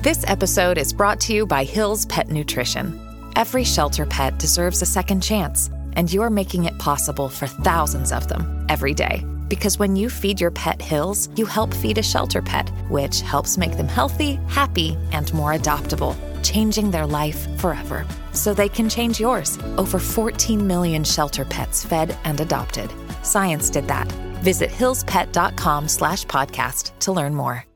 This episode is brought to you by Hill's Pet Nutrition. Every shelter pet deserves a second chance, and you're making it possible for thousands of them every day. Because when you feed your pet Hill's, you help feed a shelter pet, which helps make them healthy, happy, and more adoptable, changing their life forever. So they can change yours. Over 14 million shelter pets fed and adopted. Science did that. Visit hillspet.com/podcast to learn more.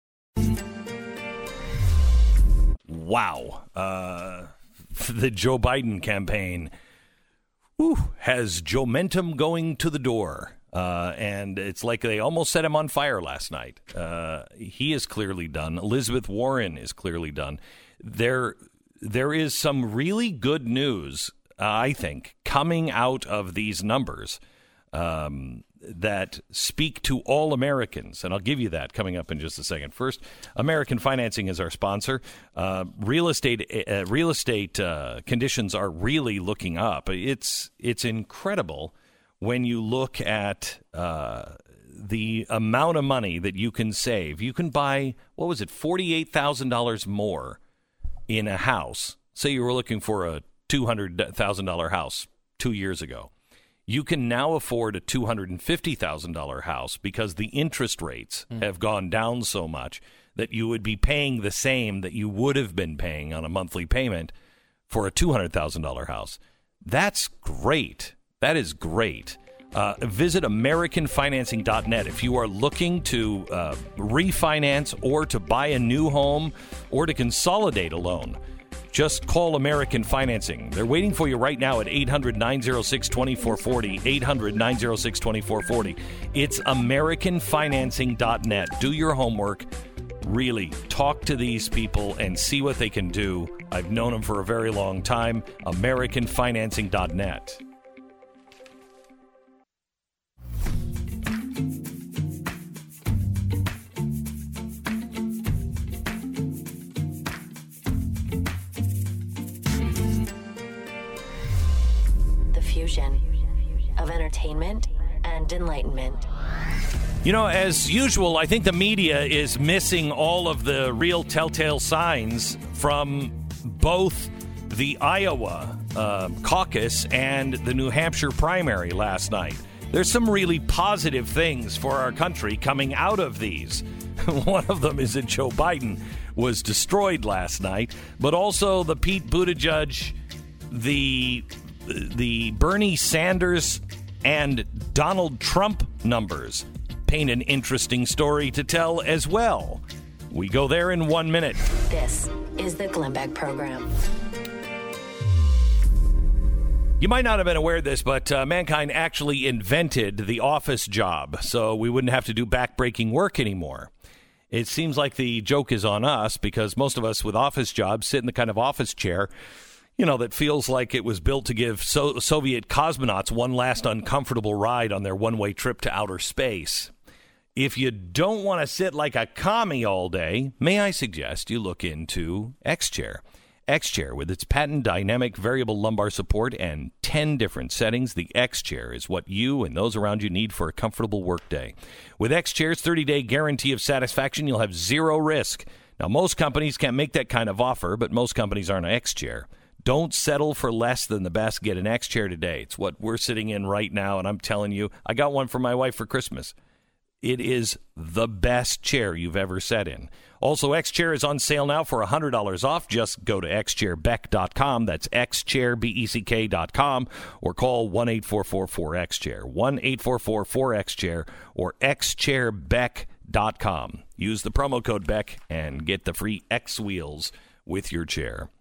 Wow. The Joe Biden campaign has Joe-mentum going to the door. And it's like they almost set him on fire last night. He is clearly done. Elizabeth Warren is clearly done. There is some really good news, I think, coming out of these numbers that speak to all Americans. And I'll give you that coming up in just a second. First, American Financing is our sponsor. Real estate conditions are really looking up. It's incredible when you look at the amount of money that you can save. You can buy, $48,000 more in a house. Say you were looking for a $200,000 house 2 years ago. You can now afford a $250,000 house because the interest rates have gone down so much that you would be paying the same that you would have been paying on a monthly payment for a $200,000 house. That's great. That is great. Visit AmericanFinancing.net if you are looking to refinance or to buy a new home or to consolidate a loan. Just call American Financing. They're waiting for you right now at 800-906-2440, 800-906-2440. It's AmericanFinancing.net. Do your homework. Really, talk to these people and see what they can do. I've known them for a very long time. AmericanFinancing.net. Of entertainment and enlightenment. You know, as usual, I think the media is missing all of the real telltale signs from both the Iowa caucus and the New Hampshire primary last night. There's some really positive things for our country coming out of these. One of them is that Joe Biden was destroyed last night, but also the Pete Buttigieg, the Bernie Sanders and Donald Trump numbers paint an interesting story to tell as well. We go there in 1 minute. This is the Glenn Beck Program. You might not have been aware of this, but mankind actually invented the office job, so we wouldn't have to do back-breaking work anymore. It seems like the joke is on us because most of us with office jobs sit in the kind of office chair that feels like it was built to give Soviet cosmonauts one last uncomfortable ride on their one-way trip to outer space. If you don't want to sit like a commie all day, may I suggest you look into X-Chair. X-Chair, with its patent dynamic variable lumbar support and 10 different settings, the X-Chair is what you and those around you need for a comfortable workday. With X-Chair's 30-day guarantee of satisfaction, you'll have zero risk. Now, most companies can't make that kind of offer, but most companies aren't X-Chair. Don't settle for less than the best. Get an X-Chair today. It's what we're sitting in right now, and I'm telling you, I got one for my wife for Christmas. It is the best chair you've ever sat in. Also, X-Chair is on sale now for $100 off. Just go to xchairbeck.com. That's xchairbeck.com, or call 1-844-4X-Chair, 1-844-4X-Chair, or xchairbeck.com. Use the promo code Beck and get the free X wheels with your chair.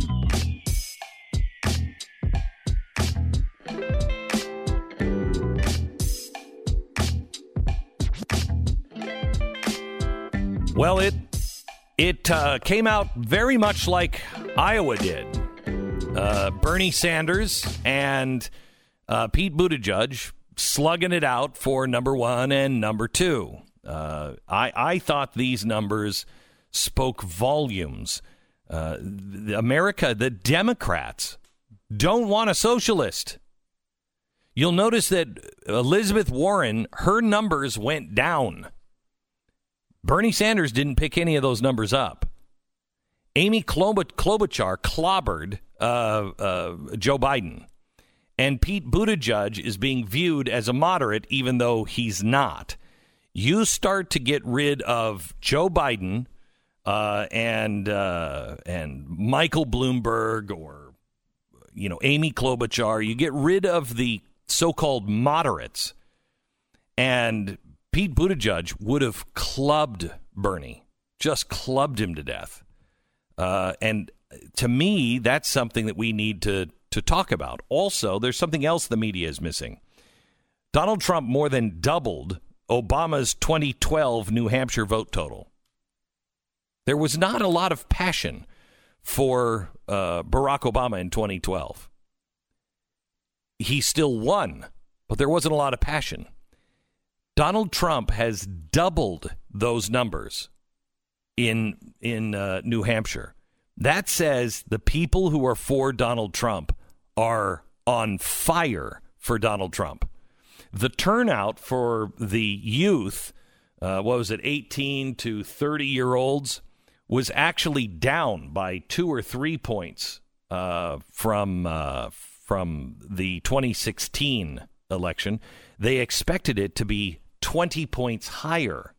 Well, it came out very much like Iowa did. Bernie Sanders and Pete Buttigieg slugging it out for number one and number two. I thought these numbers spoke volumes. The Democrats don't want a socialist. You'll notice that Elizabeth Warren, her numbers went down. Bernie Sanders didn't pick any of those numbers up. Amy Klobuchar clobbered Joe Biden. And Pete Buttigieg is being viewed as a moderate, even though he's not. You start to get rid of Joe Biden and Michael Bloomberg or, Amy Klobuchar. You get rid of the so-called moderates. And Pete Buttigieg would have clubbed Bernie, just clubbed him to death. And to me, that's something that we need to talk about. Also, there's something else the media is missing. Donald Trump more than doubled Obama's 2012 New Hampshire vote total. There was not a lot of passion for Barack Obama in 2012. He still won, but there wasn't a lot of passion. Donald Trump has doubled those numbers in New Hampshire. That says the people who are for Donald Trump are on fire for Donald Trump. The turnout for the youth, 18 to 30-year-olds, was actually down by 2 or 3 points from the 2016 election. They expected it to be 20 points higher.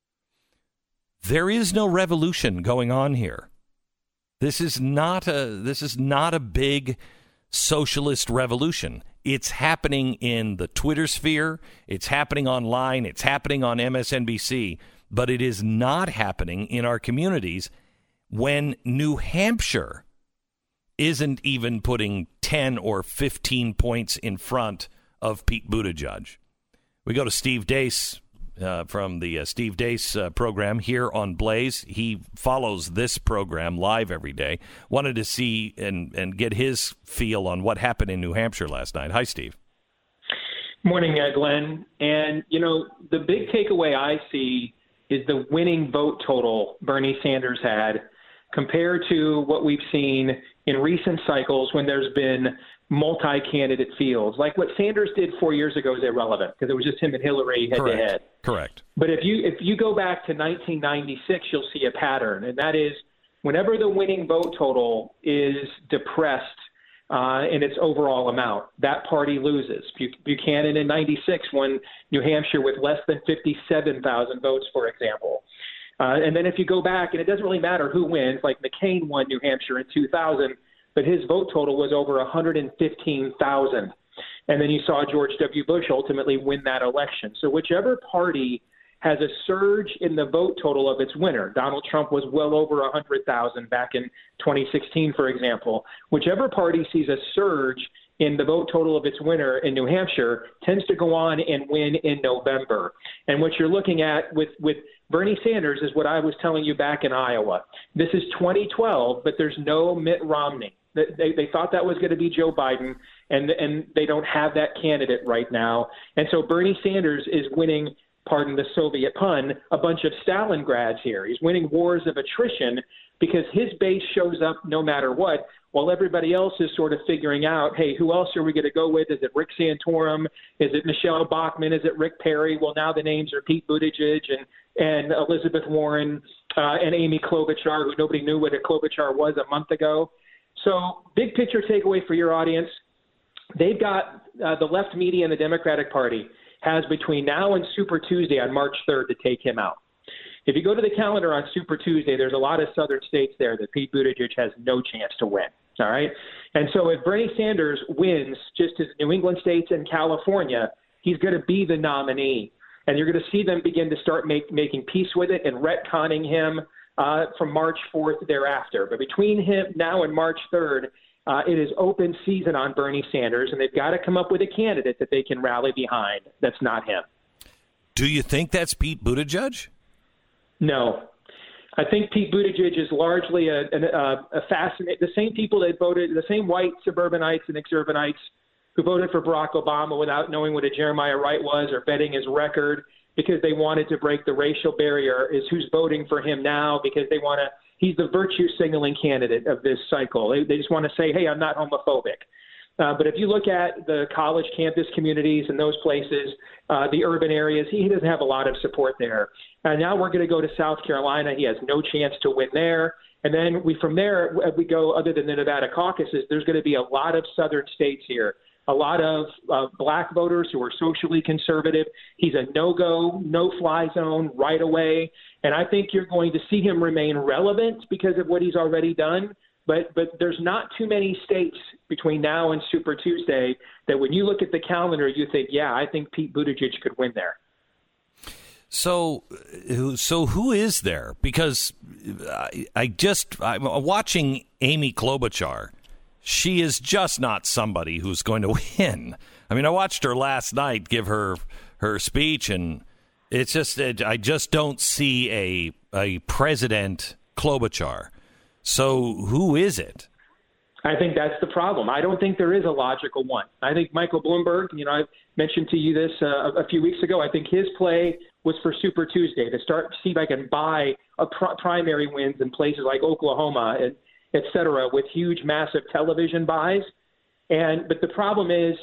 There is no revolution going on here. This is not a big socialist revolution. It's happening in the Twitter sphere. It's happening online. It's happening on MSNBC. But it is not happening in our communities when New Hampshire isn't even putting 10 or 15 points in front of Pete Buttigieg. We go to Steve Deace from the Steve Deace program here on Blaze. He follows this program live every day. Wanted to see and get his feel on what happened in New Hampshire last night. Hi, Steve. Morning, Glenn. And, the big takeaway I see is the winning vote total Bernie Sanders had compared to what we've seen in recent cycles when there's been multi-candidate fields. Like what Sanders did 4 years ago is irrelevant because it was just him and Hillary head-to-head. Correct. But if you go back to 1996, you'll see a pattern, and that is whenever the winning vote total is depressed in its overall amount, that party loses. Buchanan in 96 won New Hampshire with less than 57,000 votes, for example. And then if you go back, and it doesn't really matter who wins, like McCain won New Hampshire in 2000, but his vote total was over 115,000. And then you saw George W. Bush ultimately win that election. So whichever party has a surge in the vote total of its winner, Donald Trump was well over 100,000 back in 2016, for example. Whichever party sees a surge in the vote total of its winner in New Hampshire tends to go on and win in November. And what you're looking at with Bernie Sanders is what I was telling you back in Iowa. This is 2012, but there's no Mitt Romney. They thought that was going to be Joe Biden, and they don't have that candidate right now. And so Bernie Sanders is winning, pardon the Soviet pun, a bunch of Stalingrads here. He's winning wars of attrition because his base shows up no matter what, while everybody else is sort of figuring out, hey, who else are we going to go with? Is it Rick Santorum? Is it Michelle Bachmann? Is it Rick Perry? Well, now the names are Pete Buttigieg and Elizabeth Warren and Amy Klobuchar, who nobody knew what a Klobuchar was a month ago. So big picture takeaway for your audience, they've got the left media and the Democratic Party has between now and Super Tuesday on March 3rd to take him out. If you go to the calendar on Super Tuesday, there's a lot of southern states there that Pete Buttigieg has no chance to win. All right. And so if Bernie Sanders wins just as New England states and California, he's going to be the nominee. And you're going to see them begin to start making peace with it and retconning him from March 4th thereafter. But between him now and March 3rd, it is open season on Bernie Sanders, and they've got to come up with a candidate that they can rally behind that's not him. Do you think that's Pete Buttigieg? No. I think Pete Buttigieg is largely a fascinating – the same people that voted – the same white suburbanites and exurbanites who voted for Barack Obama without knowing what a Jeremiah Wright was or betting his record because they wanted to break the racial barrier is who's voting for him now because they want to – he's the virtue signaling candidate of this cycle. They just want to say, hey, I'm not homophobic. But if you look at the college campus communities and those places, the urban areas, he doesn't have a lot of support there. And now we're going to go to South Carolina. He has no chance to win there. And then from there, we go, other than the Nevada caucuses, there's going to be a lot of southern states here, a lot of black voters who are socially conservative. He's a no-go, no-fly zone right away. And I think you're going to see him remain relevant because of what he's already done. But there's not too many states between now and Super Tuesday that when you look at the calendar, you think, yeah, I think Pete Buttigieg could win there. So who is there? Because I'm watching Amy Klobuchar. She is just not somebody who's going to win. I mean, I watched her last night give her speech, and it's just I just don't see a President Klobuchar. So who is it? I think that's the problem. I don't think there is a logical one. I think Michael Bloomberg, I mentioned to you this a few weeks ago, I think his play was for Super Tuesday to start see if I can buy primary wins in places like Oklahoma, and et cetera, with huge, massive television buys. But the problem is,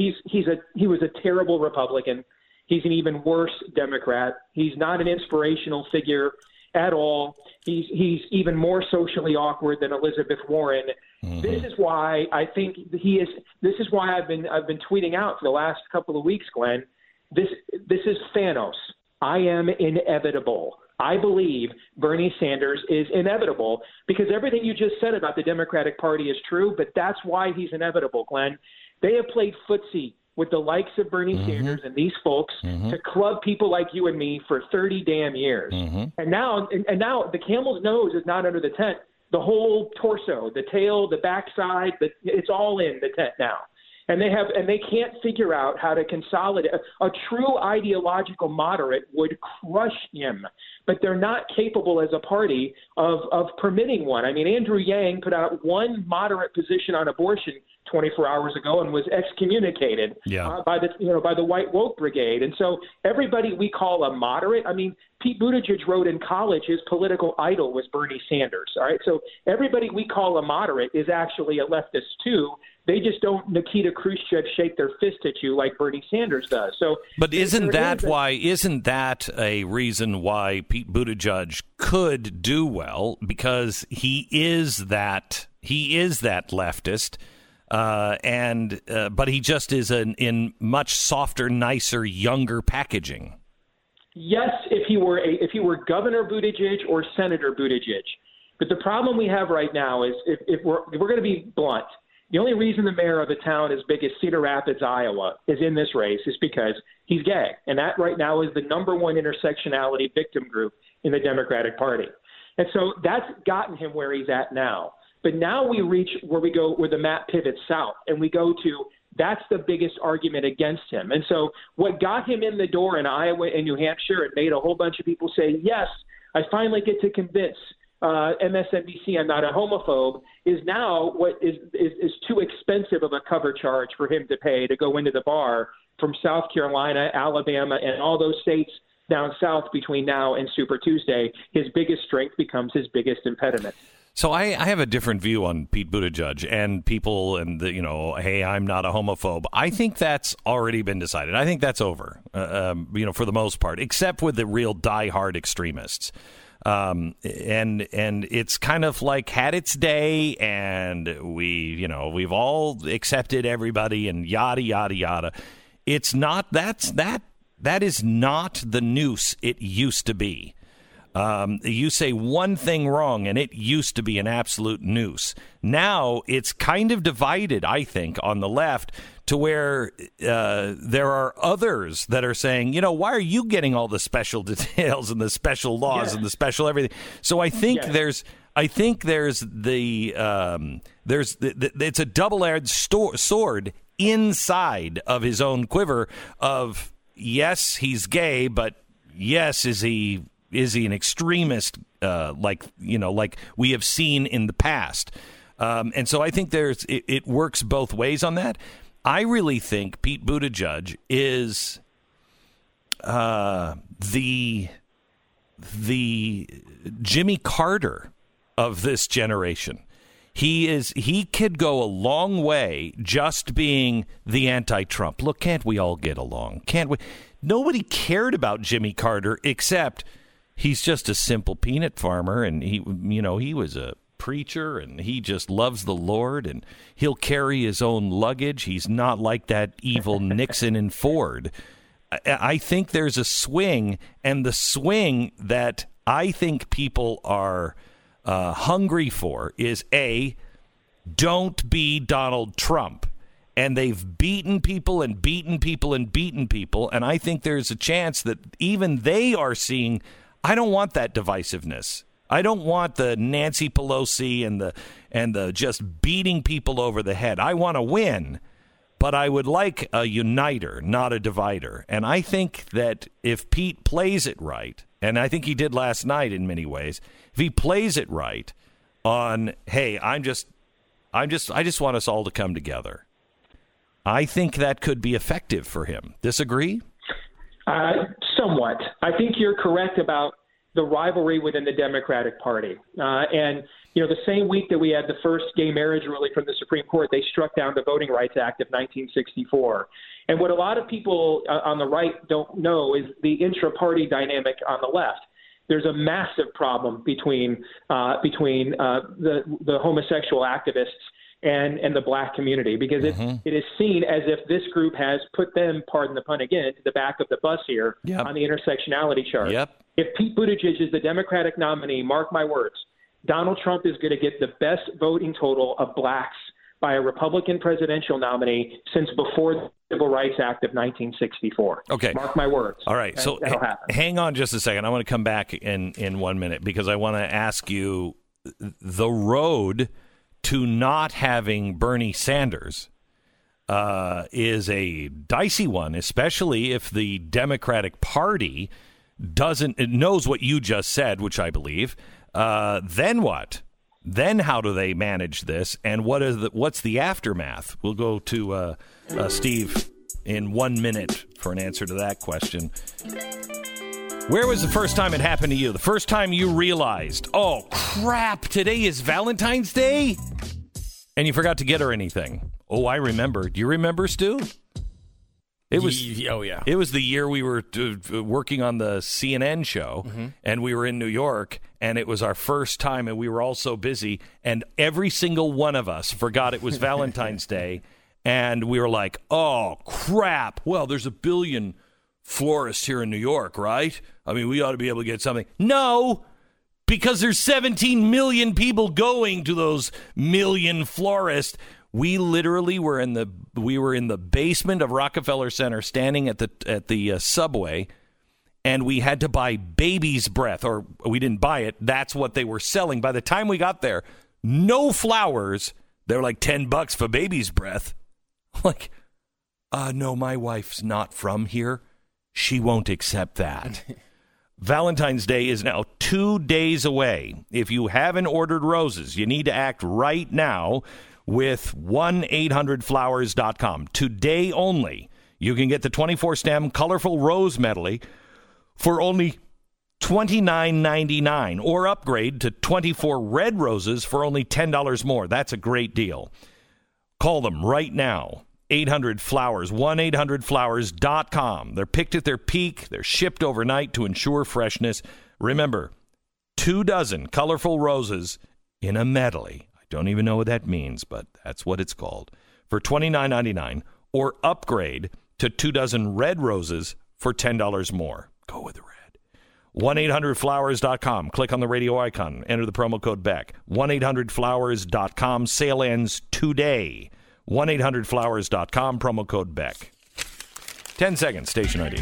he was a terrible Republican. He's an even worse Democrat. He's not an inspirational figure at all. He's even more socially awkward than Elizabeth Warren. Mm-hmm. This is why I think he is. This is why I've been tweeting out for the last couple of weeks, Glenn. This is Thanos. I am inevitable. I believe Bernie Sanders is inevitable because everything you just said about the Democratic Party is true, but that's why he's inevitable, Glenn. They have played footsie with the likes of Bernie Sanders and these folks to club people like you and me for 30 damn years. And now the camel's nose is not under the tent. The whole torso, the tail, the backside, it's all in the tent now. And they can't figure out how to consolidate. A true ideological moderate would crush him, but they're not capable as a party of permitting one. I mean, Andrew Yang put out one moderate position on abortion 24 hours ago and was excommunicated by the white woke brigade. And so everybody we call a moderate, I mean, Pete Buttigieg wrote in college his political idol was Bernie Sanders. All right. So everybody we call a moderate is actually a leftist too. They just don't Nikita Khrushchev shake their fist at you like Bernie Sanders does. But isn't that a reason why Pete Buttigieg could do well? Because he is that leftist. But he just is in much softer, nicer, younger packaging. Yes, if he were Governor Buttigieg or Senator Buttigieg. But the problem we have right now is if we're going to be blunt, the only reason the mayor of a town as big as Cedar Rapids, Iowa, is in this race is because he's gay, and that right now is the number one intersectionality victim group in the Democratic Party, and so that's gotten him where he's at now. But now we reach where the map pivots south, and we go to that's the biggest argument against him. And so what got him in the door in Iowa and New Hampshire and made a whole bunch of people say, yes, I finally get to convince MSNBC I'm not a homophobe, is now what is too expensive of a cover charge for him to pay to go into the bar from South Carolina, Alabama, and all those states down south between now and Super Tuesday. His biggest strength becomes his biggest impediment. So I have a different view on Pete Buttigieg and people and hey, I'm not a homophobe. I think that's already been decided. I think that's over, for the most part, except with the real diehard extremists. And it's kind of like had its day, and we've all accepted everybody and yada, yada, yada. It's not, that is not the noose it used to be. You say one thing wrong, and it used to be an absolute noose. Now it's kind of divided, I think, on the left to where there are others that are saying, why are you getting all the special details and the special laws and the special everything? So I think it's a double-edged sword inside of his own quiver of, yes, he's gay, but yes, is he an extremist like we have seen in the past? And so I think it works both ways on that. I really think Pete Buttigieg is the Jimmy Carter of this generation. He could go a long way just being the anti-Trump. Look, can't we all get along? Can't we? Nobody cared about Jimmy Carter except he's just a simple peanut farmer, and he was a preacher, and he just loves the Lord, and he'll carry his own luggage. He's not like that evil Nixon and Ford. I think there's a swing, and the swing that I think people are hungry for is don't be Donald Trump. And they've beaten people and beaten people and beaten people. And I think there's a chance that even they are seeing, I don't want that divisiveness. I don't want the Nancy Pelosi and the just beating people over the head. I want to win, but I would like a uniter, not a divider. And I think that if Pete plays it right, and I think he did last night in many ways, if he plays it right on, hey, I just want us all to come together, I think that could be effective for him. Disagree? Somewhat. I think you're correct about the rivalry within the Democratic Party. And, the same week that we had the first gay marriage ruling from the Supreme Court, they struck down the Voting Rights Act of 1964. And what a lot of people on the right don't know is the intra-party dynamic on the left. There's a massive problem between the homosexual activists and the black community, because it is seen as if this group has put them, pardon the pun again, to the back of the bus here on the intersectionality chart. Yep. If Pete Buttigieg is the Democratic nominee, mark my words, Donald Trump is going to get the best voting total of blacks by a Republican presidential nominee since before the Civil Rights Act of 1964. Okay. Mark my words. All right. So hang on just a second. I want to come back in 1 minute because I want to ask you the road to not having Bernie Sanders is a dicey one, especially if the Democratic Party knows what you just said, which I believe. Then what? Then how do they manage this? And what's the aftermath? We'll go to Steve in 1 minute for an answer to that question. Where was the first time it happened to you? The first time you realized, oh, crap, today is Valentine's Day? And you forgot to get her anything. Oh, I remember. Do you remember, Stu? It was It was the year we were working on the CNN show, and we were in New York, and it was our first time, and we were all so busy, and every single one of us forgot it was Valentine's Day, and we were like, oh, crap. Well, there's 1 billion florists here in New York, right? I mean, we ought to be able to get something. No, because there's 17 million people going to those million florists. We literally were in the basement of Rockefeller Center, standing at the subway, and we had to buy baby's breath, or we didn't buy it. That's what they were selling. By the time we got there, no flowers. They were like $10 for baby's breath. Like, no, my wife's not from here. She won't accept that. Valentine's Day is now 2 days away. If you haven't ordered roses, you need to act right now with 1-800-Flowers.com. Today only, you can get the 24-stem colorful rose medley for only $29.99, or upgrade to 24 red roses for only $10 more. That's a great deal. Call them right now. 800-Flowers, 1-800-Flowers.com. They're picked at their peak. They're shipped overnight to ensure freshness. Remember, 24 colorful roses in a medley. Don't even know what that means, but that's what it's called. For $29.99, or upgrade to 24 red roses for $10 more. Go with the red. 1-800-Flowers.com. Click on the radio icon. Enter the promo code BECK. 1-800-Flowers.com. Sale ends today. 1-800-Flowers.com. Promo code BECK. 10 seconds. Station ID.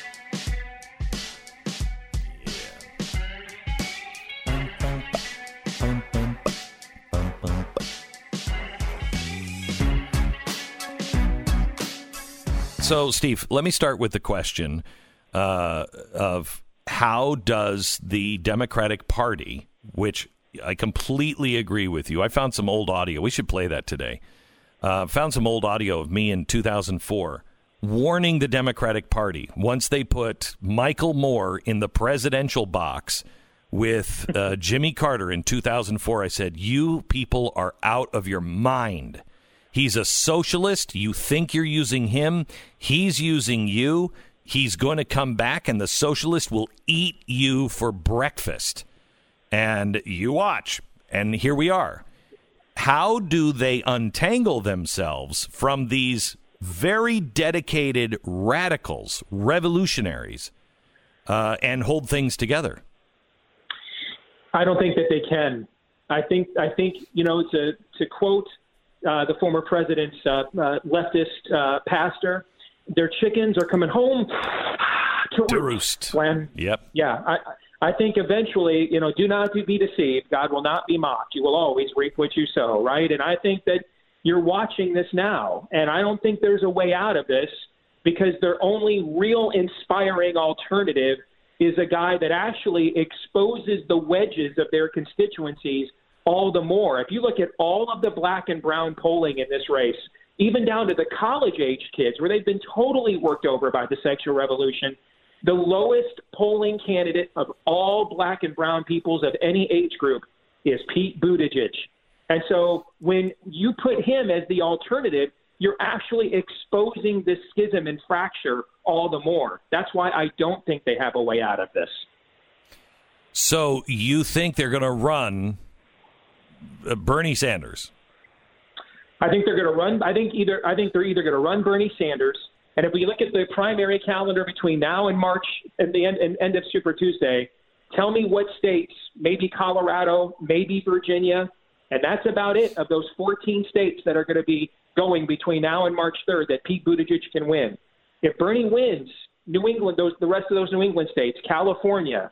So, Steve, let me start with the question of how does the Democratic Party, which I completely agree with you. I found some old audio. We should play that today. Found some old audio of me in 2004 warning the Democratic Party once they put Michael Moore in the presidential box with Jimmy Carter in 2004. I said, you people are out of your mind. He's a socialist. You think you're using him. He's using you. He's going to come back, and the socialist will eat you for breakfast. And you watch. And here we are. How do they untangle themselves from these very dedicated radicals, revolutionaries, and hold things together? I don't think that they can. I think to quote the former president's leftist pastor, their chickens are coming home to roost. Yep. Yeah. I think eventually, do not be deceived. God will not be mocked. You will always reap what you sow, right? And I think that you're watching this now, and I don't think there's a way out of this, because their only real inspiring alternative is a guy that actually exposes the wedges of their constituencies all the more. If you look at all of the black and brown polling in this race, even down to the college-age kids, where they've been totally worked over by the sexual revolution, the lowest polling candidate of all black and brown peoples of any age group is Pete Buttigieg. And so when you put him as the alternative, you're actually exposing this schism and fracture all the more. That's why I don't think they have a way out of this. So you think they're going to run Bernie Sanders? I think they're going to run. I think they're either going to run Bernie Sanders. And if we look at the primary calendar between now and March and the end of Super Tuesday, tell me what states, maybe Colorado, maybe Virginia, and that's about it of those 14 states that are going to be going between now and March 3rd that Pete Buttigieg can win. If Bernie wins New England, the rest of those New England states, California,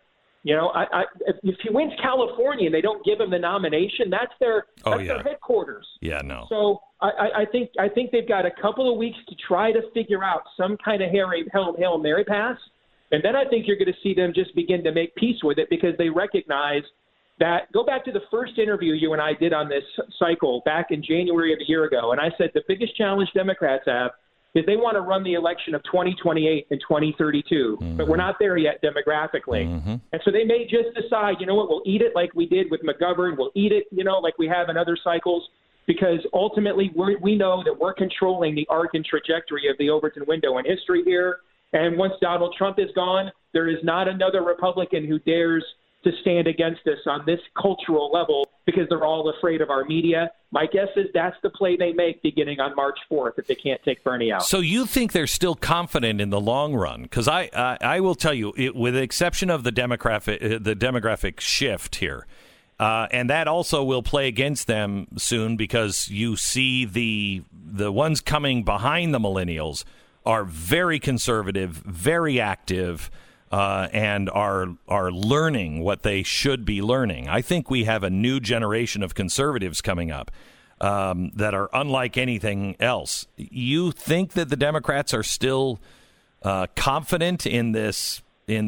if he wins California and they don't give him the nomination, that's their headquarters. Yeah, no. So I think they've got a couple of weeks to try to figure out some kind of Hail Mary pass, and then I think you're going to see them just begin to make peace with it, because they recognize that. Go back to the first interview you and I did on this cycle back in January of a year ago, and I said the biggest challenge Democrats have is they want to run the election of 2028 and 2032, but we're not there yet demographically. And so they may just decide, you know what, we'll eat it like we did with McGovern. We'll eat it, like we have in other cycles, because ultimately we know that we're controlling the arc and trajectory of the Overton window in history here. And once Donald Trump is gone, there is not another Republican who dares to stand against us on this cultural level, because they're all afraid of our media. My guess is that's the play they make beginning on March 4th if they can't take Bernie out. So you think they're still confident in the long run? Because I will tell you, with the exception of the demographic shift here, and that also will play against them soon, because you see the ones coming behind the millennials are very conservative, very active, and are learning what they should be learning. I think we have a new generation of conservatives coming up that are unlike anything else. You think that the Democrats are still confident in this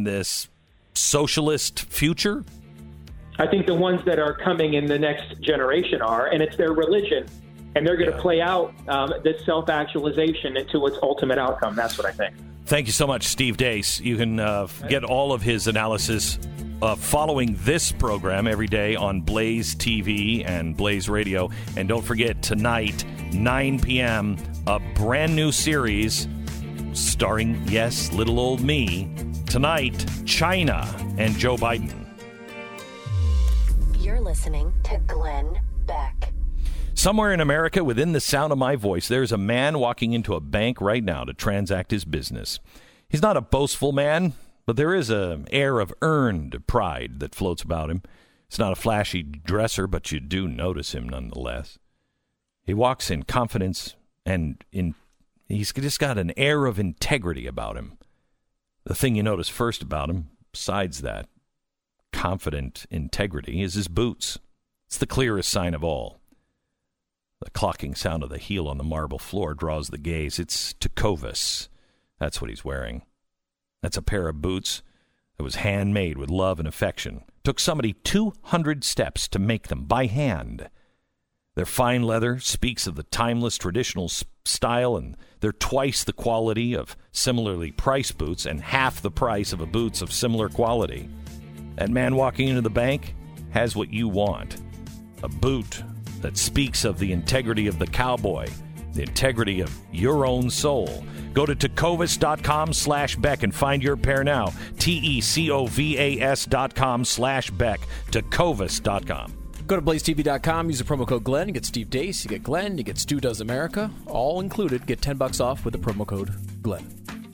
socialist future? I think the ones that are coming in the next generation are, and it's their religion. And they're going to play out this self-actualization into its ultimate outcome. That's what I think. Thank you so much, Steve Deace. You can get all of his analysis following this program every day on Blaze TV and Blaze Radio. And don't forget, tonight, 9 p.m., a brand new series starring, yes, little old me. Tonight, China and Joe Biden. You're listening to Glenn Beck. Somewhere in America, within the sound of my voice, there's a man walking into a bank right now to transact his business. He's not a boastful man, but there is an air of earned pride that floats about him. It's not a flashy dresser, but you do notice him nonetheless. He walks in confidence, and he's just got an air of integrity about him. The thing you notice first about him, besides that confident integrity, is his boots. It's the clearest sign of all. The clocking sound of the heel on the marble floor draws the gaze. It's Tecovas. That's what he's wearing. That's a pair of boots that was handmade with love and affection. Took somebody 200 steps to make them by hand. Their fine leather speaks of the timeless traditional style, and they're twice the quality of similarly priced boots and half the price of a boots of similar quality. That man walking into the bank has what you want. A boot that speaks of the integrity of the cowboy, the integrity of your own soul. Go to tecovas.com/Beck and find your pair now. TECOVAS.com/Beck. Tecovas.com. Go to blazetv.com, use the promo code Glenn, you get Steve Deace, you get Glenn, you get Stu Does America, all included. Get $10 off with the promo code Glenn.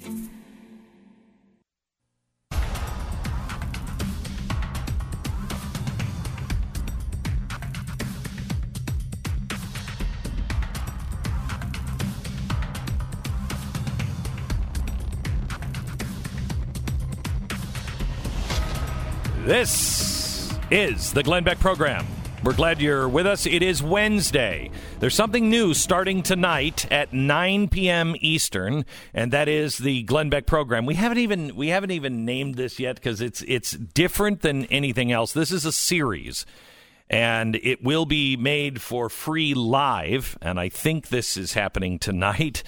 This is the Glenn Beck Program. We're glad you're with us. It is Wednesday. There's something new starting tonight at 9 p.m. Eastern, and that is the Glenn Beck Program. We haven't even named this yet because it's different than anything else. This is a series, and it will be made for free live, and I think this is happening tonight.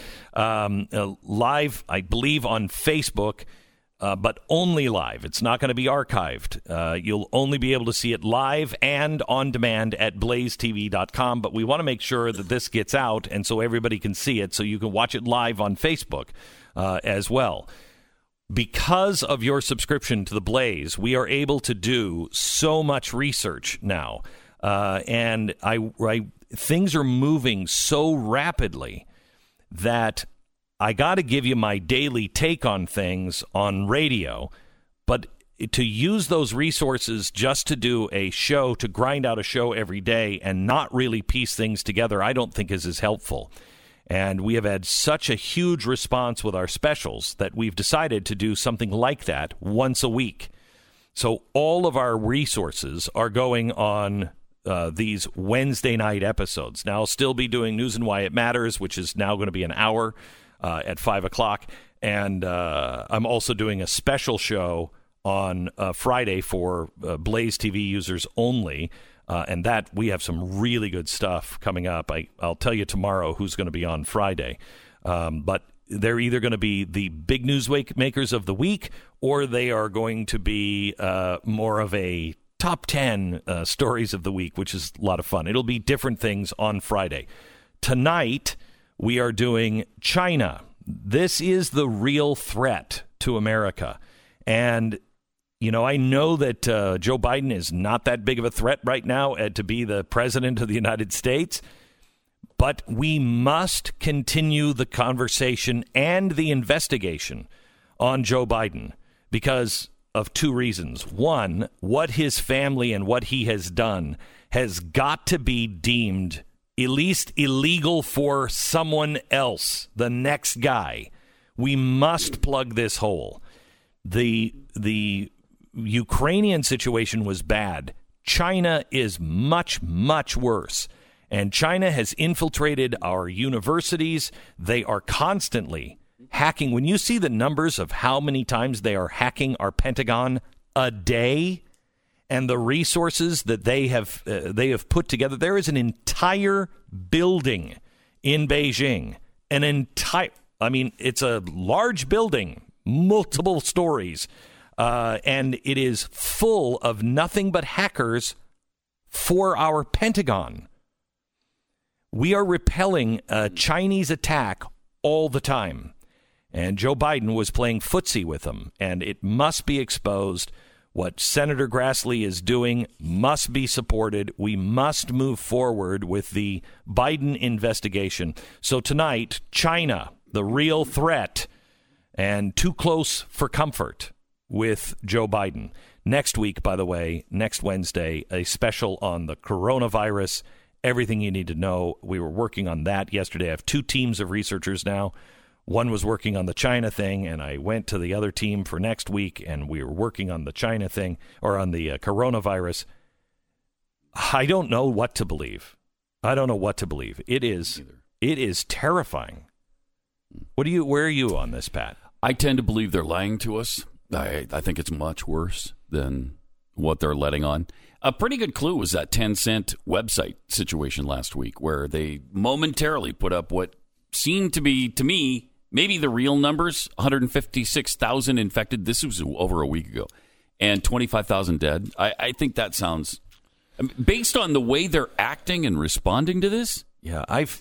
Live, I believe, on Facebook. But only live. It's not going to be archived. You'll only be able to see it live and on demand at blazetv.com. But we want to make sure that this gets out and so everybody can see it, so you can watch it live on Facebook as well. Because of your subscription to the Blaze, we are able to do so much research now. And things are moving so rapidly that I got to give you my daily take on things on radio, but to use those resources just to do a show, to grind out a show every day and not really piece things together, I don't think is as helpful. And we have had such a huge response with our specials that we've decided to do something like that once a week. So all of our resources are going on these Wednesday night episodes. Now, I'll still be doing News and Why It Matters, which is now going to be an hour. At 5 o'clock, and I'm also doing a special show on Friday for Blaze TV users only, and that we have some really good stuff coming up. I'll tell you tomorrow who's going to be on Friday, but they're either going to be the big news makers of the week, or they are going to be more of a top 10 stories of the week, which is a lot of fun. It'll be different things on Friday. Tonight, we are doing China. This is the real threat to America. And, you know, I know that Joe Biden is not that big of a threat right now to be the president of the United States, but we must continue the conversation and the investigation on Joe Biden because of two reasons. One, what his family and what he has done has got to be deemed at least illegal for someone else, the next guy. We must plug this hole. The Ukrainian situation was bad. China is much, much worse. And China has infiltrated our universities. They are constantly hacking. When you see the numbers of how many times they are hacking our Pentagon a day, and the resources that they have put together, there is an entire building in Beijing. It's a large building, multiple stories, and it is full of nothing but hackers for our Pentagon. We are repelling a Chinese attack all the time, and Joe Biden was playing footsie with them, and it must be exposed. What Senator Grassley is doing must be supported. We must move forward with the Biden investigation. So tonight, China, the real threat, and too close for comfort with Joe Biden. Next week, by the way, next Wednesday, a special on the coronavirus, everything you need to know. We were working on that yesterday. I have two teams of researchers now. One was working on the China thing, and I went to the other team for next week, and we were working on the China thing, or on the coronavirus. I don't know what to believe. It is terrifying. Where are you on this, Pat? I tend to believe they're lying to us. I think it's much worse than what they're letting on. A pretty good clue was that Tencent website situation last week, where they momentarily put up what seemed to be, to me, maybe the real numbers, 156,000 infected. This was over a week ago. and 25,000 dead. I think that sounds, based on the way they're acting and responding to this. Yeah,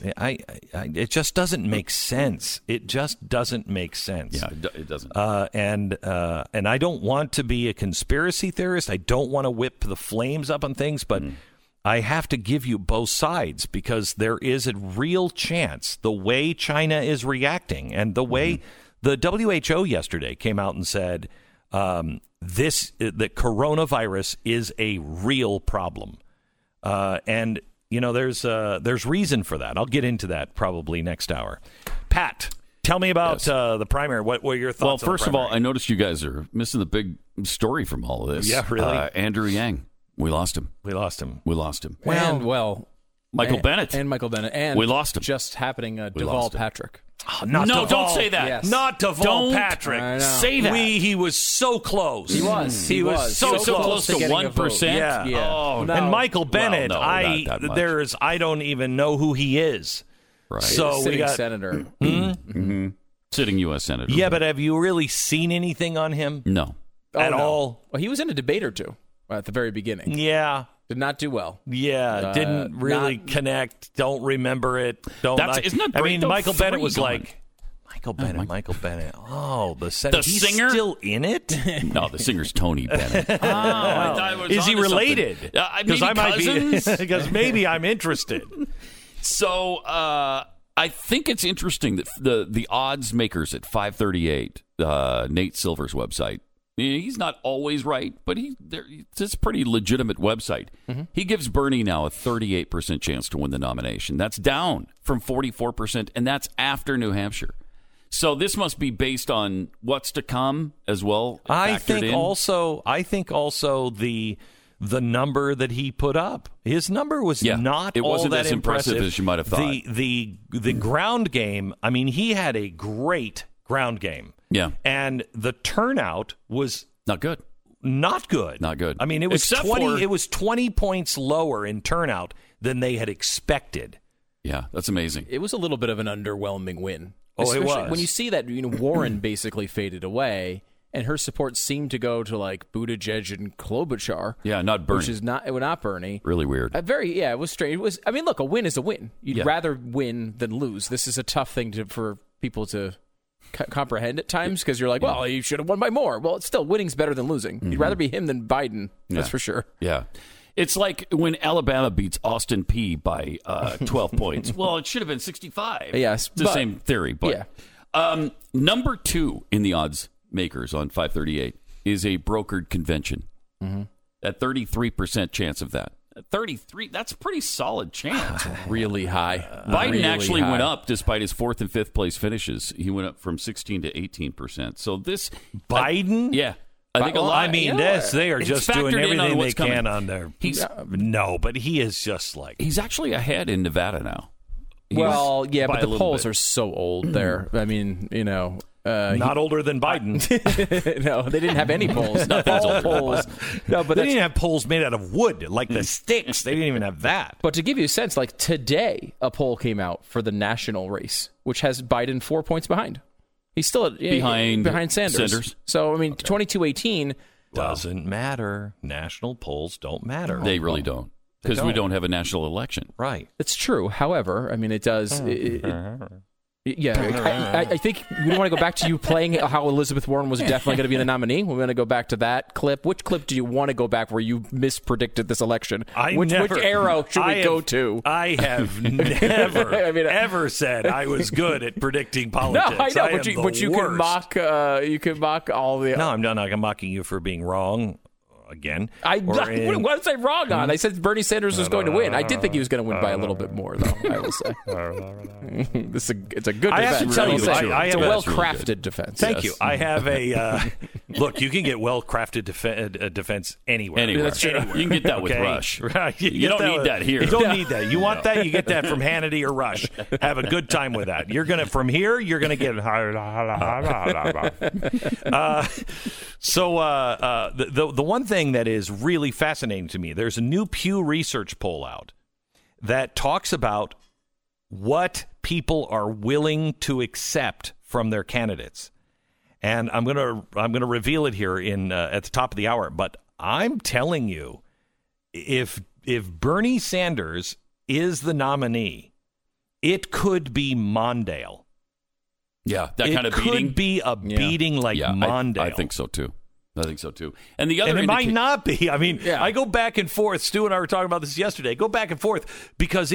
it just doesn't make sense. It just doesn't make sense. Yeah, it doesn't. And I don't want to be a conspiracy theorist. I don't want to whip the flames up on things, but I have to give you both sides because there is a real chance the way China is reacting and the way the WHO yesterday came out and said that coronavirus is a real problem. And you know, there's reason for that. I'll get into that probably next hour. Pat, tell me about the primary. What were your thoughts? Well, first of all, I noticed you guys are missing the big story from all of this. Yeah, really. Andrew Yang, we lost him. Well, Michael Bennett. And Michael Bennett. And we lost him. Just happening, lost Deval him. Patrick. Oh, no, Deval. don't say that. Yes. Not Deval Don't Patrick. say that. He was so close. He was. He was so close to getting a vote. 1%. Yeah. Oh, No. And Michael Bennett, Well, no, not that much. I don't even know who he is. Right. So Sitting we got senator. Sitting U.S. Senator. Yeah, but have you really seen anything on him No. at no. all? Well, he was in a debate or two at the very beginning. Yeah. Did not do well. Yeah, didn't really connect. Don't remember it. Isn't that great, I mean, though? Michael Bennett was 3 gone. like, Michael Bennett. Oh, the The he's singer? still in it? No, the singer's Tony Bennett. Is he related? Maybe cousins? Because maybe I'm interested. So I think it's interesting that the odds makers at 538, Nate Silver's website, he's not always right, but it's a pretty legitimate website. He gives Bernie now a 38% chance to win the nomination. That's down from 44%, and that's after New Hampshire. So this must be based on what's to come as well. I think also the number that he put up. His number was not it all wasn't that as impressive as you might have thought. The ground game, I mean, he had a great ground game. Yeah. And the turnout was Not good. Not good. I mean, it was it was 20 points lower in turnout than they had expected. Yeah, that's amazing. It was a little bit of an underwhelming win. Oh, it was. When you see that Warren basically faded away, and her support seemed to go to like Buttigieg and Klobuchar. Yeah, not Bernie. Which is not Bernie. Really weird. It was strange. It was. I mean, look, a win is a win. You'd rather win than lose. This is a tough thing for people to comprehend at times because you're like, well, you should have won by more. Well, it's still winning's better than losing. You'd rather be him than Biden. That's for sure. Yeah. It's like when Alabama beats Austin Peay by 12 points. Well, it should have been 65. Yes. It's the same theory. But number 2 in the odds makers on 538 is a brokered convention. At 33% chance of that. 33, that's a pretty solid chance. Really high. Biden really actually high. went up despite his 4th and 5th place finishes. He went up from 16 to 18%. So this Biden? Yeah. I think they are just doing everything they can on there. But he is just like... He's actually ahead in Nevada now. But the polls are so old there. I mean, not older than Biden. No, they didn't have any polls. Not all polls. No, but they didn't have polls made out of wood, like the sticks. They didn't even have that. But to give you a sense, like today, a poll came out for the national race, which has Biden 4 points behind. He's still behind Sanders. So, I mean, 22-18. Doesn't matter. National polls don't matter. They really don't. Because we don't have a national election. Right. It's true. However, I mean, it does... I think we don't want to go back to you playing how Elizabeth Warren was definitely going to be the nominee. We're going to go back to that clip. Which clip do you want to go back where you mispredicted this election? Which arrow should we go to? I have never ever said I was good at predicting politics. No, I know, but you can mock. You can mock all the. No, I'm not mocking you for being wrong. Again, what was I wrong on? I said Bernie Sanders was going to win. I did think he was going to win by a little bit more, though. I will say it's a good defense. I have to tell you, it's a well-crafted defense. Thank you. I have a look. You can get well-crafted defense anywhere. That's true. You can get that with Rush. Right. You don't need that here. You don't need that. You want that? You get that from Hannity or Rush. Have a good time with that. You're gonna from here. You're gonna get. The one thing that is really fascinating to me, there's a new Pew Research poll out that talks about what people are willing to accept from their candidates. and I'm gonna reveal it here in at the top of the hour. But I'm telling you, if Bernie Sanders is the nominee, it could be Mondale. Yeah, that kind of beating. It could be a beating like Mondale. I think so too. And the other, and it might not be. I mean, I go back and forth. Stu and I were talking about this yesterday. Go back and forth because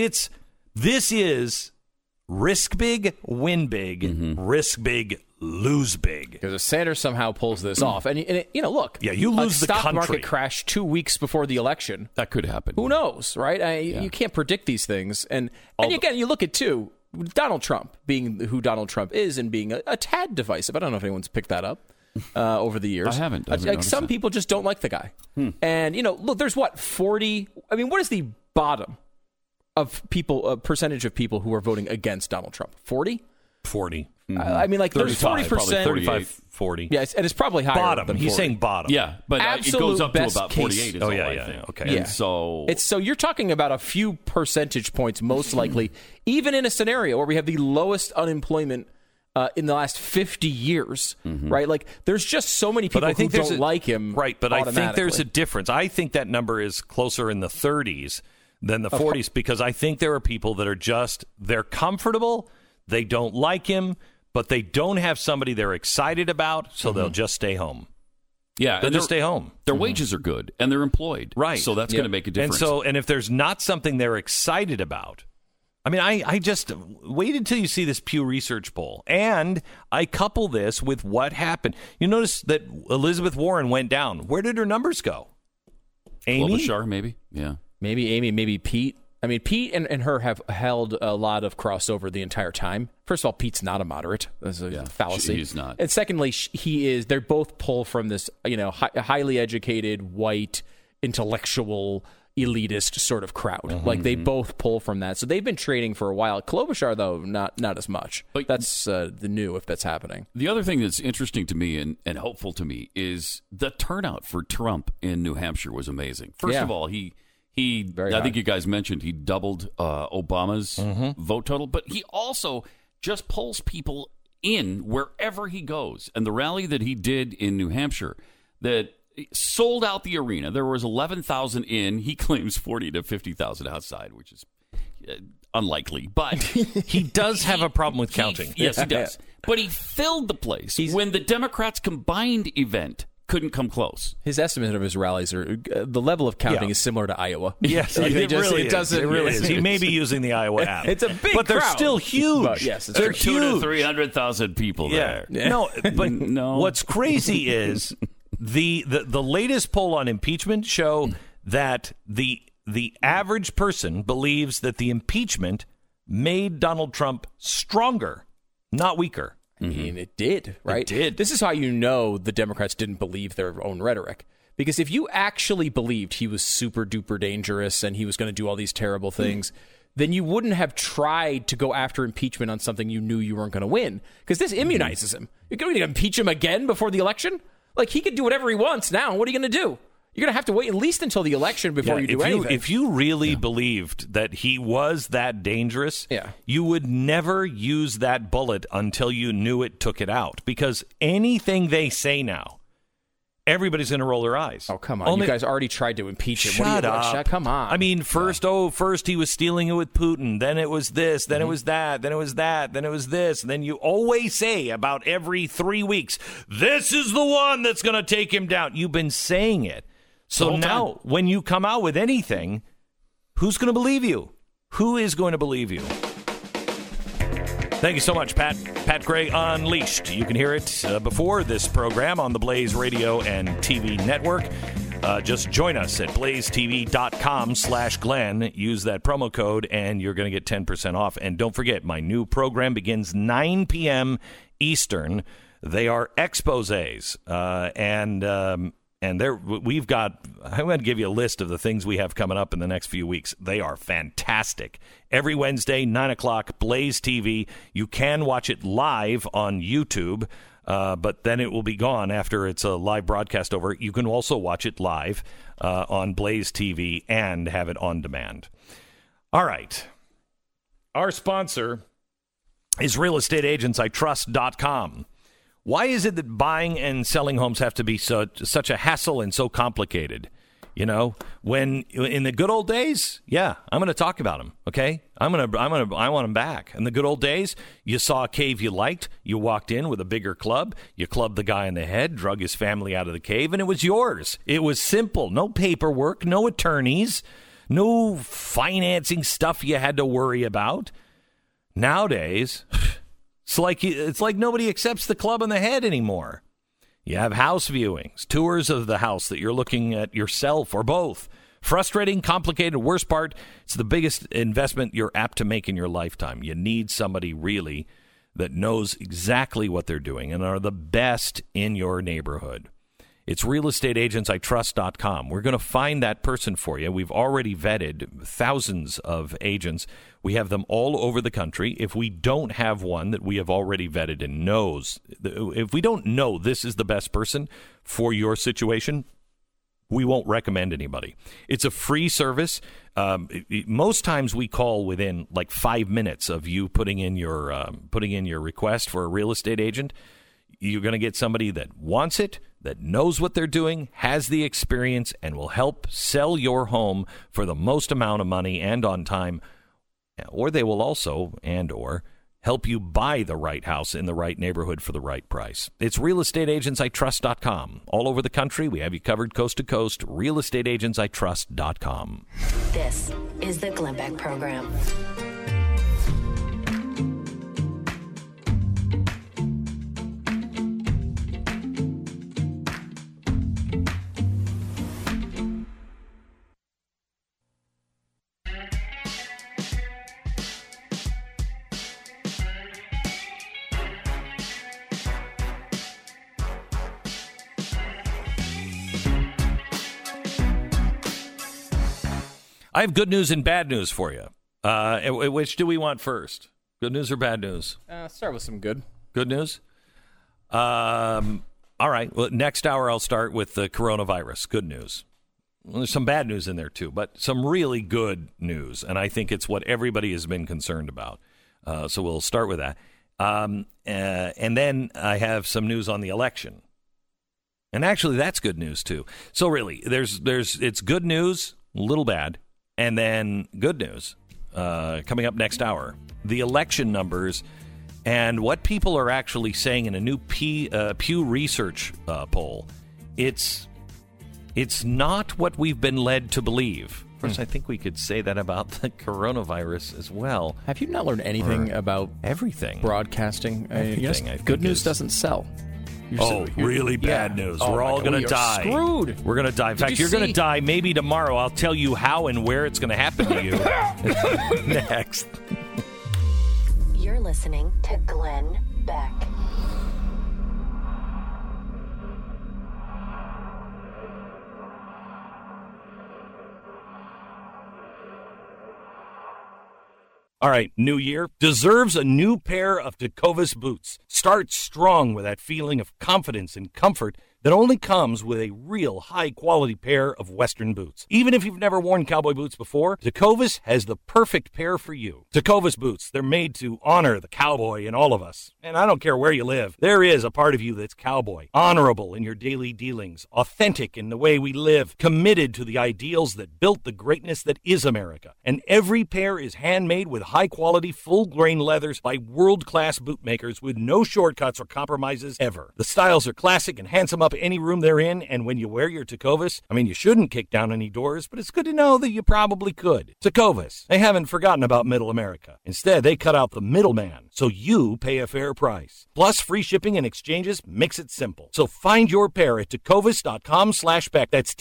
this is risk big, win big, risk big, lose big. Because if Sanders somehow pulls this off, and look, you lose the stock country. Market crash 2 weeks before the election. That could happen. Who knows, right? You can't predict these things. And again, you look at Donald Trump being who Donald Trump is and being a tad divisive. I don't know if anyone's picked that up over the years. I haven't. Like some people just don't like the guy. And look, there's 40. I mean, what is the bottom of people? Percentage of people who are voting against Donald Trump? 40. 40. I mean, like there's 40%, 35, 40. Yes, and it's probably higher. Bottom. Than 40. He's saying bottom. Yeah, but it goes up to about 48. Is all I think. Okay. And so you're talking about a few percentage points, most likely, even in a scenario where we have the lowest unemployment in the last 50 years, right? Like, there's just so many people who don't like him. Right, but I think there's a difference. I think that number is closer in the 30s than the 40s because I think there are people that are they're comfortable, they don't like him, but they don't have somebody they're excited about, so they'll just stay home. Yeah, they'll just stay home. Their wages are good, and they're employed. Right. So that's going to make a difference. And if there's not something they're excited about, I mean, I just wait until you see this Pew Research poll. And I couple this with what happened. You notice that Elizabeth Warren went down. Where did her numbers go? Amy? Klobuchar, maybe? Yeah. Maybe Amy, maybe Pete. I mean, Pete and her have held a lot of crossover the entire time. First of all, Pete's not a moderate. That's a fallacy. He's not. And secondly, he is. They're both pull from this, highly educated, white, intellectual, elitist sort of crowd. Like they both pull from that. So they've been trading for a while. Klobuchar, though, not as much. But that's the new if that's happening. The other thing that's interesting to me and hopeful to me is the turnout for Trump in New Hampshire was amazing. First of all, I think you guys mentioned he doubled Obama's vote total, but he also just pulls people in wherever he goes. And the rally that he did in New Hampshire that sold out the arena, there was 11,000 in. He claims 40 to 50,000 outside, which is unlikely. But he does have a problem with counting. Yes, he does. But he filled the place when the Democrats' combined event couldn't come close. His estimate of his rallies are the level of counting is similar to Iowa. Yes, it really is. He may be using the Iowa app. It's a big but they're crowd. Still huge. But yes, they're 200,000 to 300,000 people there. No, but what's crazy is the latest poll on impeachment show that the average person believes that the impeachment made Donald Trump stronger, not weaker. I mean, it did, right? It did. This is how you know the Democrats didn't believe their own rhetoric. Because if you actually believed he was super duper dangerous and he was going to do all these terrible things, then you wouldn't have tried to go after impeachment on something you knew you weren't going to win. Because this immunizes him. You're going to impeach him again before the election? Like, he could do whatever he wants now. What are you going to do? You're going to have to wait at least until the election before you do anything. If you really believed that he was that dangerous, you would never use that bullet until you knew it took it out. Because anything they say now, everybody's going to roll their eyes. Oh, come on. You guys already tried to impeach him. Shut up. Come on. I mean, first he was stealing it with Putin. Then it was this. Then it was that. Then it was that. Then it was this. And then you always say about every 3 weeks, this is the one that's going to take him down. You've been saying it. So now, when you come out with anything, who's going to believe you? Who is going to believe you? Thank you so much, Pat. Pat Gray Unleashed. You can hear it before this program on the Blaze Radio and TV network. Just join us at blazetv.com/Glenn. Use that promo code, and you're going to get 10% off. And don't forget, my new program begins 9 p.m. Eastern. They are exposés, and we've got, I'm going to give you a list of the things we have coming up in the next few weeks. They are fantastic. Every Wednesday, 9 o'clock, Blaze TV. You can watch it live on YouTube, but then it will be gone after it's a live broadcast over. You can also watch it live on Blaze TV and have it on demand. All right. Our sponsor is realestateagentsitrust.com. Why is it that buying and selling homes have to be such a hassle and so complicated? You know, when in the good old days, yeah, I'm going to talk about them. Okay, I want them back. In the good old days, you saw a cave you liked, you walked in with a bigger club, you clubbed the guy in the head, drug his family out of the cave, and it was yours. It was simple, no paperwork, no attorneys, no financing stuff you had to worry about. Nowadays, it's like nobody accepts the club in the head anymore. You have house viewings, tours of the house that you're looking at yourself or both. Frustrating, complicated, worst part, it's the biggest investment you're apt to make in your lifetime. You need somebody really that knows exactly what they're doing and are the best in your neighborhood. It's realestateagentsitrust.com. We're going to find that person for you. We've already vetted thousands of agents. We have them all over the country. If we don't have one that we have already vetted and knows, if we don't know this is the best person for your situation, we won't recommend anybody. It's a free service. Most times we call within like 5 minutes of you putting in your request for a real estate agent. You're going to get somebody that wants it, that knows what they're doing, has the experience, and will help sell your home for the most amount of money and on time. Or they will also or help you buy the right house in the right neighborhood for the right price. It's realestateagentsitrust.com. All over the country, we have you covered coast to coast. realestateagentsitrust.com. This is the Glenn Beck Program. I have good news and bad news for you. Which do we want first? Good news or bad news? Start with some good. Good news? All right. Well, next hour I'll start with the coronavirus. Good news. Well, there's some bad news in there, too, but some really good news, and I think it's what everybody has been concerned about. So we'll start with that. And then I have some news on the election. And actually, that's good news, too. So really, it's good news, a little bad, and then good news coming up next hour. The election numbers and what people are actually saying in a new Pew Research poll. It's not what we've been led to believe. Of course, I think we could say that about the coronavirus as well. Have you not learned anything about everything? Broadcasting? Everything. Good news doesn't sell. Really bad news. We're all going to die. Screwed. We're going to die. In fact, you're going to die maybe tomorrow. I'll tell you how and where it's going to happen to you next. You're listening to Glenn Beck. All right, new year deserves a new pair of Tecovas boots. Start strong with that feeling of confidence and comfort that only comes with a real high-quality pair of Western boots. Even if you've never worn cowboy boots before, Tecovas has the perfect pair for you. Tecovas boots, they're made to honor the cowboy in all of us. And I don't care where you live, there is a part of you that's cowboy. Honorable in your daily dealings, authentic in the way we live, committed to the ideals that built the greatness that is America. And every pair is handmade with high-quality, full-grain leathers by world-class bootmakers with no shortcuts or compromises ever. The styles are classic and handsome up any room they're in, and when you wear your Tecovas, you shouldn't kick down any doors, but it's good to know that you probably could. Tecovas, they haven't forgotten about middle America. Instead, they cut out the middleman, so you pay a fair price. Plus, free shipping and exchanges makes it simple. So find your pair at tecovas.com/Beck. That's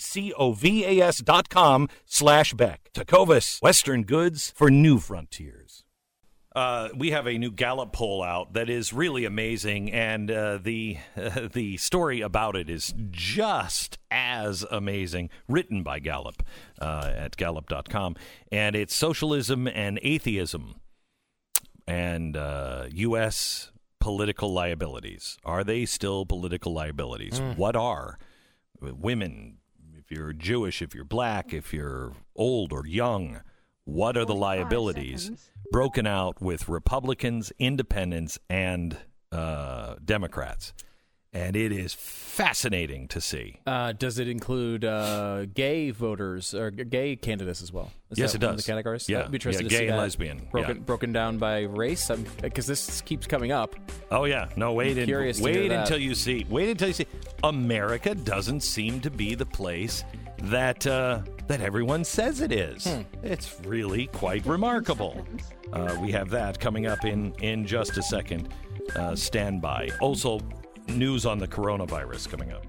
TECOVAS.com/Beck. Tecovas, Western goods for new frontiers. We have a new Gallup poll out that is really amazing, and the story about it is just as amazing, written by Gallup at Gallup.com, and it's socialism and atheism and U.S. political liabilities. Are they still political liabilities? What are women, if you're Jewish, if you're black, if you're old or young, what are the liabilities? Broken out with Republicans, independents, and Democrats. And it is fascinating to see. Does it include gay voters or gay candidates as well? Yes, it does. One of the categories? Yeah, I'd be interested to gay see and that lesbian. Broken down by race, because this keeps coming up. Oh yeah, no. Wait until you see. Wait until you see. America doesn't seem to be the place that everyone says it is. It's really quite remarkable. We have that coming up in just a second. Stand by. Also, news on the coronavirus coming up.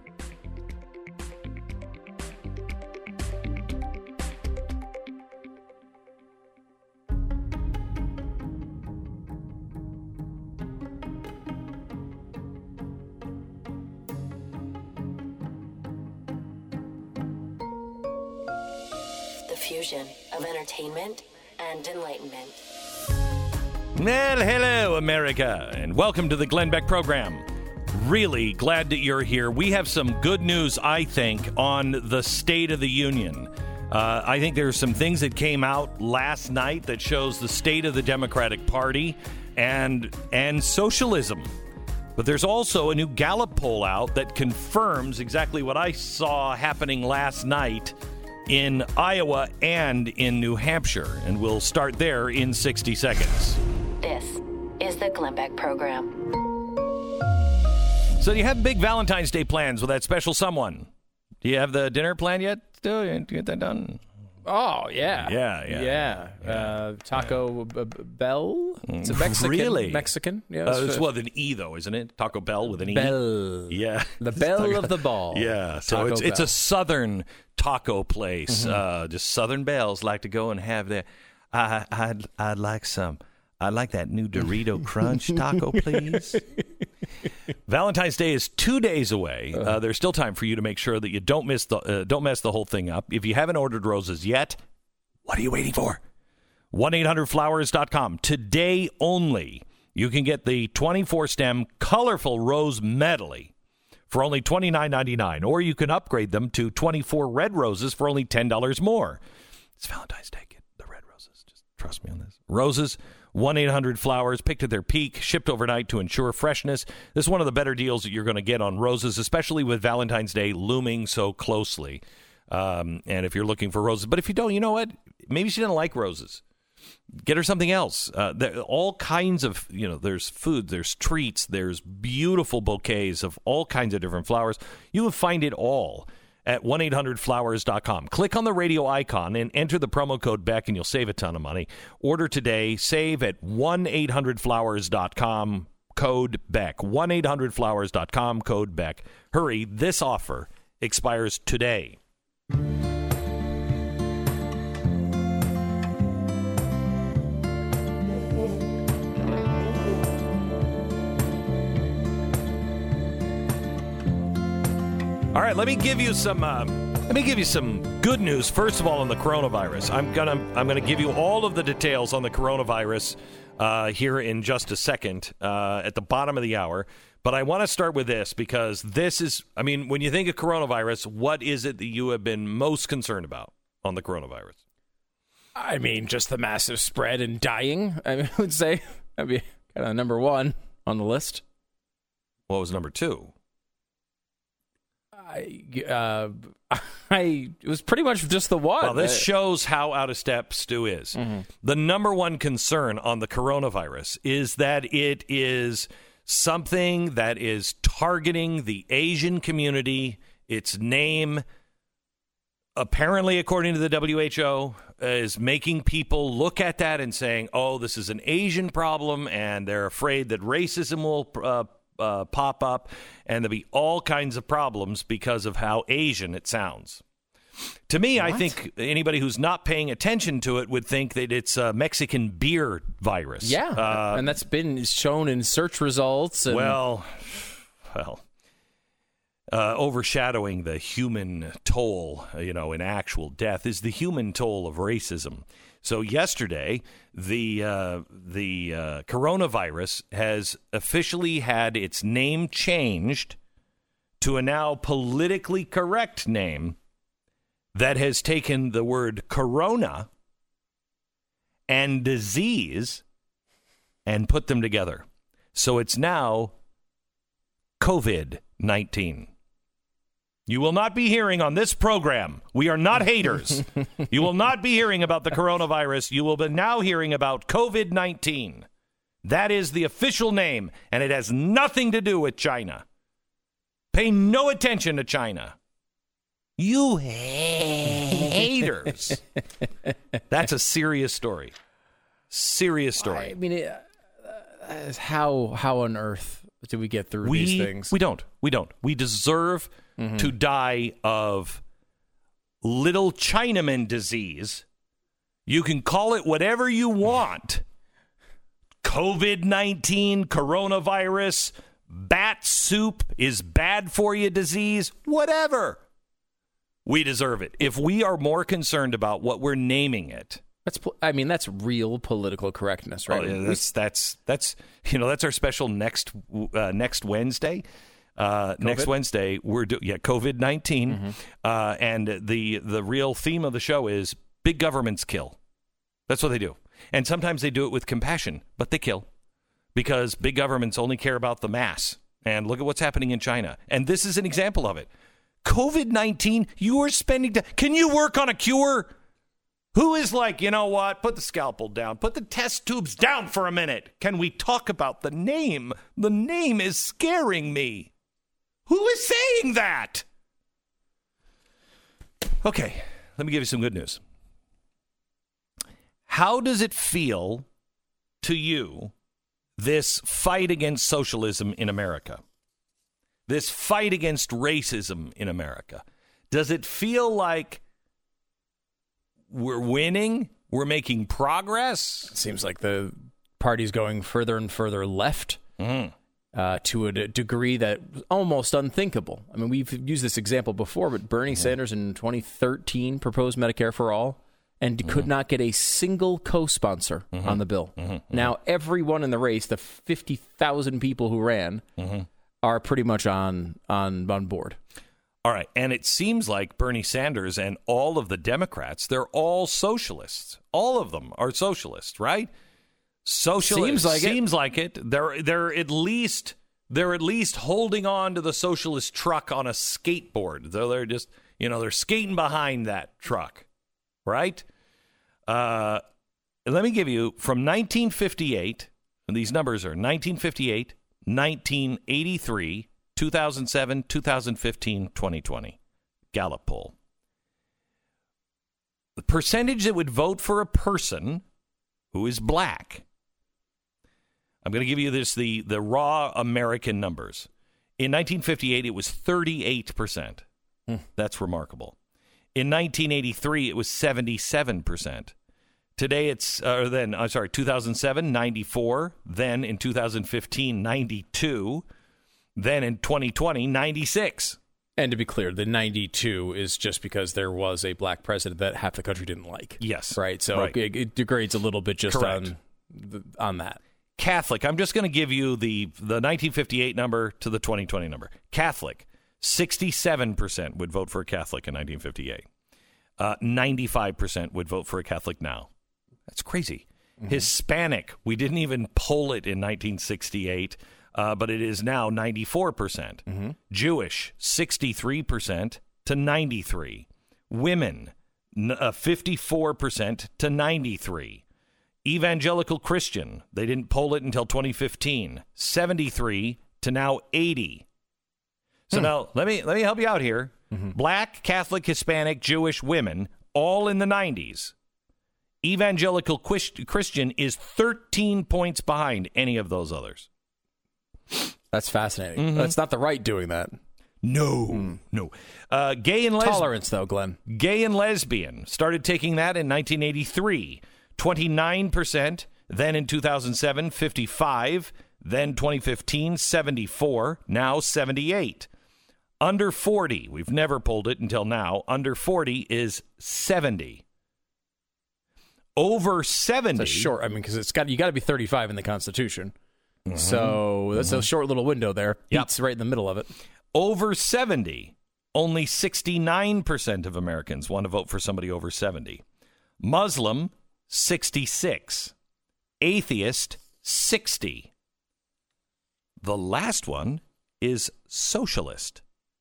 The fusion of entertainment and enlightenment. Well, hello, America, and welcome to the Glenn Beck program. Really glad that you're here. We have some good news, I think, on the State of the Union. I think there's some things that came out last night that shows the state of the Democratic Party and socialism. But there's also a new Gallup poll out that confirms exactly what I saw happening last night in Iowa and in New Hampshire. And we'll start there in 60 seconds. This is the Glenn Beck program. So you have big Valentine's Day plans with that special someone. Do you have the dinner plan yet? Still, you get that done? Oh, yeah. Yeah. Taco Bell? It's a Mexican. Really? Mexican? Yeah. It's with an E, though, isn't it? Taco Bell with an E? Bell. Yeah. The bell of the ball. Yeah. So it's a southern taco place. Just Southern Bells like to go and have their... I'd like some... I'd like that new Dorito Crunch taco, please. Valentine's Day is 2 days away. There's still time for you to make sure that you don't mess the whole thing up. If you haven't ordered roses yet, what are you waiting for? 1-800-Flowers.com. Today only, you can get the 24-stem colorful rose medley for only $29.99, or you can upgrade them to 24 red roses for only $10 more. It's Valentine's Day. Get the red roses. Just trust me on this. Roses. 1-800-Flowers, picked at their peak, shipped overnight to ensure freshness. This is one of the better deals that you're going to get on roses, especially with Valentine's Day looming so closely. And if you're looking for roses. But if you don't, you know what? Maybe she doesn't like roses. Get her something else. There all kinds of, there's food, there's treats, there's beautiful bouquets of all kinds of different flowers. You will find it all at 1-800-Flowers.com. Click on the radio icon and enter the promo code BECK, and you'll save a ton of money. Order today. Save at 1-800-Flowers.com, code BECK. 1-800-Flowers.com, code BECK. Hurry, this offer expires today. All right, let me give you some good news. First of all, on the coronavirus, I'm gonna give you all of the details on the coronavirus here in just a second at the bottom of the hour. But I want to start with this because this is, when you think of coronavirus, what is it that you have been most concerned about on the coronavirus? Just the massive spread and dying. I would say that'd be kind of number one on the list. What was number two? It was pretty much just the one. Well, this shows how out of step Stu is. Mm-hmm. The number one concern on the coronavirus is that it is something that is targeting the Asian community. Its name, apparently, according to the WHO, is making people look at that and saying, oh, this is an Asian problem, and they're afraid that racism will pop up, and there'll be all kinds of problems because of how Asian it sounds. To me, what? I think anybody who's not paying attention to it would think that it's a Mexican beer virus. Yeah, and that's been shown in search results. And... Well, overshadowing the human toll, in actual death is the human toll of racism. So yesterday, the coronavirus has officially had its name changed to a now politically correct name that has taken the word corona and disease and put them together. So it's now COVID-19. You will not be hearing on this program. We are not haters. You will not be hearing about the coronavirus. You will be now hearing about COVID-19. That is the official name, and it has nothing to do with China. Pay no attention to China. You haters. That's a serious story. Serious story. I mean, how on earth do we get through these things? We don't. We deserve to die of little Chinaman disease. You can call it whatever you want. COVID-19, coronavirus, bat soup is bad for you disease, whatever. We deserve it. If we are more concerned about what we're naming it. That's real political correctness, right? Oh, yeah, that's our special next Wednesday. Next Wednesday we're COVID-19, and the real theme of the show is big governments kill. That's what they do, and sometimes they do it with compassion, but they kill because big governments only care about the mass. And look at what's happening in China, and this is an example of it. COVID-19, you are spending. Can you work on a cure? Who is like, you know what? Put the scalpel down. Put the test tubes down for a minute. Can we talk about the name? The name is scaring me. Who is saying that? Okay, let me give you some good news. How does it feel to you, this fight against socialism in America? This fight against racism in America? Does it feel like we're winning? We're making progress? It seems like the party's going further and further left to a degree that almost unthinkable. I mean, we've used this example before, but Bernie Sanders in 2013 proposed Medicare for all and could not get a single co-sponsor on the bill. Now, everyone in the race, the 50,000 people who ran, are pretty much on board. All right, and it seems like Bernie Sanders and all of the Democrats, they're all socialists. All of them are socialists, right? Socialists. Seems like it. They're at least holding on to the socialist truck on a skateboard. They're just, they're skating behind that truck, right? Let me give you from 1958, and these numbers are 1958, 1983, 2007, 2015, 2020. Gallup poll. The percentage that would vote for a person who is black. I'm going to give you the raw American numbers. In 1958, it was 38%. That's remarkable. In 1983, it was 77%. Today, it's 2007, 94. Then in 2015, 92. Then in 2020, 96. And to be clear, the 92 is just because there was a black president that half the country didn't like. Yes. Right. So it degrades a little bit just on that. Catholic. I'm just going to give you the 1958 number to the 2020 number. Catholic. 67% would vote for a Catholic in 1958. 95% would vote for a Catholic now. That's crazy. Hispanic. We didn't even poll it in 1968. But it is now 94%. Jewish, 63% to 93%. Women, 54% to 93%. Evangelical Christian, they didn't poll it until 2015, 73% to now 80%. So now let me help you out here. Black, Catholic, Hispanic, Jewish, women, all in the 90s. Evangelical Christian is 13 points behind any of those others. That's fascinating. That's not the right doing that. No. Gay and lesbian. Tolerance, though, Glenn. Gay and lesbian started taking that in 1983. 29%. Then in 2007, 55%. Then 2015, 74%. Now 78%. Under 40, we've never polled it until now. Under 40 is 70%. Over 70. That's short. I mean, because you got to be 35 in the Constitution. So that's a short little window there. Pete's right in the middle of it. Over 70, only 69% of Americans want to vote for somebody over 70. Muslim, 66. Atheist, 60. The last one is socialist,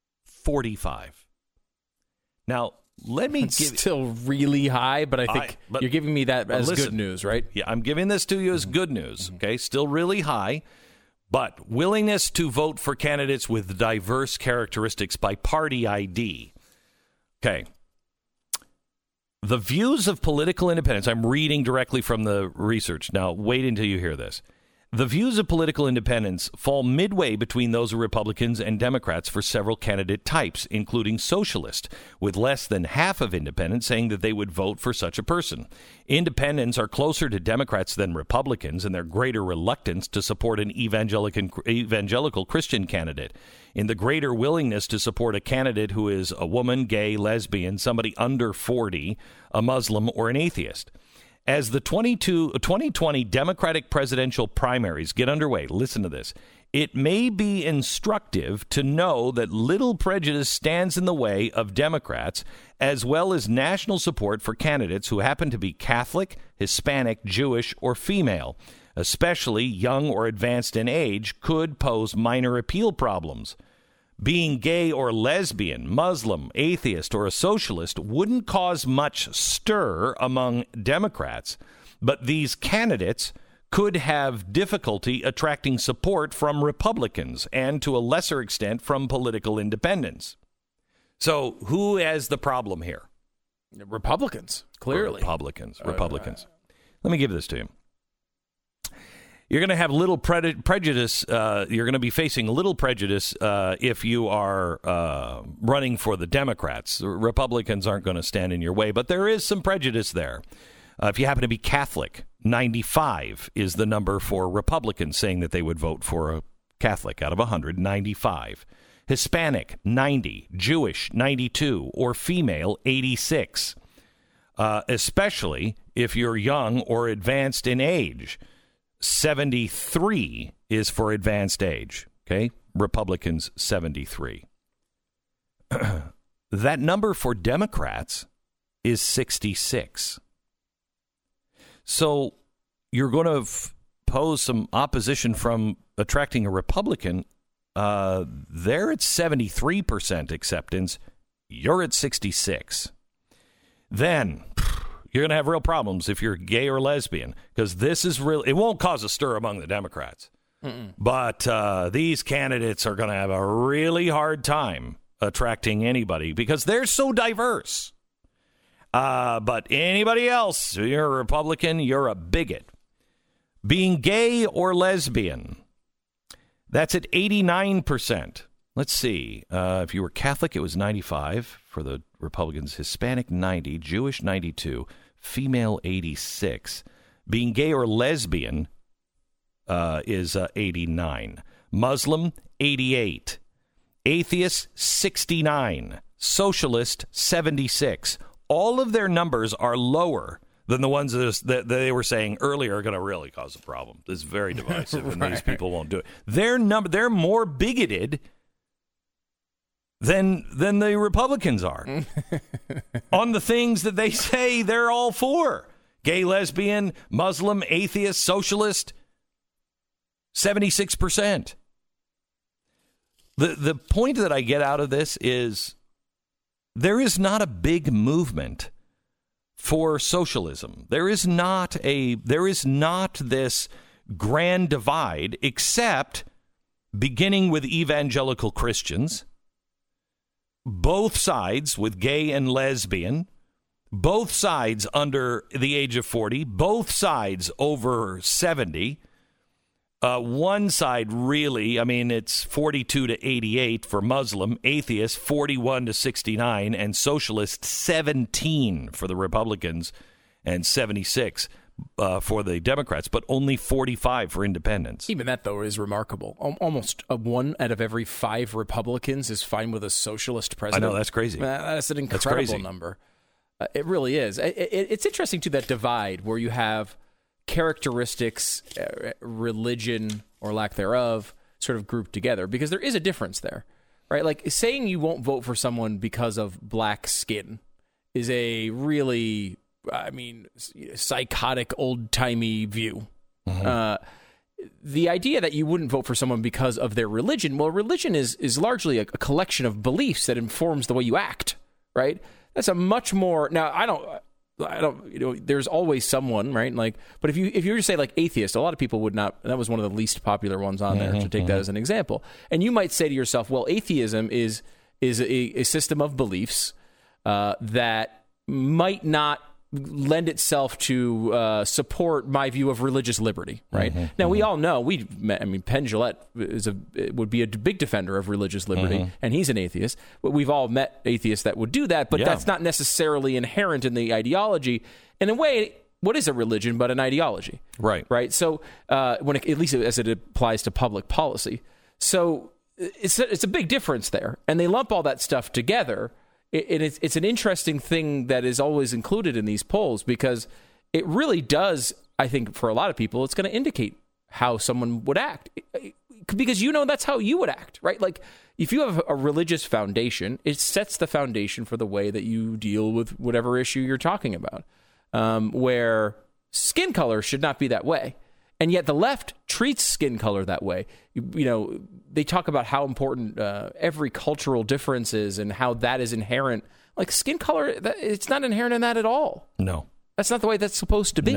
45. Now, let me it's still really high, but I think you're giving me that as good news, right? Yeah, I'm giving this to you as good news, okay? Still really high, but willingness to vote for candidates with diverse characteristics by party ID. Okay. The views of political independence, I'm reading directly from the research. Now, wait until you hear this. The views of political independence fall midway between those of Republicans and Democrats for several candidate types, including socialist, with less than half of independents saying that they would vote for such a person. Independents are closer to Democrats than Republicans in their greater reluctance to support an evangelical Christian candidate, in the greater willingness to support a candidate who is a woman, gay, lesbian, somebody under 40, a Muslim, or an atheist. As the 2020 Democratic presidential primaries get underway, listen to this, it may be instructive to know that little prejudice stands in the way of Democrats, as well as national support for candidates who happen to be Catholic, Hispanic, Jewish, or female, especially young or advanced in age, could pose minor appeal problems. Being gay or lesbian, Muslim, atheist, or a socialist wouldn't cause much stir among Democrats, but these candidates could have difficulty attracting support from Republicans and, to a lesser extent, from political independents. So who has the problem here? Republicans, clearly. Republicans. Let me give this to you. You're going to have little prejudice. You're going to be facing little prejudice if you are running for the Democrats. Republicans aren't going to stand in your way, but there is some prejudice there. If you happen to be Catholic, 95 is the number for Republicans saying that they would vote for a Catholic out of 100, 95. Hispanic, 90. Jewish, 92. Or female, 86. Especially if you're young or advanced in age. 73 is for advanced age, okay? Republicans, 73. That number for Democrats is 66. So you're going to pose some opposition from attracting a Republican. They're at 73% acceptance. You're at 66. Then you're going to have real problems if you're gay or lesbian, because this is real. It won't cause a stir among the Democrats. But these candidates are going to have a really hard time attracting anybody because they're so diverse. But anybody else, you're a Republican, you're a bigot. Being gay or lesbian, that's at 89%. Let's see. If you were Catholic, it was 95 for the Republicans. Hispanic, 90. Jewish, 92. Female, 86. Being gay or lesbian is 89. Muslim, 88. Atheist, 69. Socialist, 76. All of their numbers are lower than the ones that they were saying earlier are going to really cause a problem. It's very divisive, and these people won't do it. They're more bigoted than the Republicans are on the things that they say they're all for. Gay, lesbian, Muslim, atheist, socialist, 76%. The point that I get out of this is there is not a big movement for socialism. There is not this grand divide, except beginning with evangelical Christians, both sides with gay and lesbian, both sides under the age of 40, both sides over 70. One side really, it's 42 to 88 for Muslim, atheist 41 to 69, and socialist 17 for the Republicans and 76 for the Democrats, but only 45 for independents. Even that, though, is remarkable. Almost one out of every 5 Republicans is fine with a socialist president. I know, that's crazy. That's an incredible number. It really is. It's interesting, too, that divide where you have characteristics, religion or lack thereof, sort of grouped together, because there is a difference there, right? Like saying you won't vote for someone because of black skin is a really, psychotic, old-timey view. Mm-hmm. the idea that you wouldn't vote for someone because of their religion, well, religion is largely a collection of beliefs that informs the way you act, right? That's a much more, now I don't, there's always someone, right? Like, but if you were to say like atheist, a lot of people would not, that was one of the least popular ones on there, to take that as an example. And you might say to yourself, well, atheism is a system of beliefs that might not lend itself to support my view of religious liberty, right? Now, we all know, Penn Jillette would be a big defender of religious liberty, and he's an atheist. But we've all met atheists that would do that, but that's not necessarily inherent in the ideology. In a way, what is a religion but an ideology? Right. So, at least as it applies to public policy. So, it's a big difference there. And they lump all that stuff together. It's an interesting thing that is always included in these polls because it really does, I think, for a lot of people, it's going to indicate how someone would act. Because that's how you would act, right? Like, if you have a religious foundation, it sets the foundation for the way that you deal with whatever issue you're talking about, where skin color should not be that way. And yet the left treats skin color that way. They talk about how important every cultural difference is and how that is inherent. Like skin color, it's not inherent in that at all. No. That's not the way that's supposed to be.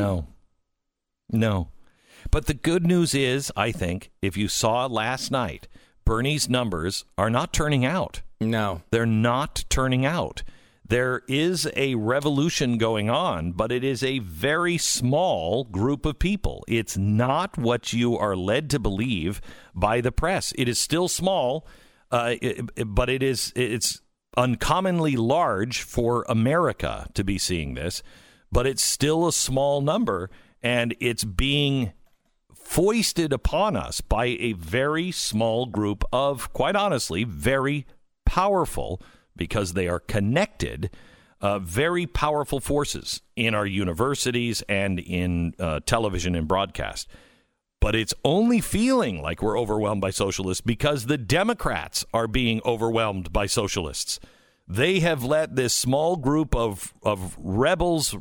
No. But the good news is, I think, if you saw last night, Bernie's numbers are not turning out. No. They're not turning out. There is a revolution going on, but it is a very small group of people. It's not what you are led to believe by the press. It is still small, but it's uncommonly large for America to be seeing this, but it's still a small number, and it's being foisted upon us by a very small group of, quite honestly, very powerful, because they are connected, very powerful forces in our universities and in television and broadcast. But it's only feeling like we're overwhelmed by socialists because the Democrats are being overwhelmed by socialists. They have let this small group of rebels,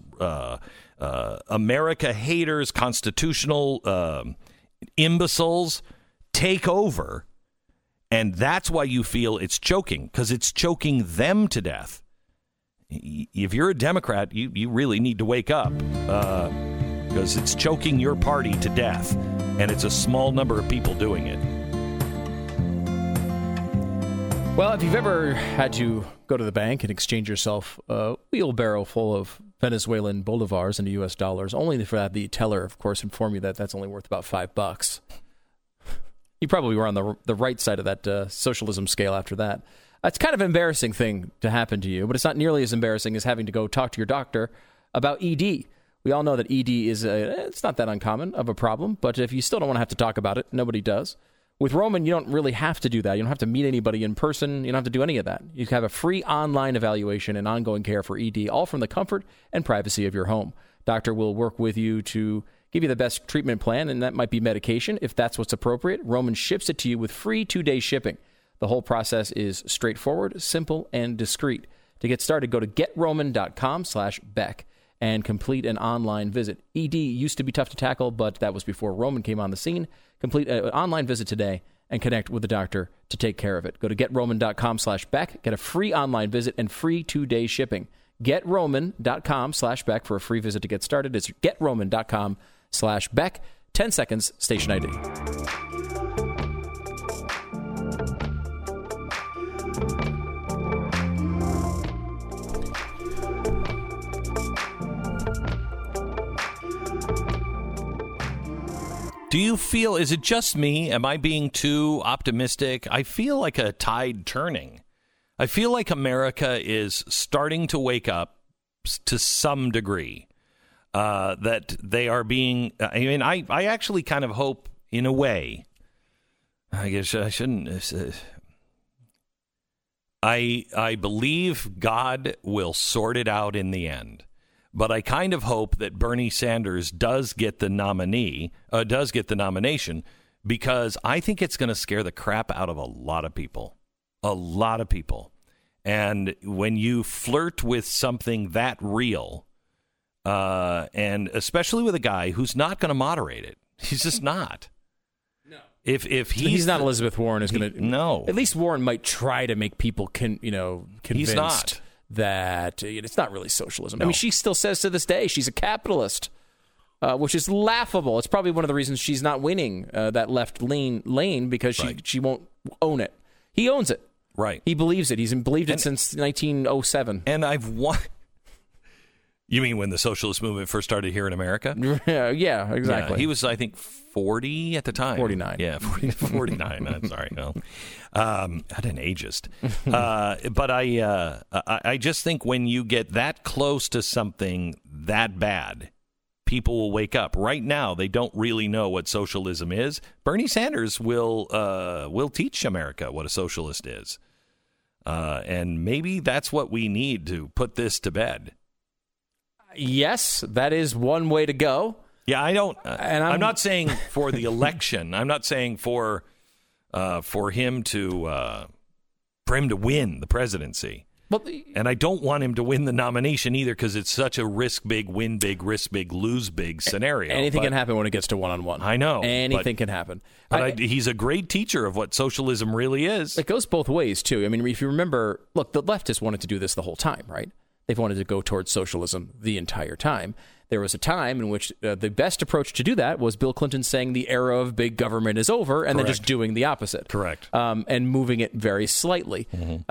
America haters, constitutional imbeciles take over. And that's why you feel it's choking, because it's choking them to death. If you're a Democrat, you really need to wake up, because it's choking your party to death, and it's a small number of people doing it. Well, if you've ever had to go to the bank and exchange yourself a wheelbarrow full of Venezuelan bolivars into U.S. dollars, only for that the teller, of course, inform you that that's only worth about $5. You probably were on the right side of that socialism scale after that. It's kind of an embarrassing thing to happen to you, but it's not nearly as embarrassing as having to go talk to your doctor about ED. We all know that ED it's not that uncommon of a problem, but if you still don't want to have to talk about it, nobody does. With Roman, you don't really have to do that. You don't have to meet anybody in person. You don't have to do any of that. You can have a free online evaluation and ongoing care for ED, all from the comfort and privacy of your home. Doctor will work with you to give you the best treatment plan, and that might be medication if that's what's appropriate. Roman ships it to you with free 2-day shipping. The whole process is straightforward, simple, and discreet. To get started, go to GetRoman.com/Beck and complete an online visit. ED used to be tough to tackle, but that was before Roman came on the scene. Complete an online visit today and connect with the doctor to take care of it. Go to GetRoman.com/Beck, get a free online visit and free 2-day shipping. GetRoman.com/Beck for a free visit to get started. It's GetRoman.com/Beck. 10 seconds, station ID. Do you feel, is it just me? Am I being too optimistic? I feel like a tide turning. I feel like America is starting to wake up to some degree. That they are being, I actually kind of hope, in a way, I guess I shouldn't, I believe God will sort it out in the end. But I kind of hope that Bernie Sanders does get the nomination, because I think it's going to scare the crap out of a lot of people. A lot of people. And when you flirt with something that real, and especially with a guy who's not going to moderate it, he's just not. If he's not Elizabeth Warren, is going to no. At least Warren might try to make people convinced He's not. that it's not really socialism. No. I mean, she still says to this day she's a capitalist, which is laughable. It's probably one of the reasons she's not winning that left lane because she won't own it. He owns it. Right. He believes it. He's believed it since 1907. And I've won. You mean when the socialist movement first started here in America? Yeah, exactly. Yeah, he was, I think, 40 at the time. 49. Yeah, 49. I'm sorry. No. Not an ageist. But I just think when you get that close to something that bad, people will wake up. Right now, they don't really know what socialism is. Bernie Sanders will teach America what a socialist is. And maybe that's what we need to put this to bed. Yes, that is one way to go. Yeah, I don't. I'm not saying for the election. I'm not saying for him to win the presidency. And I don't want him to win the nomination either because it's such a risk big, win big, risk big, lose big scenario. Anything can happen when it gets to one-on-one. I know. Anything can happen. But he's a great teacher of what socialism really is. It goes both ways, too. I mean, if you remember, look, the leftists wanted to do this the whole time, right? They've wanted to go towards socialism the entire time. There was a time in which the best approach to do that was Bill Clinton saying the era of big government is over and then just doing the opposite. Correct. And moving it very slightly.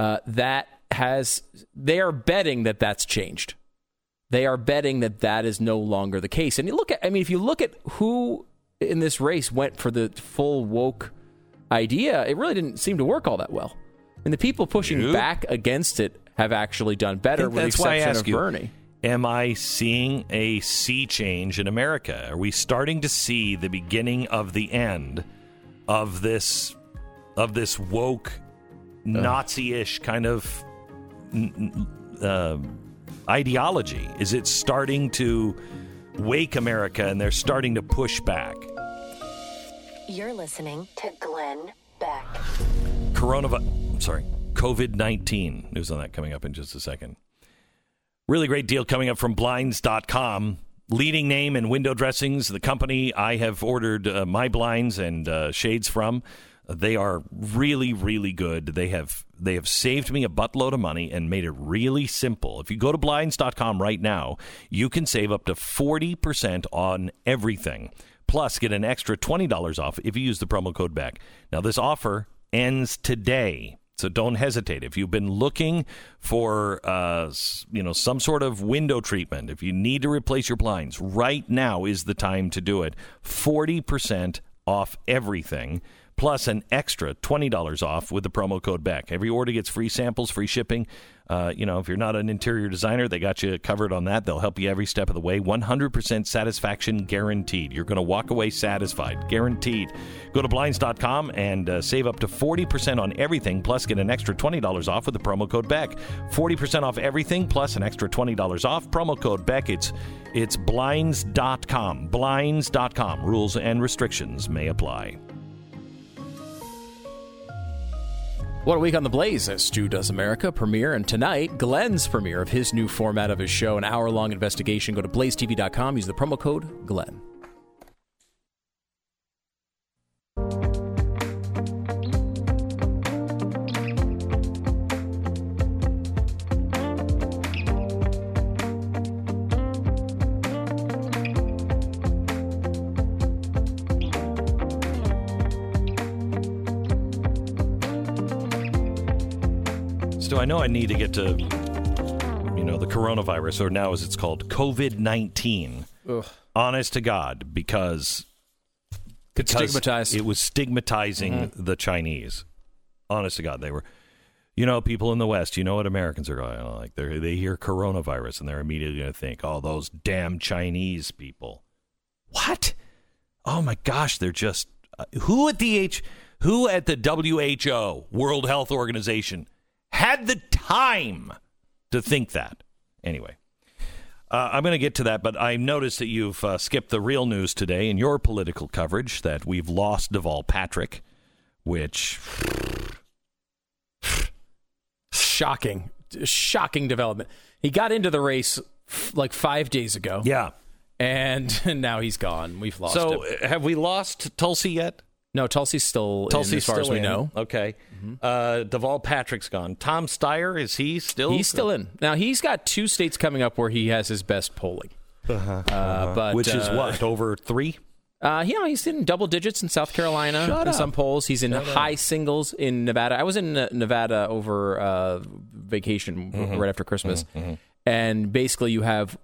They are betting that that's changed. They are betting that that is no longer the case. And if you look at who in this race went for the full woke idea, it really didn't seem to work all that well. And the people pushing back against it have actually done better, with the exception of Bernie. Am I seeing a sea change in America? Are we starting to see the beginning of the end of this woke, Nazi-ish kind of ideology? Is it starting to wake America and they're starting to push back? You're listening to Glenn Beck. COVID-19. News on that coming up in just a second. Really great deal coming up from Blinds.com. Leading name in window dressings, the company I have ordered my blinds and shades from. They are really, really good. They have saved me a buttload of money and made it really simple. If you go to Blinds.com right now, you can save up to 40% on everything. Plus, get an extra $20 off if you use the promo code BECK. Now, this offer ends today, so don't hesitate. If you've been looking for some sort of window treatment, if you need to replace your blinds, right now is the time to do it. 40% off everything, plus an extra $20 off with the promo code BECK. Every order gets free samples, free shipping. If you're not an interior designer, they got you covered on that. They'll help you every step of the way. 100% satisfaction guaranteed. You're going to walk away satisfied, guaranteed. Go to Blinds.com and save up to 40% on everything, plus get an extra $20 off with the promo code BECK. 40% off everything, plus an extra $20 off. Promo code BECK. It's Blinds.com. Blinds.com. Rules and restrictions may apply. What a week on the Blaze as Stu Does America premiere, and tonight, Glenn's premiere of his new format of his show, an hour-long investigation. Go to blazetv.com, use the promo code Glenn. I know I need to get to, the coronavirus, or now as it's called, COVID-19. Ugh. Honest to God, because stigmatized. It was stigmatizing the Chinese. Honest to God, they were, people in the West, what Americans are going like. They hear coronavirus and they're immediately going to think, oh, those damn Chinese people. What? Oh my gosh, they're just who at the WHO, World Health Organization, had the time to think that. Anyway, I'm going to get to that, but I noticed that you've skipped the real news today in your political coverage that we've lost Deval Patrick, which... Shocking development. He got into the race like 5 days ago. Yeah. And now he's gone. We've lost him. So have we lost Tulsi yet? No, Tulsi's still in, as far as we know. Okay. Deval Patrick's gone. Tom Steyer, is he still? He's still in. Now, he's got 2 states coming up where he has his best polling. But which is what, over 3? He's in double digits in South Carolina in some polls. He's in high singles in Nevada. I was in Nevada over vacation right after Christmas. And basically you have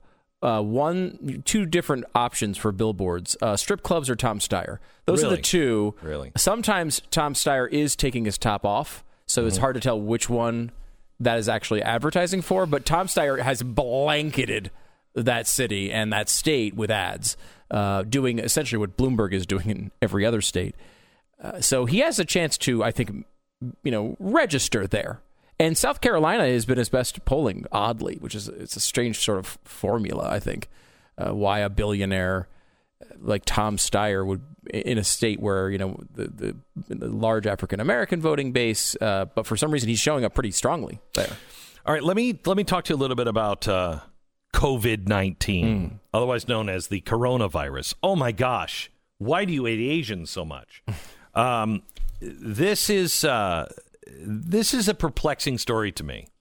2 different options for billboards, strip clubs or Tom Steyer. Those are the 2. Really? Sometimes Tom Steyer is taking his top off, so it's hard to tell which one that is actually advertising for. But Tom Steyer has blanketed that city and that state with ads, doing essentially what Bloomberg is doing in every other state. So he has a chance to, I think, register there. And South Carolina has been his best polling, oddly, it's a strange sort of formula, I think, why a billionaire like Tom Steyer would, in a state where, the large African-American voting base, but for some reason he's showing up pretty strongly there. All right, let me talk to you a little bit about COVID-19, otherwise known as the coronavirus. Oh, my gosh. Why do you hate Asians so much? This is a perplexing story to me.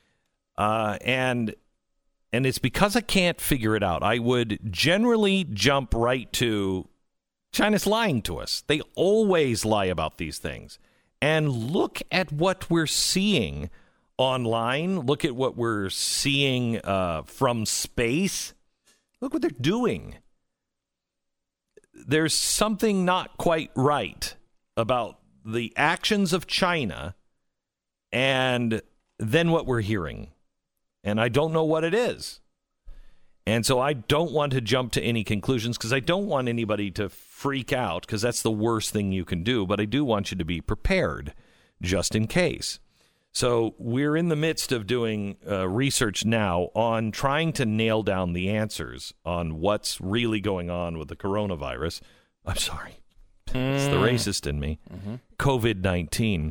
And it's because I can't figure it out. I would generally jump right to China's lying to us. They always lie about these things. And look at what we're seeing online. Look at what we're seeing from space. Look what they're doing. There's something not quite right about the actions of China and then what we're hearing. And I don't know what it is. And so I don't want to jump to any conclusions because I don't want anybody to freak out because that's the worst thing you can do. But I do want you to be prepared just in case. So we're in the midst of doing research now on trying to nail down the answers on what's really going on with the coronavirus. I'm sorry. It's the racist in me. COVID-19.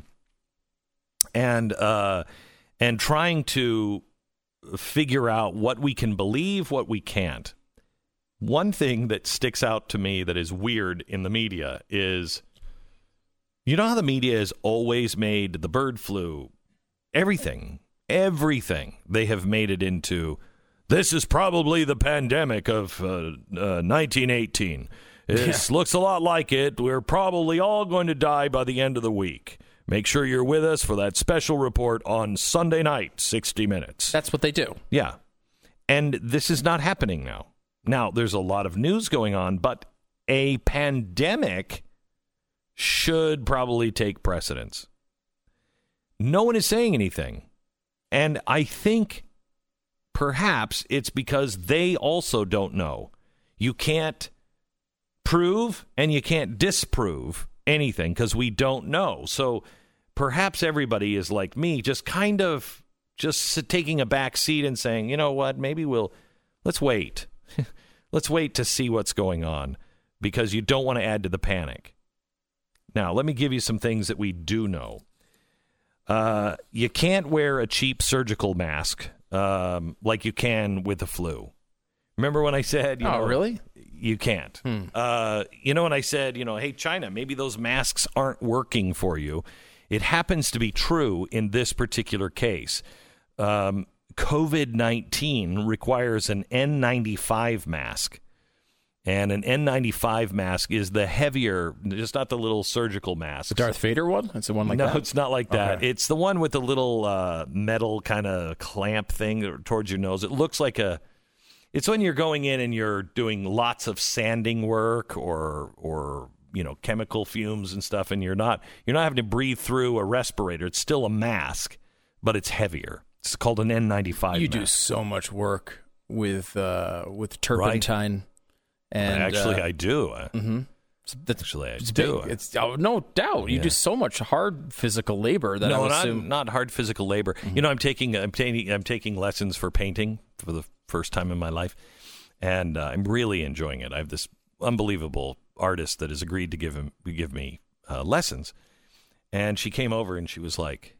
And trying to figure out what we can believe, what we can't. One thing that sticks out to me that is weird in the media is, you know how the media has always made the bird flu, everything, they have made it into, this is probably the pandemic of 1918. This looks a lot like it. We're probably all going to die by the end of the week. Make sure you're with us for that special report on Sunday night, 60 Minutes. That's what they do. Yeah. And this is not happening now. Now, there's a lot of news going on, but a pandemic should probably take precedence. No one is saying anything. And I think perhaps it's because they also don't know. You can't prove and you can't disprove anything because we don't know. So perhaps everybody is like me, just taking a back seat and saying, you know what, maybe let's wait. Let's wait to see what's going on because you don't want to add to the panic. Now, let me give you some things that we do know. You can't wear a cheap surgical mask like you can with the flu. Remember when I said, really? You can't. When I said, hey, China, maybe those masks aren't working for you. It happens to be true in this particular case. COVID-19 requires an N95 mask. And an N95 mask is the heavier, just not the little surgical mask. The Darth Vader one? It's the one like that? No, it's not like that. Okay. It's the one with the little metal kind of clamp thing towards your nose. It looks like it's when you're going in and you're doing lots of sanding work or chemical fumes and stuff, and you're not having to breathe through a respirator. It's still a mask, but it's heavier. It's called an N95 You mask. do so much work with turpentine. Right? And actually, I do. Actually, I do. It's no doubt. You do so much hard physical labor that I would assume. Not hard physical labor. Mm-hmm. I'm taking lessons for painting for the first time in my life, and I'm really enjoying it. I have this unbelievable artist that has agreed to give me lessons, and she came over and she was like,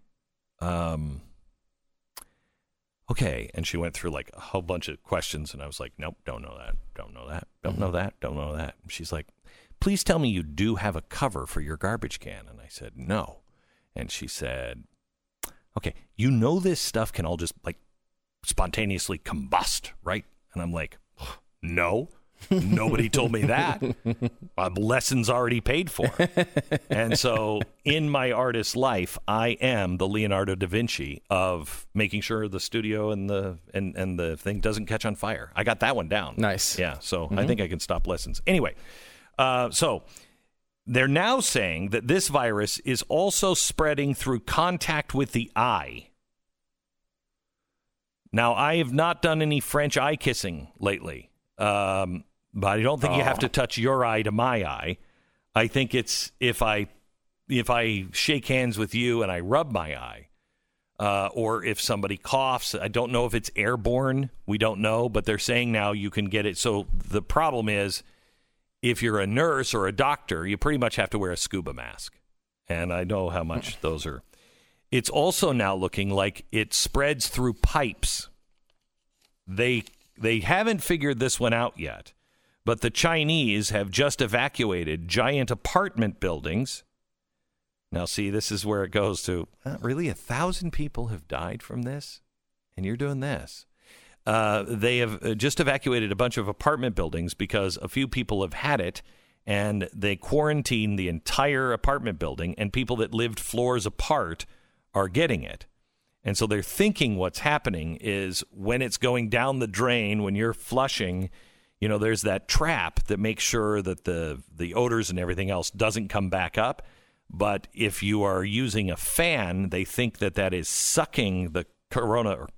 okay, and she went through like a whole bunch of questions, and I was like, nope, don't know that, don't know that, don't know that, don't know that. And she's like, please tell me you do have a cover for your garbage can? And I said, no. And she said, okay, you know this stuff can all just like spontaneously combust, right? And I'm like, no, nobody told me that. Lessons already paid for. And so in my artist life, I am the Leonardo da Vinci of making sure the studio and the thing doesn't catch on fire. I got that one down. Nice. Yeah, so I think I can stop lessons. Anyway, so they're now saying that this virus is also spreading through contact with the eye. Now, I have not done any French eye kissing lately, but I don't think you have to touch your eye to my eye. I think it's if I shake hands with you and I rub my eye, or if somebody coughs. I don't know if it's airborne. We don't know, but they're saying now you can get it. So the problem is, if you're a nurse or a doctor, you pretty much have to wear a scuba mask. And I know how much those are. It's also now looking like it spreads through pipes. They haven't figured this one out yet, but the Chinese have just evacuated giant apartment buildings. Now, see, this is where it goes to, really, 1,000 people have died from this? And you're doing this. They have just evacuated a bunch of apartment buildings because a few people have had it, and they quarantined the entire apartment building, and people that lived floors apart are getting it. And so they're thinking what's happening is when it's going down the drain, when you're flushing, you know, there's that trap that makes sure that the odors and everything else doesn't come back up. But if you are using a fan, they think that is sucking the corona.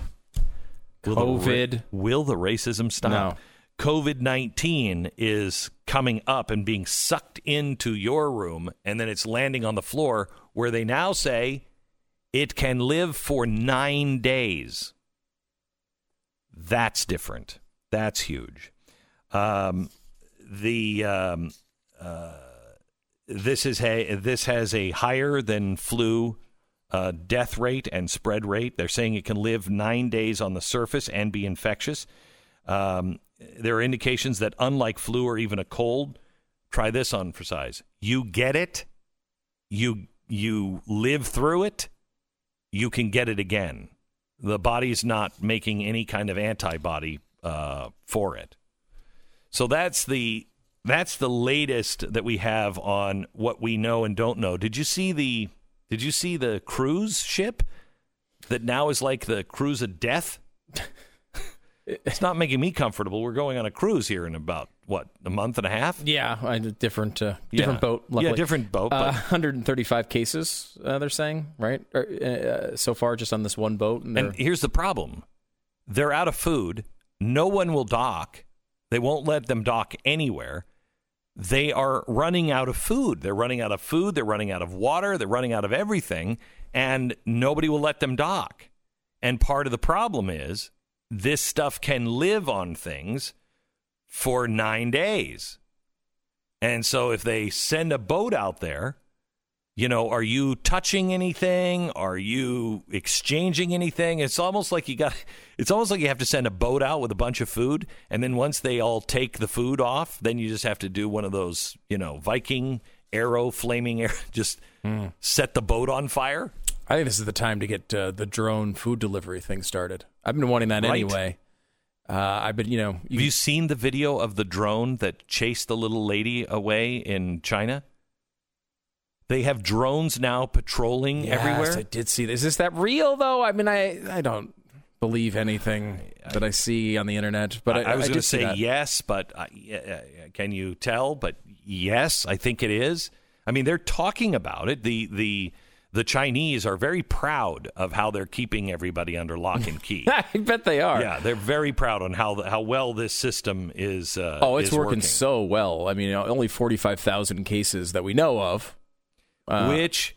COVID. Will the racism stop? No. COVID-19 is coming up and being sucked into your room, and then it's landing on the floor where they now say it can live for 9 days. That's different. That's huge. This has a higher than flu death rate and spread rate. They're saying it can live 9 days on the surface and be infectious. There are indications that unlike flu or even a cold, try this on for size. You get it, you live through it, you can get it again. The body's not making any kind of antibody for it. So that's the latest that we have on what we know and don't know. Did you see the cruise ship that now is like the cruise of death? It's not making me comfortable. We're going on a cruise here in about, a month and a half? Yeah, different boat. Luckily. Yeah, different boat. But 135 cases, they're saying, right? So far, just on this one boat. And here's the problem. They're out of food. No one will dock. They won't let them dock anywhere. They are running out of food. They're running out of food. They're running out of water. They're running out of everything. And nobody will let them dock. And part of the problem is this stuff can live on things for 9 days. And so if they send a boat out there, are you touching anything? Are you exchanging anything? It's almost like you have to send a boat out with a bunch of food, and then once they all take the food off, then you just have to do one of those, Viking arrow, flaming arrow, just set the boat on fire. I think this is the time to get the drone food delivery thing started. I've been wanting that anyway. Have you seen the video of the drone that chased the little lady away in China? They have drones now patrolling everywhere. I did see this. Is that real, though? I mean, I don't believe anything that I see on the internet. But I was going to say that. Yes, but can you tell? But yes, I think it is. I mean, they're talking about it. The Chinese are very proud of how they're keeping everybody under lock and key. I bet they are. Yeah, they're very proud on how well this system is. It's working so well. I mean, only 45,000 cases that we know of. Which,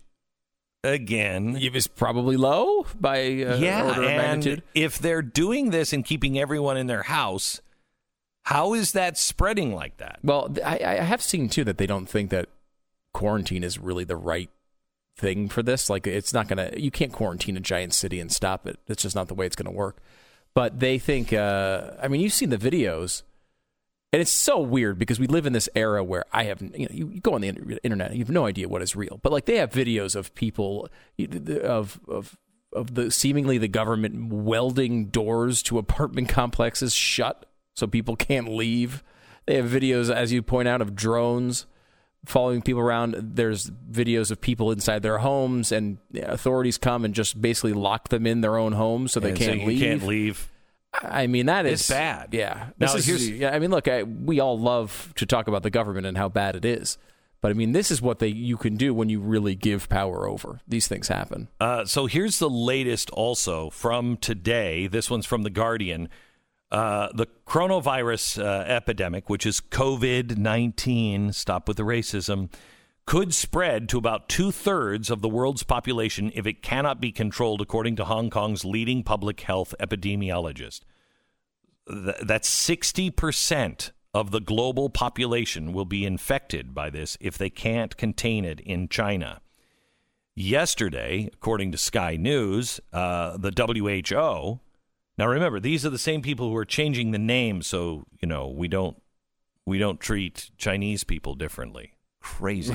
again, is probably low by order of magnitude. If they're doing this and keeping everyone in their house, how is that spreading like that? Well, I have seen, too, that they don't think that quarantine is really the right thing for this. Like, it's not going to, you can't quarantine a giant city and stop it. It's just not the way it's going to work. But they think, you've seen the videos. And it's so weird because we live in this era where you go on the internet, you have no idea what is real. But like they have videos of people of the seemingly the government welding doors to apartment complexes shut so people can't leave. They have videos, as you point out, of drones following people around. There's videos of people inside their homes, and authorities come and just basically lock them in their own homes so they can't leave. Can't leave. I mean, it's bad. Yeah. Look, we all love to talk about the government and how bad it is. But, I mean, this is what you can do when you really give power over. These things happen. So here's the latest also from today. This one's from The Guardian. The coronavirus epidemic, which is COVID-19, stop with the racism, could spread to about 2/3 of the world's population if it cannot be controlled, according to Hong Kong's leading public health epidemiologist. That's 60% of the global population will be infected by this if they can't contain it in China. Yesterday, according to Sky News, the WHO... Now, remember, these are the same people who are changing the name so, we don't treat Chinese people differently. Crazy.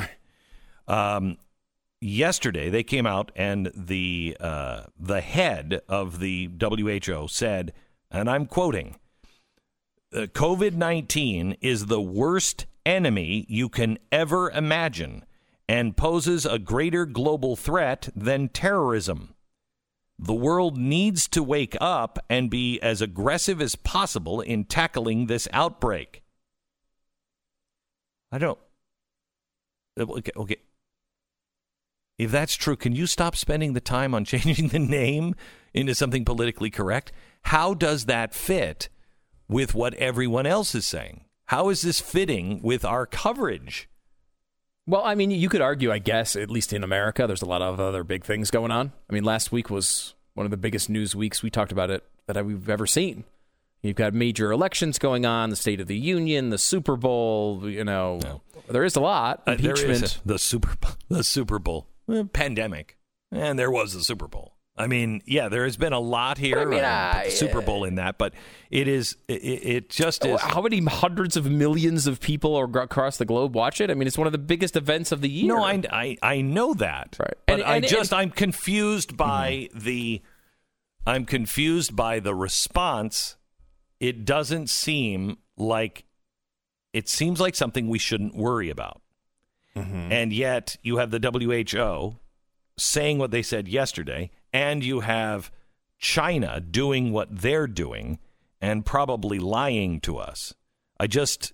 Yesterday, they came out and the head of the WHO said, and I'm quoting, COVID-19 is the worst enemy you can ever imagine and poses a greater global threat than terrorism. The world needs to wake up and be as aggressive as possible in tackling this outbreak. Okay. If that's true, can you stop spending the time on changing the name into something politically correct? How does that fit with what everyone else is saying? How is this fitting with our coverage? Well, I mean, you could argue, I guess, at least in America, there's a lot of other big things going on. I mean, last week was one of the biggest news weeks. We talked about it that we've ever seen. You've got major elections going on, the State of the Union, the Super Bowl, There is a lot. Impeachment. There is the Super Bowl. Pandemic. And there was the Super Bowl. I mean, yeah, there has been a lot here. Super Bowl in that, but it just is. How many hundreds of millions of people across the globe watch it? I mean, it's one of the biggest events of the year. No, I know that. Right. But I'm confused by I'm confused by the response. It doesn't seem like it seems like something we shouldn't worry about. Mm-hmm. And yet you have the WHO saying what they said yesterday, and you have China doing what they're doing and probably lying to us. I guess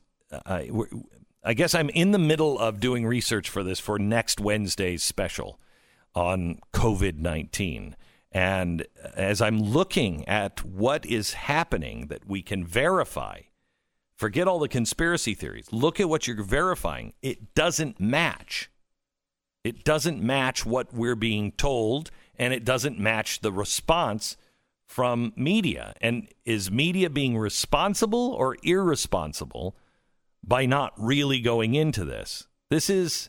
I'm in the middle of doing research for this for next Wednesday's special on COVID-19. And as I'm looking at what is happening that we can verify, forget all the conspiracy theories. Look at what you're verifying. It doesn't match. It doesn't match what we're being told, and it doesn't match the response from media. And is media being responsible or irresponsible by not really going into this? This is,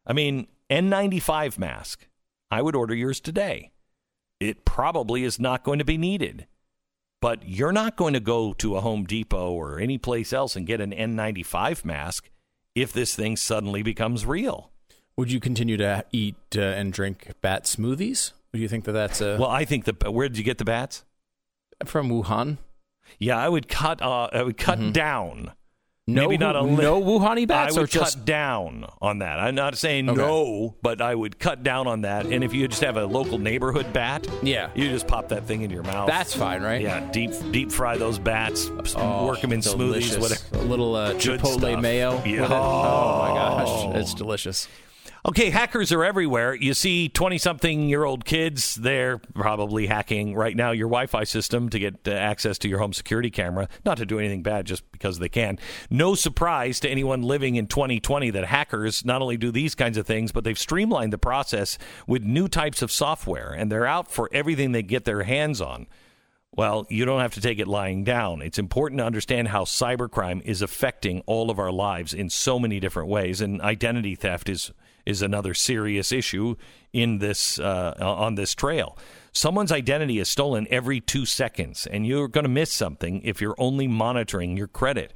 N95 mask. I would order yours today. It probably is not going to be needed. But you're not going to go to a Home Depot or any place else and get an N95 mask if this thing suddenly becomes real. Would you continue to eat and drink bat smoothies? Do you think that's a... Well, I think where did you get the bats? From Wuhan. Yeah, I would cut down. Maybe not no Wuhani bats? I would cut down on that. I'm not saying no, but I would cut down on that. And if you just have a local neighborhood bat, you just pop that thing into your mouth. That's fine, right? Yeah, deep fry those bats, work them in delicious. Smoothies, whatever. A little Chipotle stuff. mayo. Yeah. Oh my gosh, it's delicious. Okay, hackers are everywhere. You see 20-something-year-old kids, they're probably hacking right now your Wi-Fi system to get access to your home security camera. Not to do anything bad, just because they can. No surprise to anyone living in 2020 that hackers not only do these kinds of things, but they've streamlined the process with new types of software, and they're out for everything they get their hands on. Well, you don't have to take it lying down. It's important to understand how cybercrime is affecting all of our lives in so many different ways, and identity theft is another serious issue in this on this trail. Someone's identity is stolen every 2 seconds, and you're going to miss something if you're only monitoring your credit.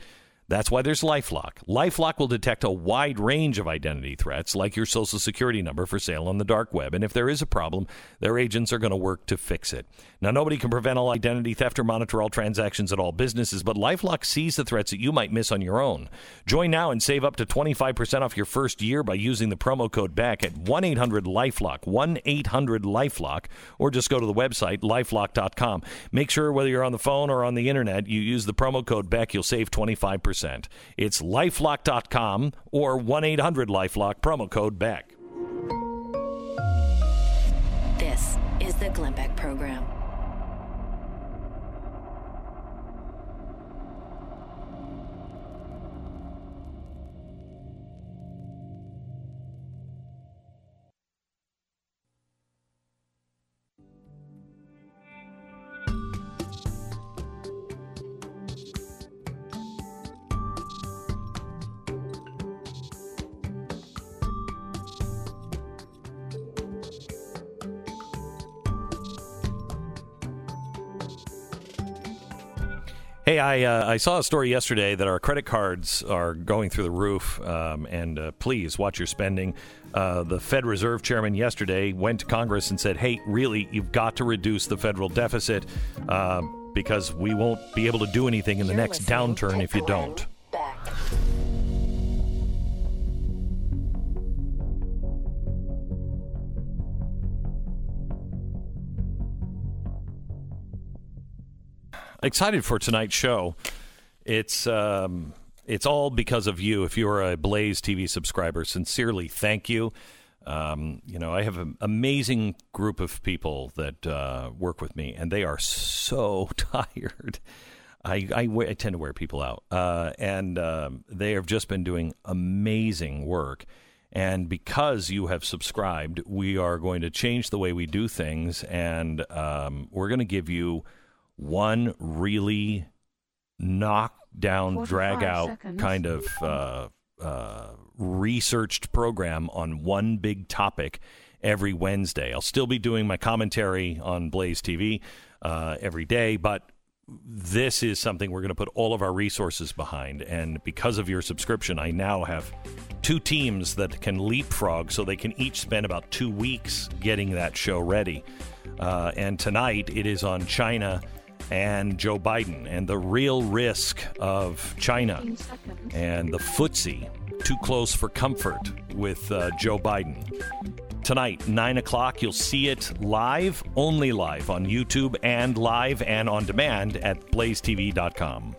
That's why there's LifeLock. LifeLock will detect a wide range of identity threats, like your Social Security number for sale on the dark web. And if there is a problem, their agents are going to work to fix it. Now, nobody can prevent all identity theft or monitor all transactions at all businesses, but LifeLock sees the threats that you might miss on your own. Join now and save up to 25% off your first year by using the promo code BACK at 1-800-LifeLock, 1-800-LifeLock, or just go to the website, lifelock.com. Make sure whether you're on the phone or on the internet, you use the promo code BACK. You'll save 25%. It's lifelock.com or 1-800-LifeLock, promo code BACK. This is the Glenn Beck Program. Hey, I saw a story yesterday that our credit cards are going through the roof, and please watch your spending. The Fed Reserve Chairman yesterday went to Congress and said, hey, really, you've got to reduce the federal deficit because we won't be able to do anything in the next downturn if you don't. Back. Excited for tonight's show. It's all because of you. If you're a Blaze TV subscriber, sincerely thank you. I have an amazing group of people that work with me, and they are so tired. I tend to wear people out, and they have just been doing amazing work. And because you have subscribed, we are going to change the way we do things, and we're going to give you one really knock-down, drag-out kind of researched program on one big topic every Wednesday. I'll still be doing my commentary on Blaze TV every day, but this is something we're going to put all of our resources behind. And because of your subscription, I now have 2 teams that can leapfrog, so they can each spend about 2 weeks getting that show ready. And tonight it is on China and Joe Biden and the real risk of China and the footsie, too close for comfort with Joe Biden. Tonight, 9 o'clock, you'll see it live, only live on YouTube and live and on demand at blazetv.com.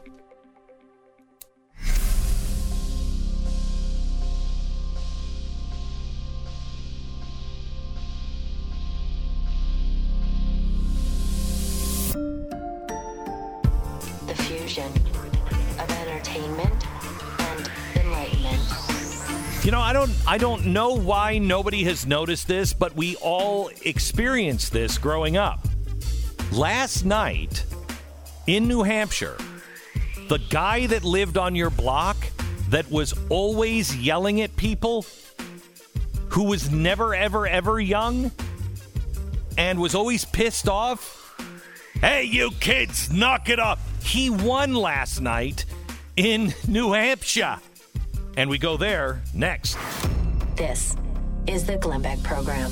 Of entertainment and enlightenment. You know, I don't know why nobody has noticed this, but we all experienced this growing up. Last night in New Hampshire, the guy that lived on your block that was always yelling at people, who was never, ever, ever young and was always pissed off. Hey, you kids, knock it up. He won last night in New Hampshire. And we go there next. This is the Glenn Beck Program.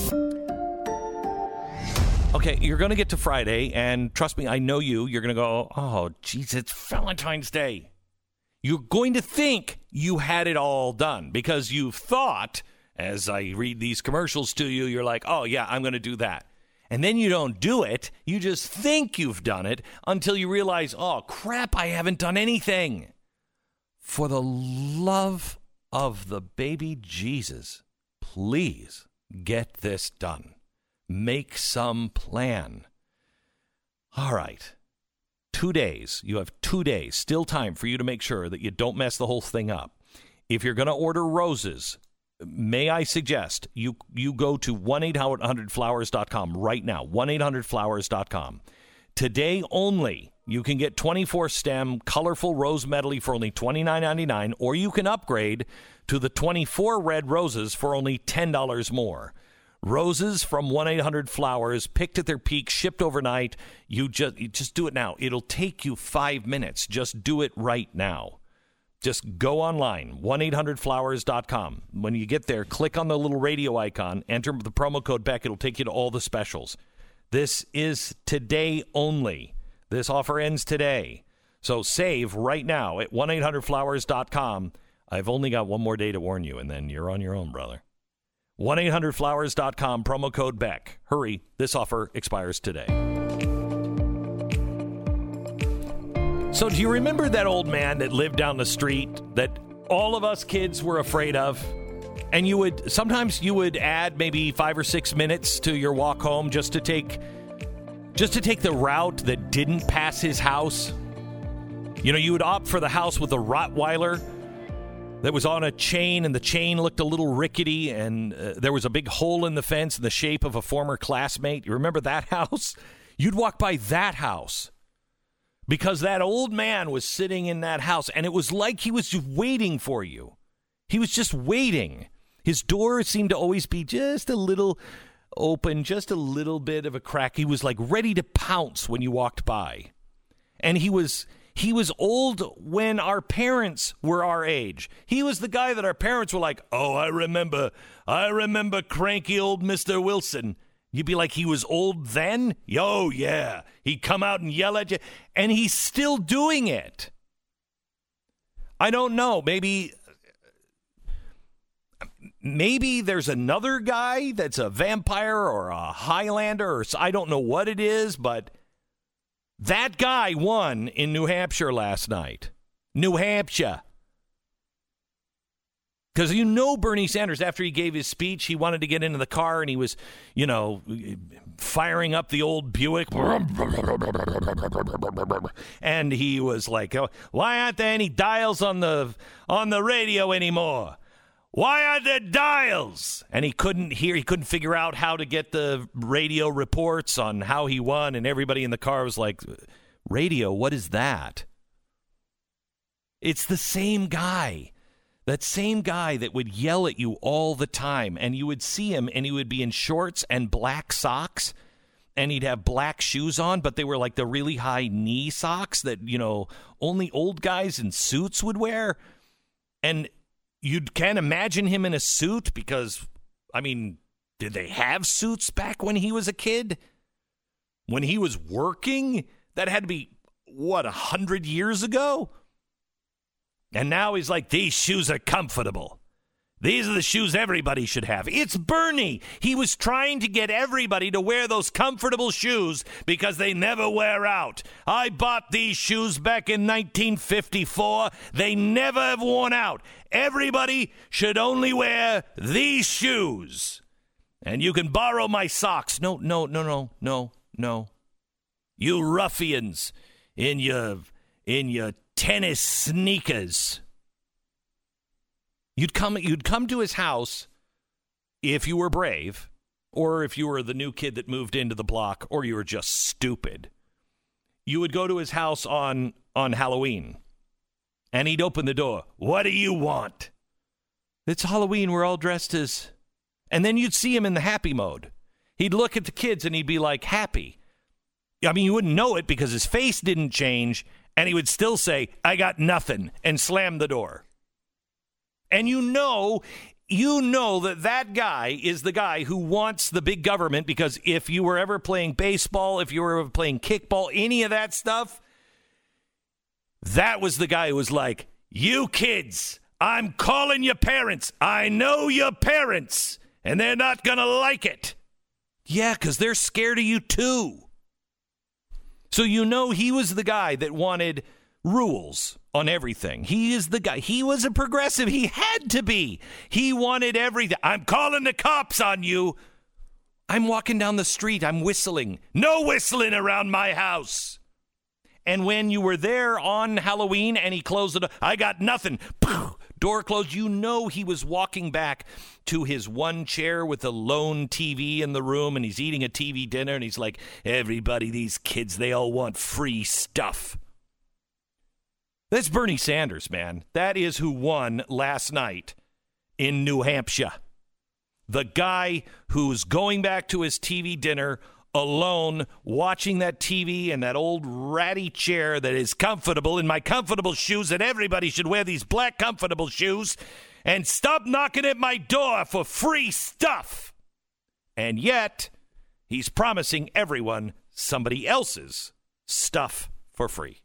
Okay, you're going to get to Friday, and trust me, I know you. You're going to go, oh, geez, it's Valentine's Day. You're going to think you had it all done because you've thought, as I read these commercials to you, you're like, oh, yeah, I'm going to do that. And then you don't do it. You just think you've done it until you realize, oh, crap, I haven't done anything. For the love of the baby Jesus, please get this done. Make some plan. All right. 2 days. You have 2 days. Still time for you to make sure that you don't mess the whole thing up. If you're going to order roses, may I suggest you go to 1-800-flowers.com right now, 1-800-flowers.com. Today only, you can get 24-stem colorful rose medley for only $29.99, or you can upgrade to the 24 red roses for only $10 more. Roses from 1-800-Flowers, picked at their peak, shipped overnight. You just do it now. It'll take you 5 minutes. Just do it right now. Just go online, 1-800-Flowers.com. When you get there, click on the little radio icon, enter the promo code Beck. It'll take you to all the specials. This is today only. This offer ends today. So save right now at 1-800-Flowers.com. I've only got one more day to warn you, and then you're on your own, brother. 1-800-Flowers.com, promo code Beck. Hurry, this offer expires today. So do you remember that old man that lived down the street that all of us kids were afraid of? And sometimes you would add maybe 5 or 6 minutes to your walk home just to take the route that didn't pass his house. You know, you would opt for the house with a Rottweiler that was on a chain, and the chain looked a little rickety, and there was a big hole in the fence in the shape of a former classmate. You remember that house? You'd walk by that house because that old man was sitting in that house, and it was like he was just waiting for you. He was just waiting. His door seemed to always be just a little open, just a little bit of a crack. He was like ready to pounce when you walked by. And he was old when our parents were our age. He was the guy that our parents were like, oh, I remember cranky old Mr. Wilson. You'd be like, he was old then? Oh, yeah. He'd come out and yell at you. And he's still doing it. I don't know. Maybe there's another guy that's a vampire or a Highlander, or I don't know what it is, but that guy won in New Hampshire last night. New Hampshire. Because you know Bernie Sanders, after he gave his speech, he wanted to get into the car and he was, firing up the old Buick. And he was like, oh, why aren't there any dials on the radio anymore? Why aren't there dials? And he couldn't figure out how to get the radio reports on how he won, and everybody in the car was like, radio, what is that? It's the same guy. That same guy that would yell at you all the time, and you would see him, and he would be in shorts and black socks, and he'd have black shoes on, but they were like the really high knee socks that, only old guys in suits would wear. And you can't imagine him in a suit because, did they have suits back when he was a kid? When he was working? That had to be, 100 years ago? And now he's like, these shoes are comfortable. These are the shoes everybody should have. It's Bernie. He was trying to get everybody to wear those comfortable shoes because they never wear out. I bought these shoes back in 1954. They never have worn out. Everybody should only wear these shoes. And you can borrow my socks. No. You ruffians in your tennis sneakers. You'd come to his house if you were brave, or if you were the new kid that moved into the block, or you were just stupid. You would go to his house on Halloween, and he'd open the door. What do you want? It's Halloween. We're all dressed as... And then you'd see him in the happy mode. He'd look at the kids, and he'd be like, happy. You wouldn't know it because his face didn't change, and he would still say, I got nothing, and slam the door. And you know that guy is the guy who wants the big government, because if you were ever playing baseball, if you were ever playing kickball, any of that stuff, that was the guy who was like, you kids, I'm calling your parents. I know your parents, and they're not going to like it. Yeah, because they're scared of you too. So he was the guy that wanted rules on everything. He is the guy. He was a progressive. He had to be. He wanted everything. I'm calling the cops on you. I'm walking down the street. I'm whistling. No whistling around my house. And when you were there on Halloween and he closed the door, I got nothing. Door closed. He was walking back to his one chair with a lone TV in the room, and he's eating a TV dinner, and he's like, everybody, these kids, they all want free stuff. That's Bernie Sanders, man. That is who won last night in New Hampshire. The guy who's going back to his TV dinner alone watching that TV in that old ratty chair that is comfortable in my comfortable shoes, and everybody should wear these black comfortable shoes, and stop knocking at my door for free stuff. And yet, he's promising everyone somebody else's stuff for free.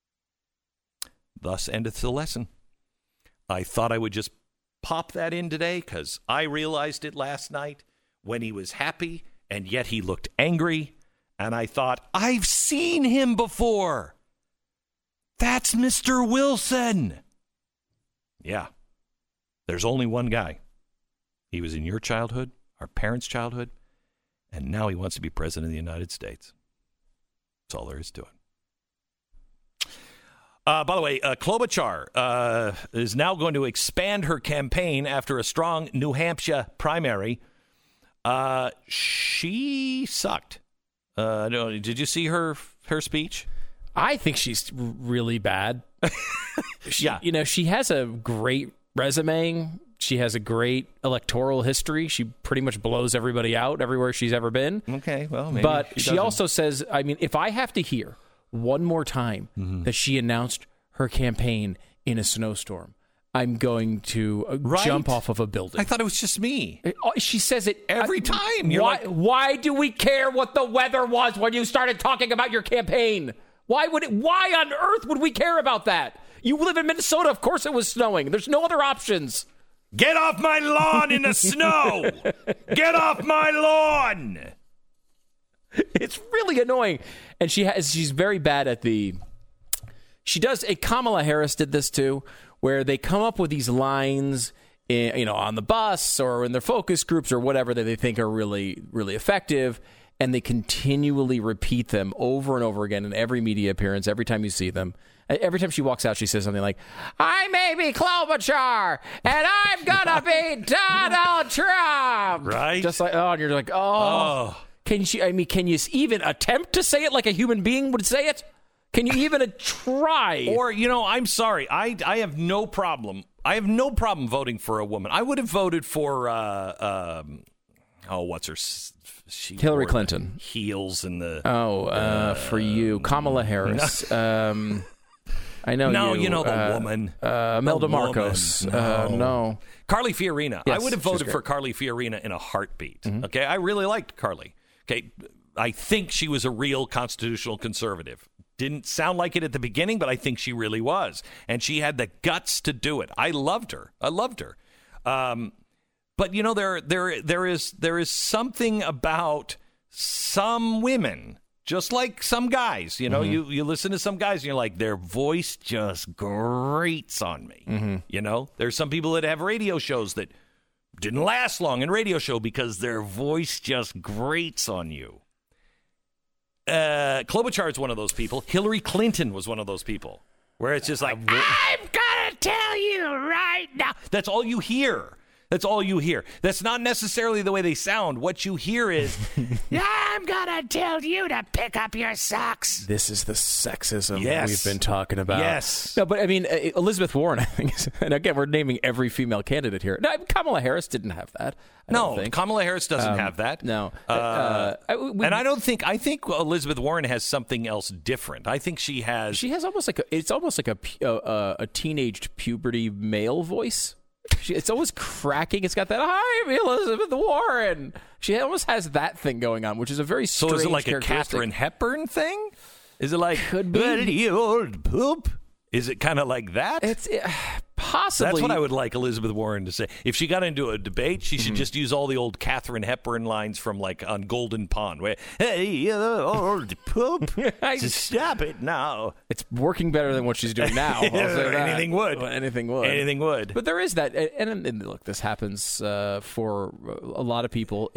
Thus endeth the lesson. I thought I would just pop that in today because I realized it last night when he was happy and yet he looked angry. And I thought, I've seen him before. That's Mr. Wilson. Yeah. There's only one guy. He was in your childhood, our parents' childhood, and now he wants to be president of the United States. That's all there is to it. By the way, Klobuchar is now going to expand her campaign after a strong New Hampshire primary. She sucked. Did you see her speech? I think she's really bad. Yeah. She has a great resume. She has a great electoral history. She pretty much blows everybody out everywhere she's ever been. Okay, well, maybe. But she also says, if I have to hear one more time that she announced her campaign in a snowstorm, I'm going to jump off of a building. I thought it was just me. She says it every time. Why do we care what the weather was when you started talking about your campaign? Why on earth would we care about that? You live in Minnesota. Of course it was snowing. There's no other options. Get off my lawn in the snow. Get off my lawn. It's really annoying. And she's very bad at Kamala Harris did this too, where they come up with these lines on the bus or in their focus groups or whatever that they think are really, really effective, and they continually repeat them over and over again in every media appearance, every time you see them. Every time she walks out, she says something like, I may be Klobuchar, and I'm gonna be Donald Trump. Right? Just like, and you're like, Can you even attempt to say it like a human being would say it? Can you even try? Or, I'm sorry. I have no problem. I have no problem voting for a woman. I would have voted for, what's her? Hillary Clinton. Heels and the... for you. Kamala Harris. I know no, you. The woman. Imelda Marcos. No. Carly Fiorina. Yes, I would have voted for Carly Fiorina in a heartbeat. Mm-hmm. Okay, I really liked Carly. Okay, I think she was a real constitutional conservative. Didn't sound like it at the beginning, but I think she really was. And she had the guts to do it. I loved her. But, there is something about some women, just like some guys. You listen to some guys and you're like, their voice just grates on me. Mm-hmm. There's some people that have radio shows that didn't last long in radio show because their voice just grates on you. Klobuchar is one of those people. Hillary Clinton was one of those people where it's just like, I'm going to tell you right now. That's all you hear. That's not necessarily the way they sound. What you hear is, I'm going to tell you to pick up your socks. This is the sexism we've been talking about. Yes. No, but Elizabeth Warren, I think, and again, we're naming every female candidate here. No, Kamala Harris didn't have that. I don't think. Kamala Harris doesn't have that. No. I think Elizabeth Warren has something else different. I think she has almost like a teenaged puberty male voice. It's always cracking. It's got that, I'm Elizabeth Warren. She almost has that thing going on, which is a very strange So is it like a Katharine Hepburn thing? Is it like, could be. You old poop? Is it kind of like that? It's possibly. That's what I would like Elizabeth Warren to say. If she got into a debate, she should just use all the old Katharine Hepburn lines from on Golden Pond. Where, hey, you old poop, just stop it now. It's working better than what she's doing now. Anything would. Anything would. But there is that, and look, this happens for a lot of people.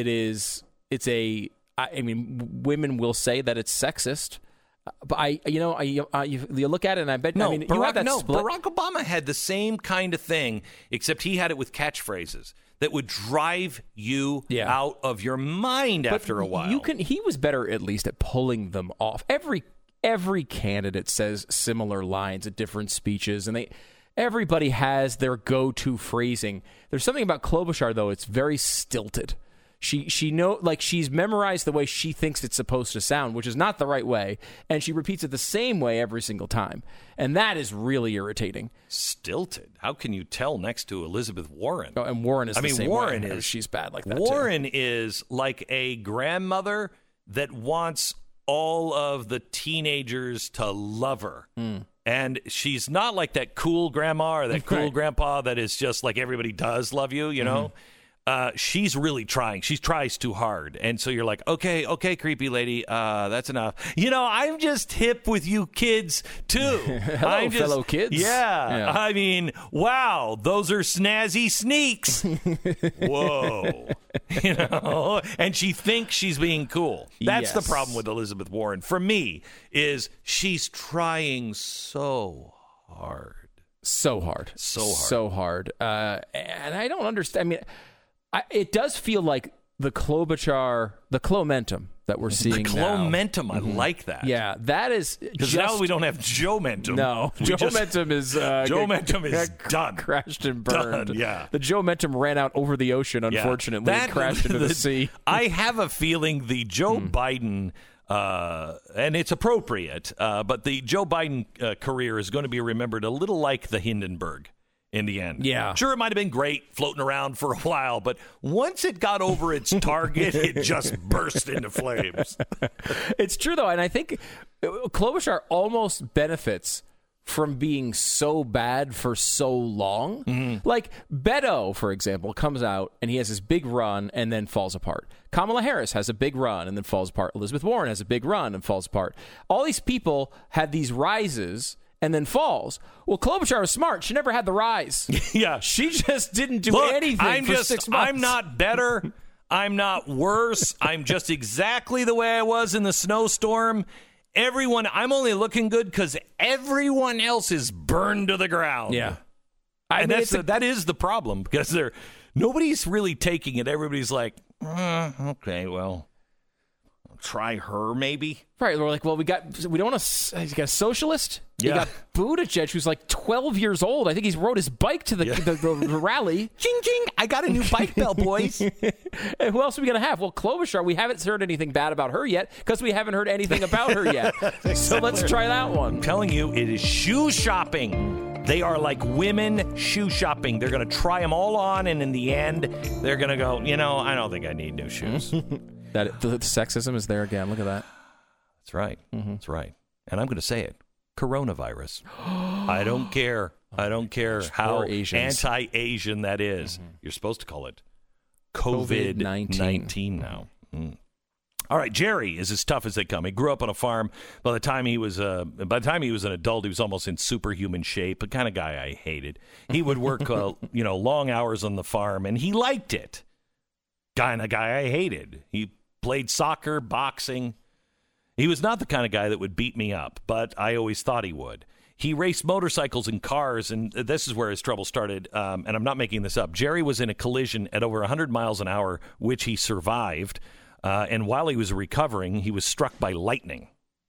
Women will say that it's sexist. But you look at it, and I bet. No, you have that split. Barack Obama had the same kind of thing, except he had it with catchphrases that would drive you out of your mind after a while. He was better, at least, at pulling them off. Every candidate says similar lines at different speeches, and everybody has their go-to phrasing. There's something about Klobuchar, though; it's very stilted. She like she's memorized the way she thinks it's supposed to sound, which is not the right way, and she repeats it the same way every single time, and that is really irritating. Stilted. How can you tell next to Elizabeth Warren? Oh, and Warren is the same Warren way. is She's bad like that Warren too. is like a grandmother that wants all of the teenagers to love her. And she's not like that cool grandma or that cool grandpa that is just like everybody does love you, you know? She's really trying. She tries too hard. And so you're like, okay, creepy lady, that's enough. You know, I'm just hip with you kids, too. Hello, fellow kids. Yeah. I mean, wow, those are snazzy sneaks. Whoa. You know? And she thinks she's being cool. That's the problem with Elizabeth Warren. For me, is she's trying so hard. So hard. And I don't understand. I mean, it does feel like the Clomentum that we're seeing now. The Clomentum, I like that. Yeah, that is because now we don't have Joe-mentum. No, Joe-mentum is Joe-mentum is done, crashed and burned. Done, yeah, the Joe-mentum ran out over the ocean. Unfortunately, and crashed into the sea. I have a feeling the Joe Biden. And it's appropriate, but the Joe Biden career is going to be remembered a little like the Hindenburg in the end. Yeah. Sure, it might have been great floating around for a while, but once it got over its target, it just burst into flames. It's true, though, and I think Klobuchar almost benefits from being so bad for so long. Like Beto, for example, comes out and he has this big run and then falls apart. Kamala Harris has a big run and then falls apart. Elizabeth Warren has a big run and falls apart. All these people had these rises and then falls. Well, Klobuchar was smart. She never had the rise. Yeah. She just didn't do anything for 6 months. I'm not better. I'm not worse. I'm just exactly the way I was in the snowstorm. I'm only looking good because everyone else is burned to the ground. Yeah. That is the problem because nobody's really taking it. Everybody's like, okay, well, try her maybe. Right. We're like, well, we don't want to. You got a socialist. Yeah. You got Buttigieg, who's like 12 years old. I think he's rode his bike to the rally. Ching, ching. I got a new bike bell, boys. And who else are we going to have? Well, Klobuchar, we haven't heard anything bad about her yet because we haven't heard anything about her yet. So let's try that one. I'm telling you, it is shoe shopping. They are like women shoe shopping. They're going to try them all on, and in the end, they're going to go, I don't think I need new shoes. The sexism is there again. Look at that. That's right. That's right. And I'm going to say it. Coronavirus. I don't care. I don't care how anti-Asian that is. You're supposed to call it COVID-19 now. All right, Jerry is as tough as they come. He grew up on a farm. By the time he was an adult, he was almost in superhuman shape. The kind of guy I hated. He would work, long hours on the farm, and he liked it. Kind of guy I hated. He played soccer, boxing. He was not the kind of guy that would beat me up, but I always thought he would. He raced motorcycles and cars, and this is where his trouble started, and I'm not making this up. Jerry was in a collision at over 100 miles an hour, which he survived, and while he was recovering, he was struck by lightning.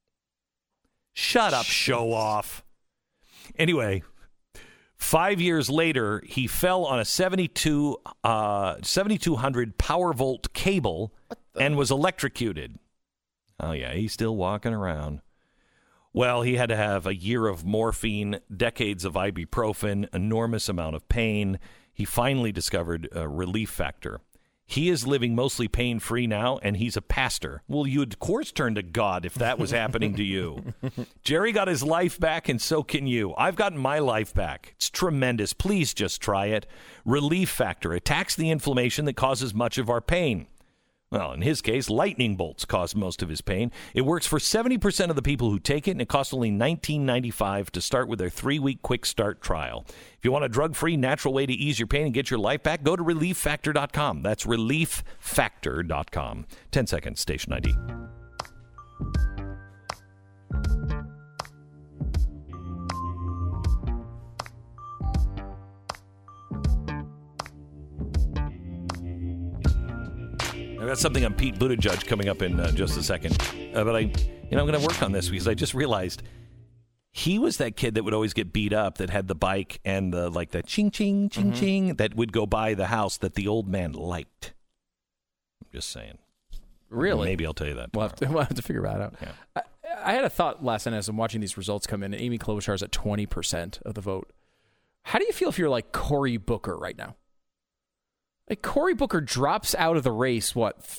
Shut up, show off. Anyway, 5 years later, he fell on a 7,200 power volt cable and was electrocuted. Oh, yeah, he's still walking around. Well, he had to have a year of morphine, decades of ibuprofen, enormous amount of pain. He finally discovered a Relief Factor. He is living mostly pain-free now, and he's a pastor. Well, you'd, of course, turn to God if that was happening to you. Jerry got his life back, and so can you. I've gotten my life back. It's tremendous. Please just try it. Relief Factor attacks the inflammation that causes much of our pain. Well, in his case, lightning bolts cause most of his pain. It works for 70% of the people who take it, and it costs only $19.95 to start with their 3-week quick start trial. If you want a drug-free, natural way to ease your pain and get your life back, go to ReliefFactor.com. That's ReliefFactor.com. 10 seconds, station ID. I've got something on Pete Buttigieg coming up in just a second. But I'm going to work on this because I just realized he was that kid that would always get beat up that had the bike and the ching, ching, ching, ching that would go by the house that the old man liked. Just saying. Really? Maybe I'll tell you that. We'll have to figure that out. Yeah. I had a thought last night as I'm watching these results come in, and Amy Klobuchar's at 20% of the vote. How do you feel if you're like Cory Booker right now? Like Cory Booker drops out of the race,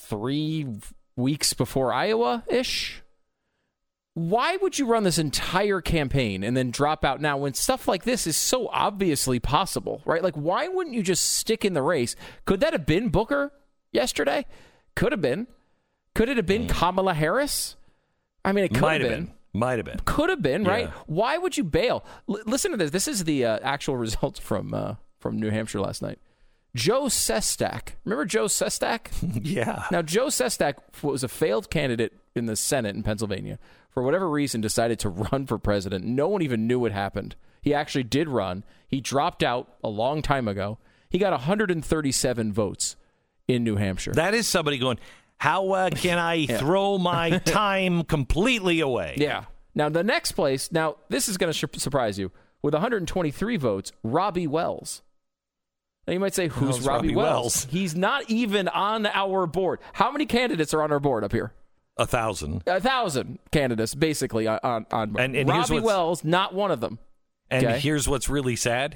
3 weeks before Iowa-ish? Why would you run this entire campaign and then drop out now when stuff like this is so obviously possible, right? Like, why wouldn't you just stick in the race? Could that have been Booker yesterday? Could have been. Could it have been Kamala Harris? I mean, it could have been. Might have been. Could have been, right? Yeah. Why would you bail? Listen to this. This is the actual results from New Hampshire last night. Joe Sestak. Remember Joe Sestak? Yeah. Now, Joe Sestak was a failed candidate in the Senate in Pennsylvania. For whatever reason, decided to run for president. No one even knew what happened. He actually did run. He dropped out a long time ago. He got 137 votes in New Hampshire. That is somebody going, how can I throw my time completely away? Yeah. Now, the next place, now, this is going to surprise you. With 123 votes, Robbie Wells. Now, you might say, who's Robbie Wells? He's not even on our board. How many candidates are on our board up here? 1,000. 1,000 candidates, basically, on and Robbie Wells, not one of them. And Okay. here's what's really sad.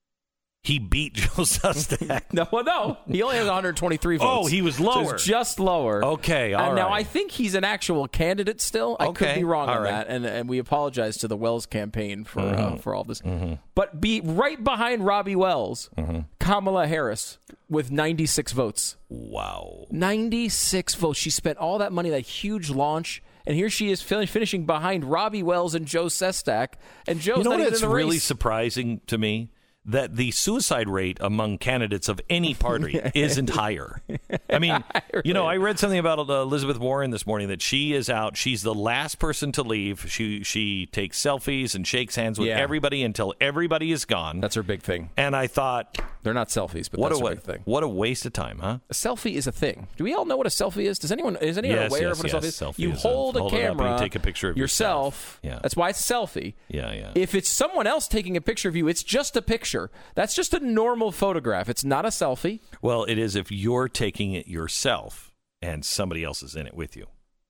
He beat Joe Sestak. No, he only has 123 votes. Oh, he was lower. So it's just lower. Okay, all right. Now, I think he's an actual candidate still. I could Okay, be wrong all on right. that, and we apologize to the Wells campaign for all this. But be right behind Robbie Wells, Kamala Harris with 96 votes. Wow. 96 votes. She spent all that money, that huge launch, and here she is finishing behind Robbie Wells and Joe Sestak, and Joe's not even in the race. Really surprising to me? That the suicide rate among candidates of any party isn't higher. I mean, I read something about Elizabeth Warren this morning that she is out. She's the last person to leave. She takes selfies and shakes hands with everybody until everybody is gone. That's her big thing. And I thought, they're not selfies, but that's her big thing. What a waste of time, huh? A selfie is a thing. Do we all know what a selfie is? Is anyone aware of what a selfie is? You hold a camera, and you take a picture of yourself. Yeah. That's why it's a selfie. Yeah. If it's someone else taking a picture of you, it's just a picture. That's just a normal photograph. It's not a selfie. Well, it is if you're taking it yourself and somebody else is in it with you.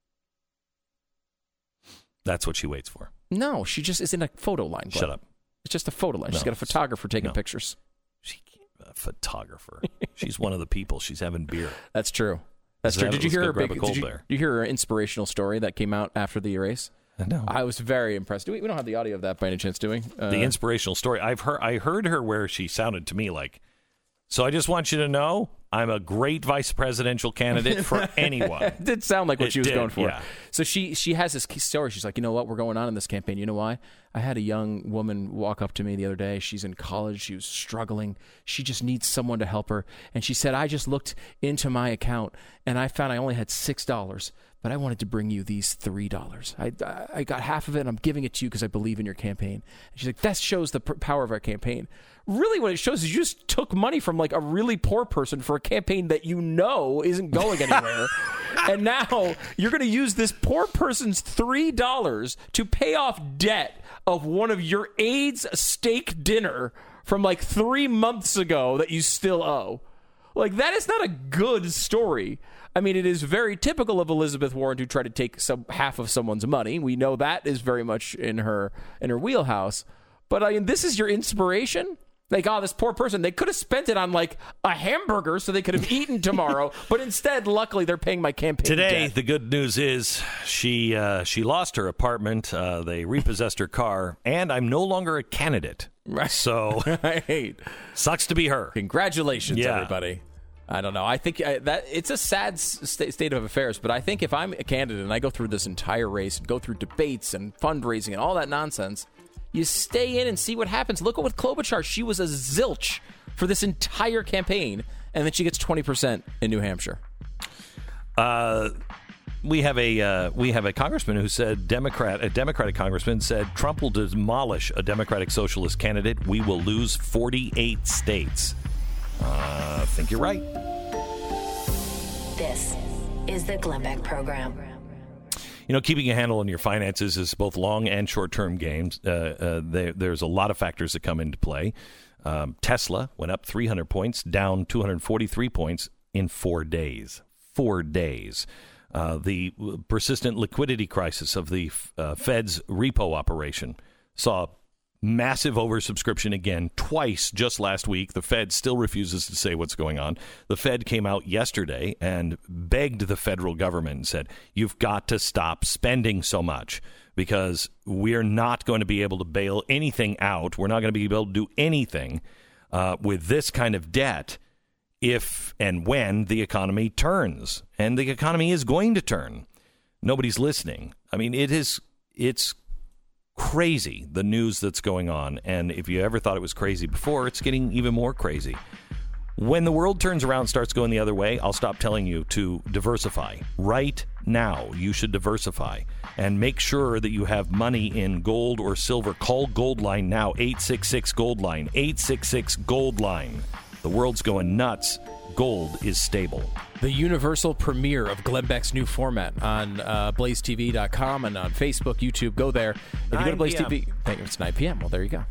That's what she waits for. No, she just is in a photo line. Shut up. It's just a photo line. She's got a photographer taking pictures. A photographer. She's one of the people. She's having beer. That's true. That's true. Did you hear her inspirational story that came out after the race? No. I was very impressed. We don't have the audio of that by any chance, do we? The inspirational story. I heard her where she sounded to me like, so I just want you to know I'm a great vice presidential candidate for anyone. It did sound like what she was going for. Yeah. So she has this story. She's like, you know what? We're going on in this campaign. You know why? I had a young woman walk up to me the other day. She's in college. She was struggling. She just needs someone to help her. And she said, I just looked into my account and I found I only had $6. But I wanted to bring you these $3. I got half of it, and I'm giving it to you because I believe in your campaign. And she's like, that shows the power of our campaign. Really, what it shows is you just took money from like a really poor person for a campaign that you know isn't going anywhere. And now you're going to use this poor person's $3 to pay off debt of one of your aide's steak dinner from like 3 months ago that you still owe. Like, that is not a good story. I mean, it is very typical of Elizabeth Warren to try to take half of someone's money. We know that is very much in her wheelhouse. But I mean, this is your inspiration? Like, this poor person, they could have spent it on like a hamburger so they could have eaten tomorrow. But instead, luckily, they're paying my campaign today. debt. The good news is she lost her apartment. They repossessed her car, and I'm no longer a candidate. So, right. Sucks to be her. Congratulations, everybody. I don't know. I think that it's a sad state of affairs, but I think if I'm a candidate and I go through this entire race and go through debates and fundraising and all that nonsense, you stay in and see what happens. Look at what Klobuchar. She was a zilch for this entire campaign, and then she gets 20% in New Hampshire. We have a congressman who said a Democratic congressman said Trump will demolish a Democratic Socialist candidate. We will lose 48 states. I think you're right. This is the Glenn Beck Program. You know, keeping a handle on your finances is both long and short-term games. There's a lot of factors that come into play. Tesla went up 300 points, down 243 points in 4 days. 4 days. The persistent liquidity crisis of the Fed's repo operation saw massive oversubscription again twice just last week. The Fed still refuses to say what's going on. The Fed came out yesterday and begged the federal government and said, you've got to stop spending so much because we're not going to be able to bail anything out. We're not going to be able to do anything with this kind of debt if and when the economy turns. And the economy is going to turn. Nobody's listening. I mean, it's crazy, the news that's going on. And if you ever thought it was crazy before, it's getting even more crazy. When the world turns around and starts going the other way, I'll stop telling you to diversify. Right now, you should diversify and make sure that you have money in gold or silver. Call Goldline now, 866-GOLD-LINE, 866-GOLD-LINE. The world's going nuts. Gold is stable. The universal premiere of Glenn Beck's new format on BlazeTV.com and on Facebook, YouTube. Go there. If you go to Blaze TV, it's 9 p.m. Well, there you go.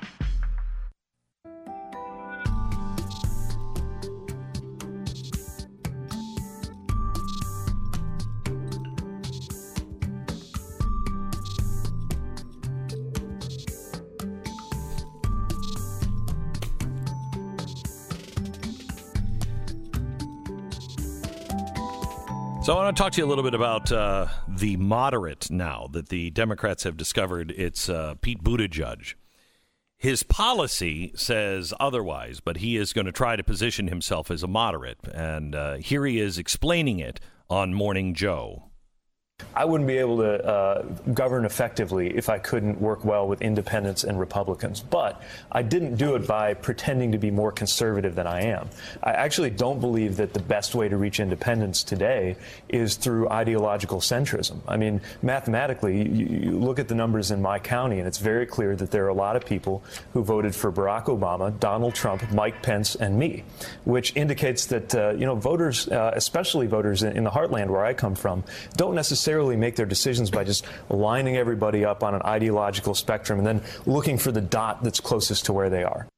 So I want to talk to you a little bit about the moderate now that the Democrats have discovered. It's Pete Buttigieg. His policy says otherwise, but he is going to try to position himself as a moderate. And here he is explaining it on Morning Joe. I wouldn't be able to govern effectively if I couldn't work well with independents and Republicans. But I didn't do it by pretending to be more conservative than I am. I actually don't believe that the best way to reach independence today is through ideological centrism. I mean, mathematically, you look at the numbers in my county, and it's very clear that there are a lot of people who voted for Barack Obama, Donald Trump, Mike Pence, and me, which indicates that, voters, especially voters in the heartland where I come from, don't necessarily make their decisions by just lining everybody up on an ideological spectrum and then looking for the dot that's closest to where they are.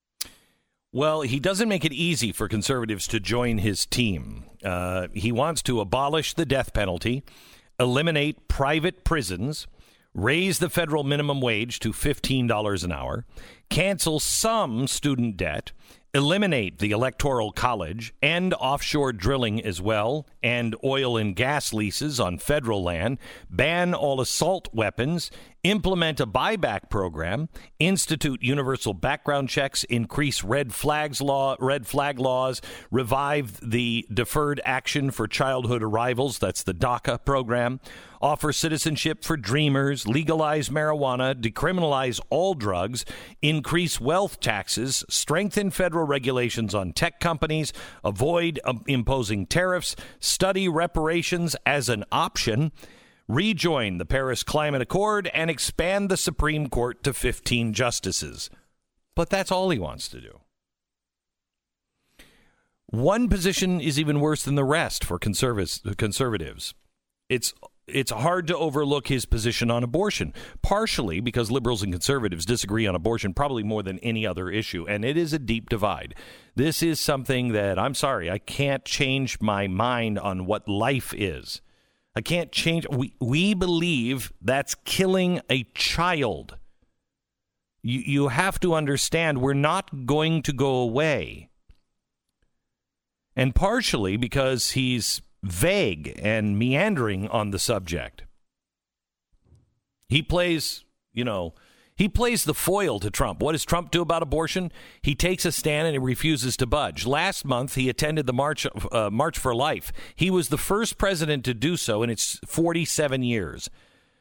Well, he doesn't make it easy for conservatives to join his team. He wants to abolish the death penalty, eliminate private prisons, raise the federal minimum wage to $15 an hour, cancel some student debt, eliminate the Electoral College, end offshore drilling as well, and oil and gas leases on federal land, ban all assault weapons, implement a buyback program, institute universal background checks, increase red flag laws, revive the Deferred Action for Childhood Arrivals, that's the DACA program, offer citizenship for dreamers, legalize marijuana, decriminalize all drugs, increase wealth taxes, strengthen federal regulations on tech companies, avoid imposing tariffs, study reparations as an option, rejoin the Paris Climate Accord, and expand the Supreme Court to 15 justices. But that's all he wants to do. One position is even worse than the rest for conservatives. It's hard to overlook his position on abortion, partially because liberals and conservatives disagree on abortion probably more than any other issue, and it is a deep divide. This is something that, I'm sorry, I can't change my mind on what life is. I can't change. We believe that's killing a child. You have to understand we're not going to go away. And partially because he's vague and meandering on the subject. He plays the foil to Trump. What does Trump do about abortion? He takes a stand and he refuses to budge. Last month, he attended the March for Life. He was the first president to do so in its 47 years.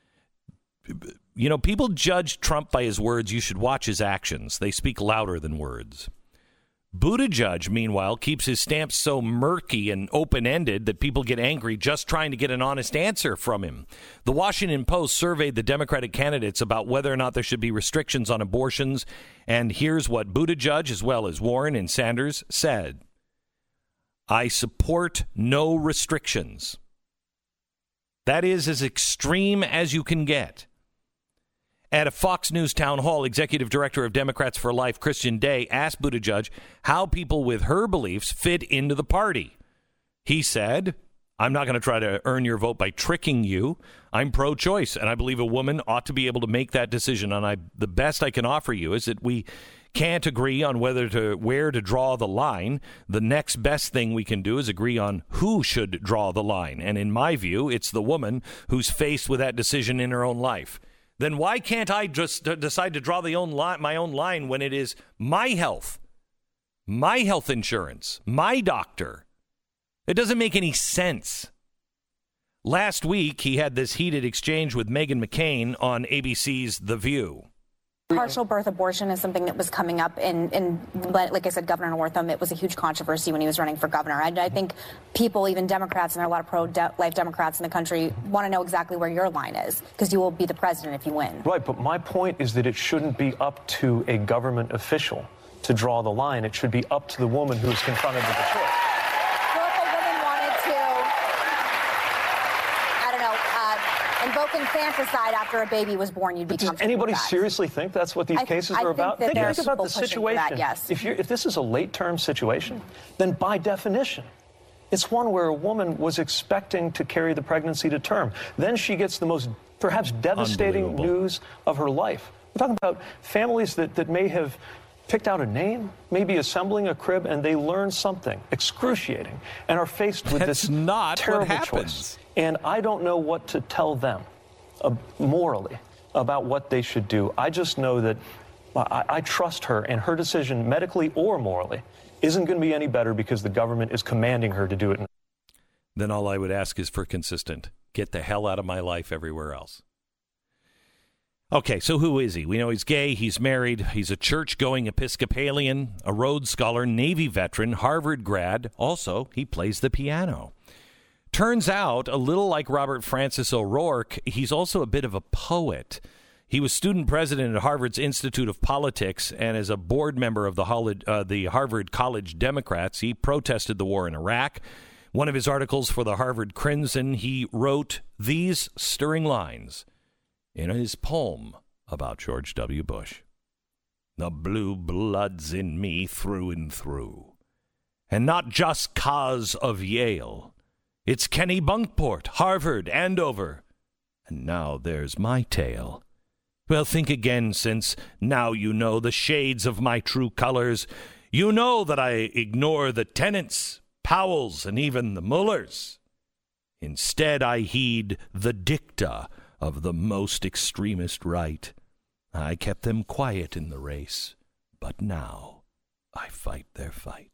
People judge Trump by his words. You should watch his actions. They speak louder than words. Buttigieg, meanwhile, keeps his stance so murky and open-ended that people get angry just trying to get an honest answer from him. The Washington Post surveyed the Democratic candidates about whether or not there should be restrictions on abortions, and here's what Buttigieg, as well as Warren and Sanders, said. I support no restrictions. That is as extreme as you can get. At a Fox News town hall, Executive Director of Democrats for Life, Christian Day, asked Buttigieg how people with her beliefs fit into the party. He said, I'm not going to try to earn your vote by tricking you. I'm pro-choice, and I believe a woman ought to be able to make that decision. And the best I can offer you is that we can't agree on where to draw the line. The next best thing we can do is agree on who should draw the line. And in my view, it's the woman who's faced with that decision in her own life. Then why can't I just decide to draw my own line when it is my health insurance, my doctor? It doesn't make any sense. Last week, he had this heated exchange with Meghan McCain on ABC's The View. Partial birth abortion is something that was coming up in like I said, Governor Northam, it was a huge controversy when he was running for governor. I think people, even Democrats, and there are a lot of pro-life Democrats in the country, want to know exactly where your line is, because you will be the president if you win. Right, but my point is that it shouldn't be up to a government official to draw the line. It should be up to the woman who's confronted with the choice. Invoke infanticide after a baby was born, you'd be comfortable Does anybody with that. seriously think that's what these cases are about? Think about the situation. That, yes. If this is a late-term situation, then by definition, it's one where a woman was expecting to carry the pregnancy to term. Then she gets the most, perhaps devastating news of her life. We're talking about families that may have picked out a name, maybe assembling a crib, and they learn something excruciating and are faced with this terrible choice. And I don't know what to tell them morally about what they should do. I just know that I trust her, and her decision, medically or morally, isn't going to be any better because the government is commanding her to do it. Then all I would ask is for consistent. Get the hell out of my life everywhere else. Okay, so who is he? We know he's gay, he's married, he's a church-going Episcopalian, a Rhodes Scholar, Navy veteran, Harvard grad. Also, he plays the piano. Turns out, a little like Robert Francis O'Rourke, he's also a bit of a poet. He was student president at Harvard's Institute of Politics, and as a board member of the Harvard College Democrats, he protested the war in Iraq. One of his articles for the Harvard Crimson, he wrote these stirring lines in his poem about George W. Bush. The blue blood's in me through and through, and not just 'cause of Yale. It's Kennebunkport, Harvard, Andover, and now there's my tale. Well, think again, since now you know the shades of my true colors. You know that I ignore the Tennants, Powells, and even the Mullers. Instead, I heed the dicta of the most extremist right. I kept them quiet in the race, but now I fight their fight.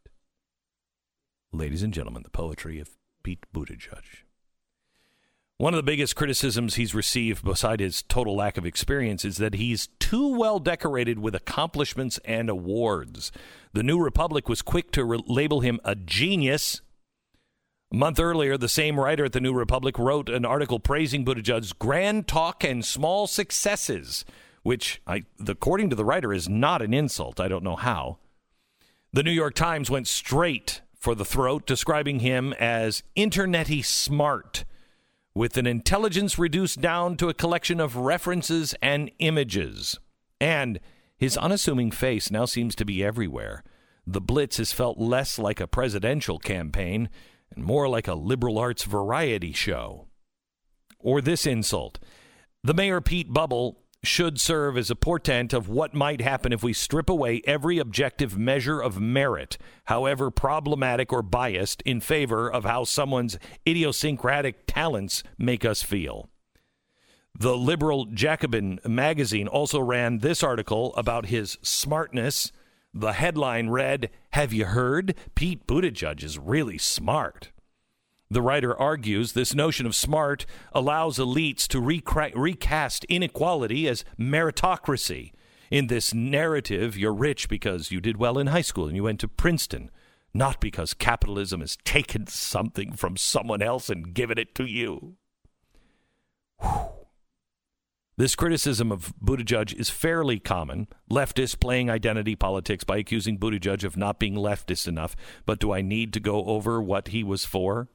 Ladies and gentlemen, the poetry of Pete Buttigieg. One of the biggest criticisms he's received, beside his total lack of experience, is that he's too well decorated with accomplishments and awards. The New Republic was quick to label him a genius. A month earlier, the same writer at the New Republic wrote an article praising Buttigieg's grand talk and small successes, which, according to the writer, is not an insult. I don't know how. The New York Times went straight for the throat, describing him as internet-y smart, with an intelligence reduced down to a collection of references and images. And his unassuming face now seems to be everywhere. The Blitz has felt less like a presidential campaign and more like a liberal arts variety show. Or this insult. The Mayor Pete bubble should serve as a portent of what might happen if we strip away every objective measure of merit, however problematic or biased, in favor of how someone's idiosyncratic talents make us feel. The liberal Jacobin magazine also ran this article about his smartness. The headline read, "Have you heard? Pete Buttigieg is really smart." The writer argues this notion of smart allows elites to recast inequality as meritocracy. In this narrative, you're rich because you did well in high school and you went to Princeton, not because capitalism has taken something from someone else and given it to you. Whew. This criticism of Buttigieg is fairly common. Leftists playing identity politics by accusing Buttigieg of not being leftist enough. But do I need to go over what he was for?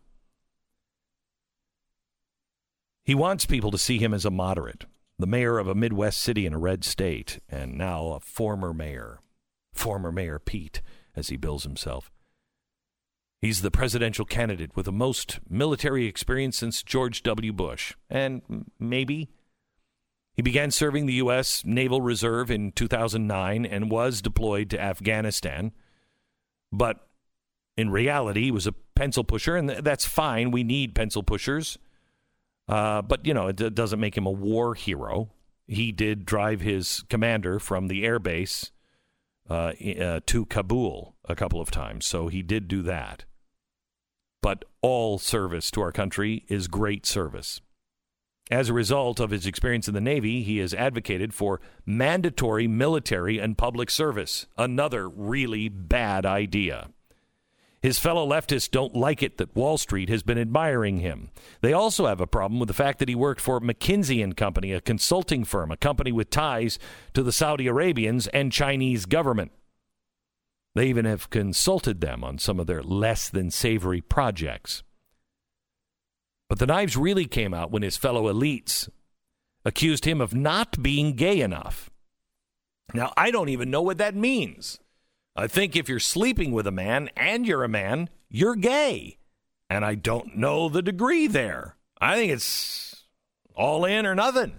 He wants people to see him as a moderate, the mayor of a Midwest city in a red state, and now a former mayor Pete, as he bills himself. He's the presidential candidate with the most military experience since George W. Bush. And maybe he began serving the U.S. Naval Reserve in 2009 and was deployed to Afghanistan. But in reality, he was a pencil pusher, and that's fine. We need pencil pushers. But, it doesn't make him a war hero. He did drive his commander from the air base to Kabul a couple of times, so he did do that. But all service to our country is great service. As a result of his experience in the Navy, he has advocated for mandatory military and public service, another really bad idea. His fellow leftists don't like it that Wall Street has been admiring him. They also have a problem with the fact that he worked for McKinsey & Company, a consulting firm, a company with ties to the Saudi Arabians and Chinese government. They even have consulted them on some of their less than savory projects. But the knives really came out when his fellow elites accused him of not being gay enough. Now, I don't even know what that means. I think if you're sleeping with a man and you're a man, you're gay. And I don't know the degree there. I think it's all in or nothing.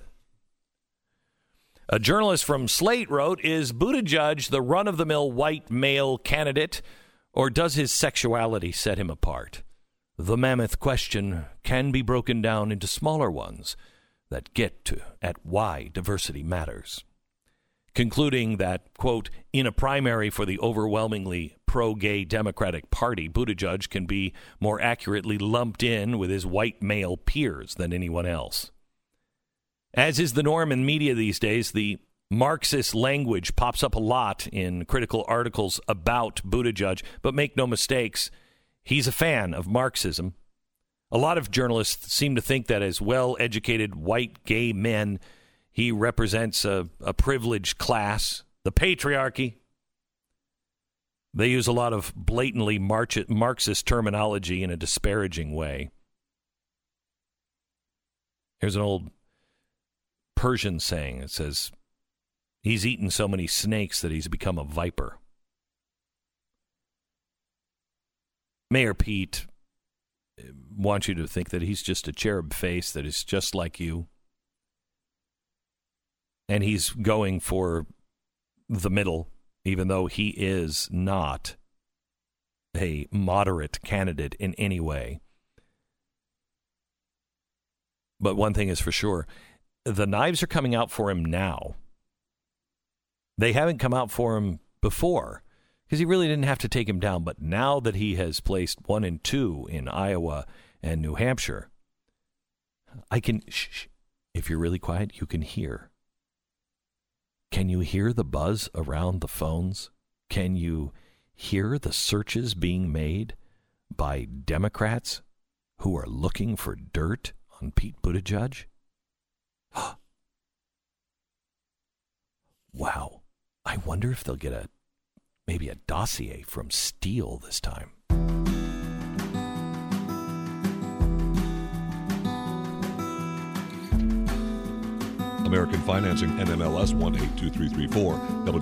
A journalist from Slate wrote, is Buttigieg the run-of-the-mill white male candidate, or does his sexuality set him apart? The mammoth question can be broken down into smaller ones that get at why diversity matters. Concluding that, quote, in a primary for the overwhelmingly pro-gay Democratic Party, Buttigieg can be more accurately lumped in with his white male peers than anyone else. As is the norm in media these days, the Marxist language pops up a lot in critical articles about Buttigieg, but make no mistakes, he's a fan of Marxism. A lot of journalists seem to think that as well-educated white gay men, he represents a privileged class, the patriarchy. They use a lot of blatantly Marxist terminology in a disparaging way. Here's an old Persian saying. It says, he's eaten so many snakes that he's become a viper. Mayor Pete wants you to think that he's just a cherub face that is just like you. And he's going for the middle, even though he is not a moderate candidate in any way. But one thing is for sure, the knives are coming out for him now. They haven't come out for him before, because he really didn't have to take him down. But now that he has placed 1 and 2 in Iowa and New Hampshire, I can, if you're really quiet, you can hear. Can you hear the buzz around the phones? Can you hear the searches being made by Democrats who are looking for dirt on Pete Buttigieg? Wow. I wonder if they'll get maybe a dossier from Steele this time. American Financing, NMLS 182334,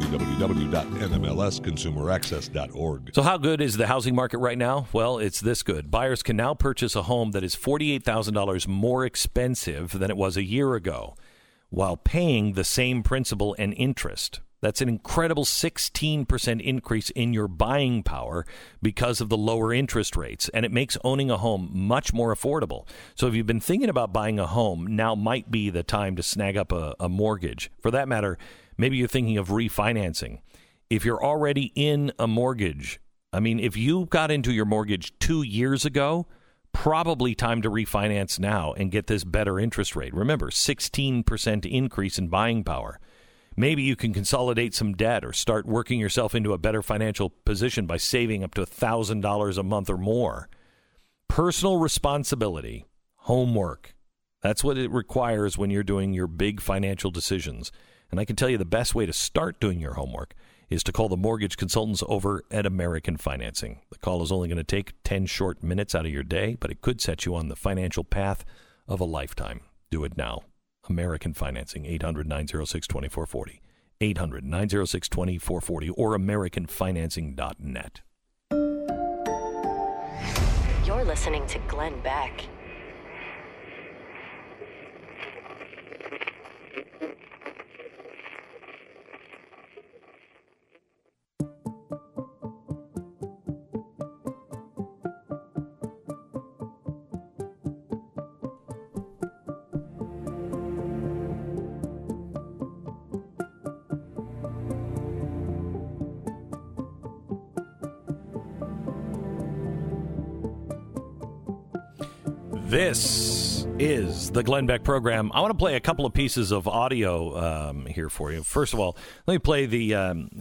www.nmlsconsumeraccess.org. So how good is the housing market right now? Well, it's this good. Buyers can now purchase a home that is $48,000 more expensive than it was a year ago, while paying the same principal and interest. That's an incredible 16% increase in your buying power because of the lower interest rates, and it makes owning a home much more affordable. So if you've been thinking about buying a home, now might be the time to snag up a mortgage. For that matter, maybe you're thinking of refinancing. If you're already in a mortgage, I mean, if you got into your mortgage 2 years ago, probably time to refinance now and get this better interest rate. Remember, 16% increase in buying power. Maybe you can consolidate some debt or start working yourself into a better financial position by saving up to $1,000 a month or more. Personal responsibility, homework. That's what it requires when you're doing your big financial decisions. And I can tell you the best way to start doing your homework is to call the mortgage consultants over at American Financing. The call is only going to take 10 short minutes out of your day, but it could set you on the financial path of a lifetime. Do it now. American Financing, 800-906-2440, 800-906-2440, or AmericanFinancing.net. listening to Glenn Beck. This is the Glenn Beck program. I want to play a couple of pieces of audio here for you. First of all, let me play the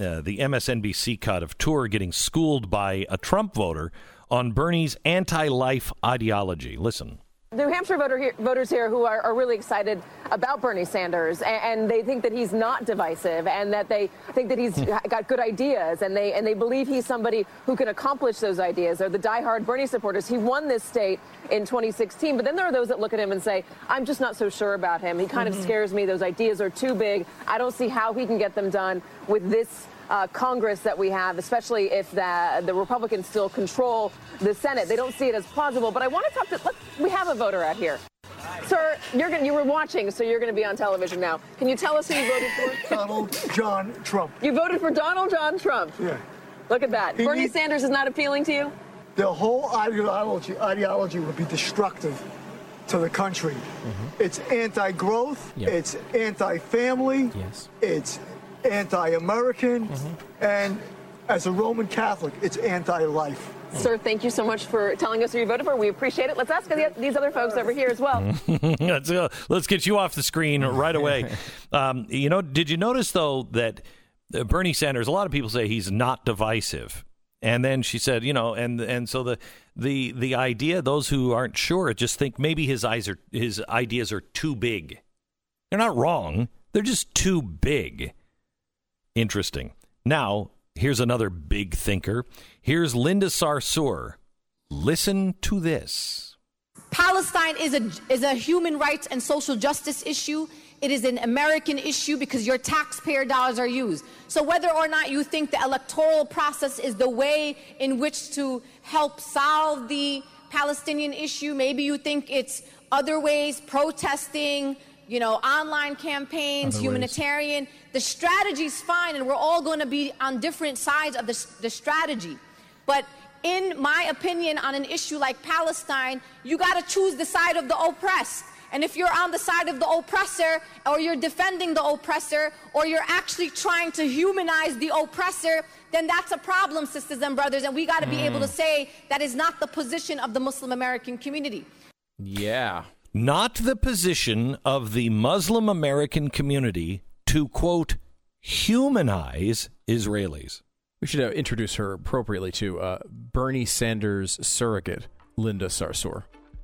MSNBC cut of Tour getting schooled by a Trump voter on Bernie's anti-life ideology. Listen. New Hampshire voters here who are really excited about Bernie Sanders, and they think that he's not divisive, and that they think that he's got good ideas, and they believe he's somebody who can accomplish those ideas. They're the diehard Bernie supporters. He won this state in 2016, but then there are those that look at him and say, I'm just not so sure about him. He kind of scares me. Those ideas are too big. I don't see how he can get them done with this Congress that we have, especially if the Republicans still control the Senate. They don't see it as plausible. But I want to talk to, we have a voter out here. Sir, you were watching, so you're going to be on television now. Can you tell us who you voted for? Donald John Trump. You voted for Donald John Trump? Yeah. Look at that. Bernie Sanders is not appealing to you? The whole ideology would be destructive to the country. It's anti-growth. Yep. It's anti-family. Yes. It's anti-American, and as a Roman Catholic, it's anti-life. Sir, thank you so much for telling us who you voted for. We appreciate it. Let's ask these other folks over here as well. Let's get you off the screen right away. Did you notice, though, that Bernie Sanders, a lot of people say he's not divisive. And then she said, and so the idea, those who aren't sure just think maybe his ideas are too big. They're not wrong. They're just too big. Interesting. Now, here's another big thinker. Here's Linda Sarsour. Listen to this. Palestine is a human rights and social justice issue. It is an American issue because your taxpayer dollars are used. So whether or not you think the electoral process is the way in which to help solve the Palestinian issue, maybe you think it's other ways, protesting, online campaigns, humanitarian. The strategy's fine, and we're all going to be on different sides of the strategy. But in my opinion, on an issue like Palestine, you got to choose the side of the oppressed. And if you're on the side of the oppressor, or you're defending the oppressor, or you're actually trying to humanize the oppressor, then that's a problem, sisters and brothers. And we got to be able to say that is not the position of the Muslim American community. Yeah. Not the position of the Muslim American community to, quote, humanize Israelis. We should introduce her appropriately to Bernie Sanders surrogate, Linda Sarsour.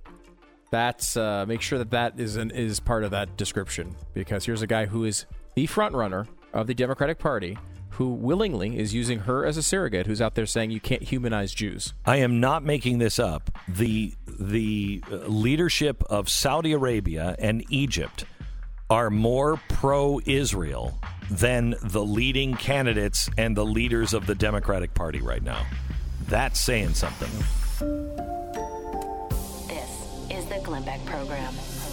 That's make sure that is part of that description, because here's a guy who is the front runner of the Democratic Party who willingly is using her as a surrogate, who's out there saying you can't humanize Jews. I am not making this up. The leadership of Saudi Arabia and Egypt are more pro-Israel than the leading candidates and the leaders of the Democratic Party right now. That's saying something. This is the Glenn Beck program.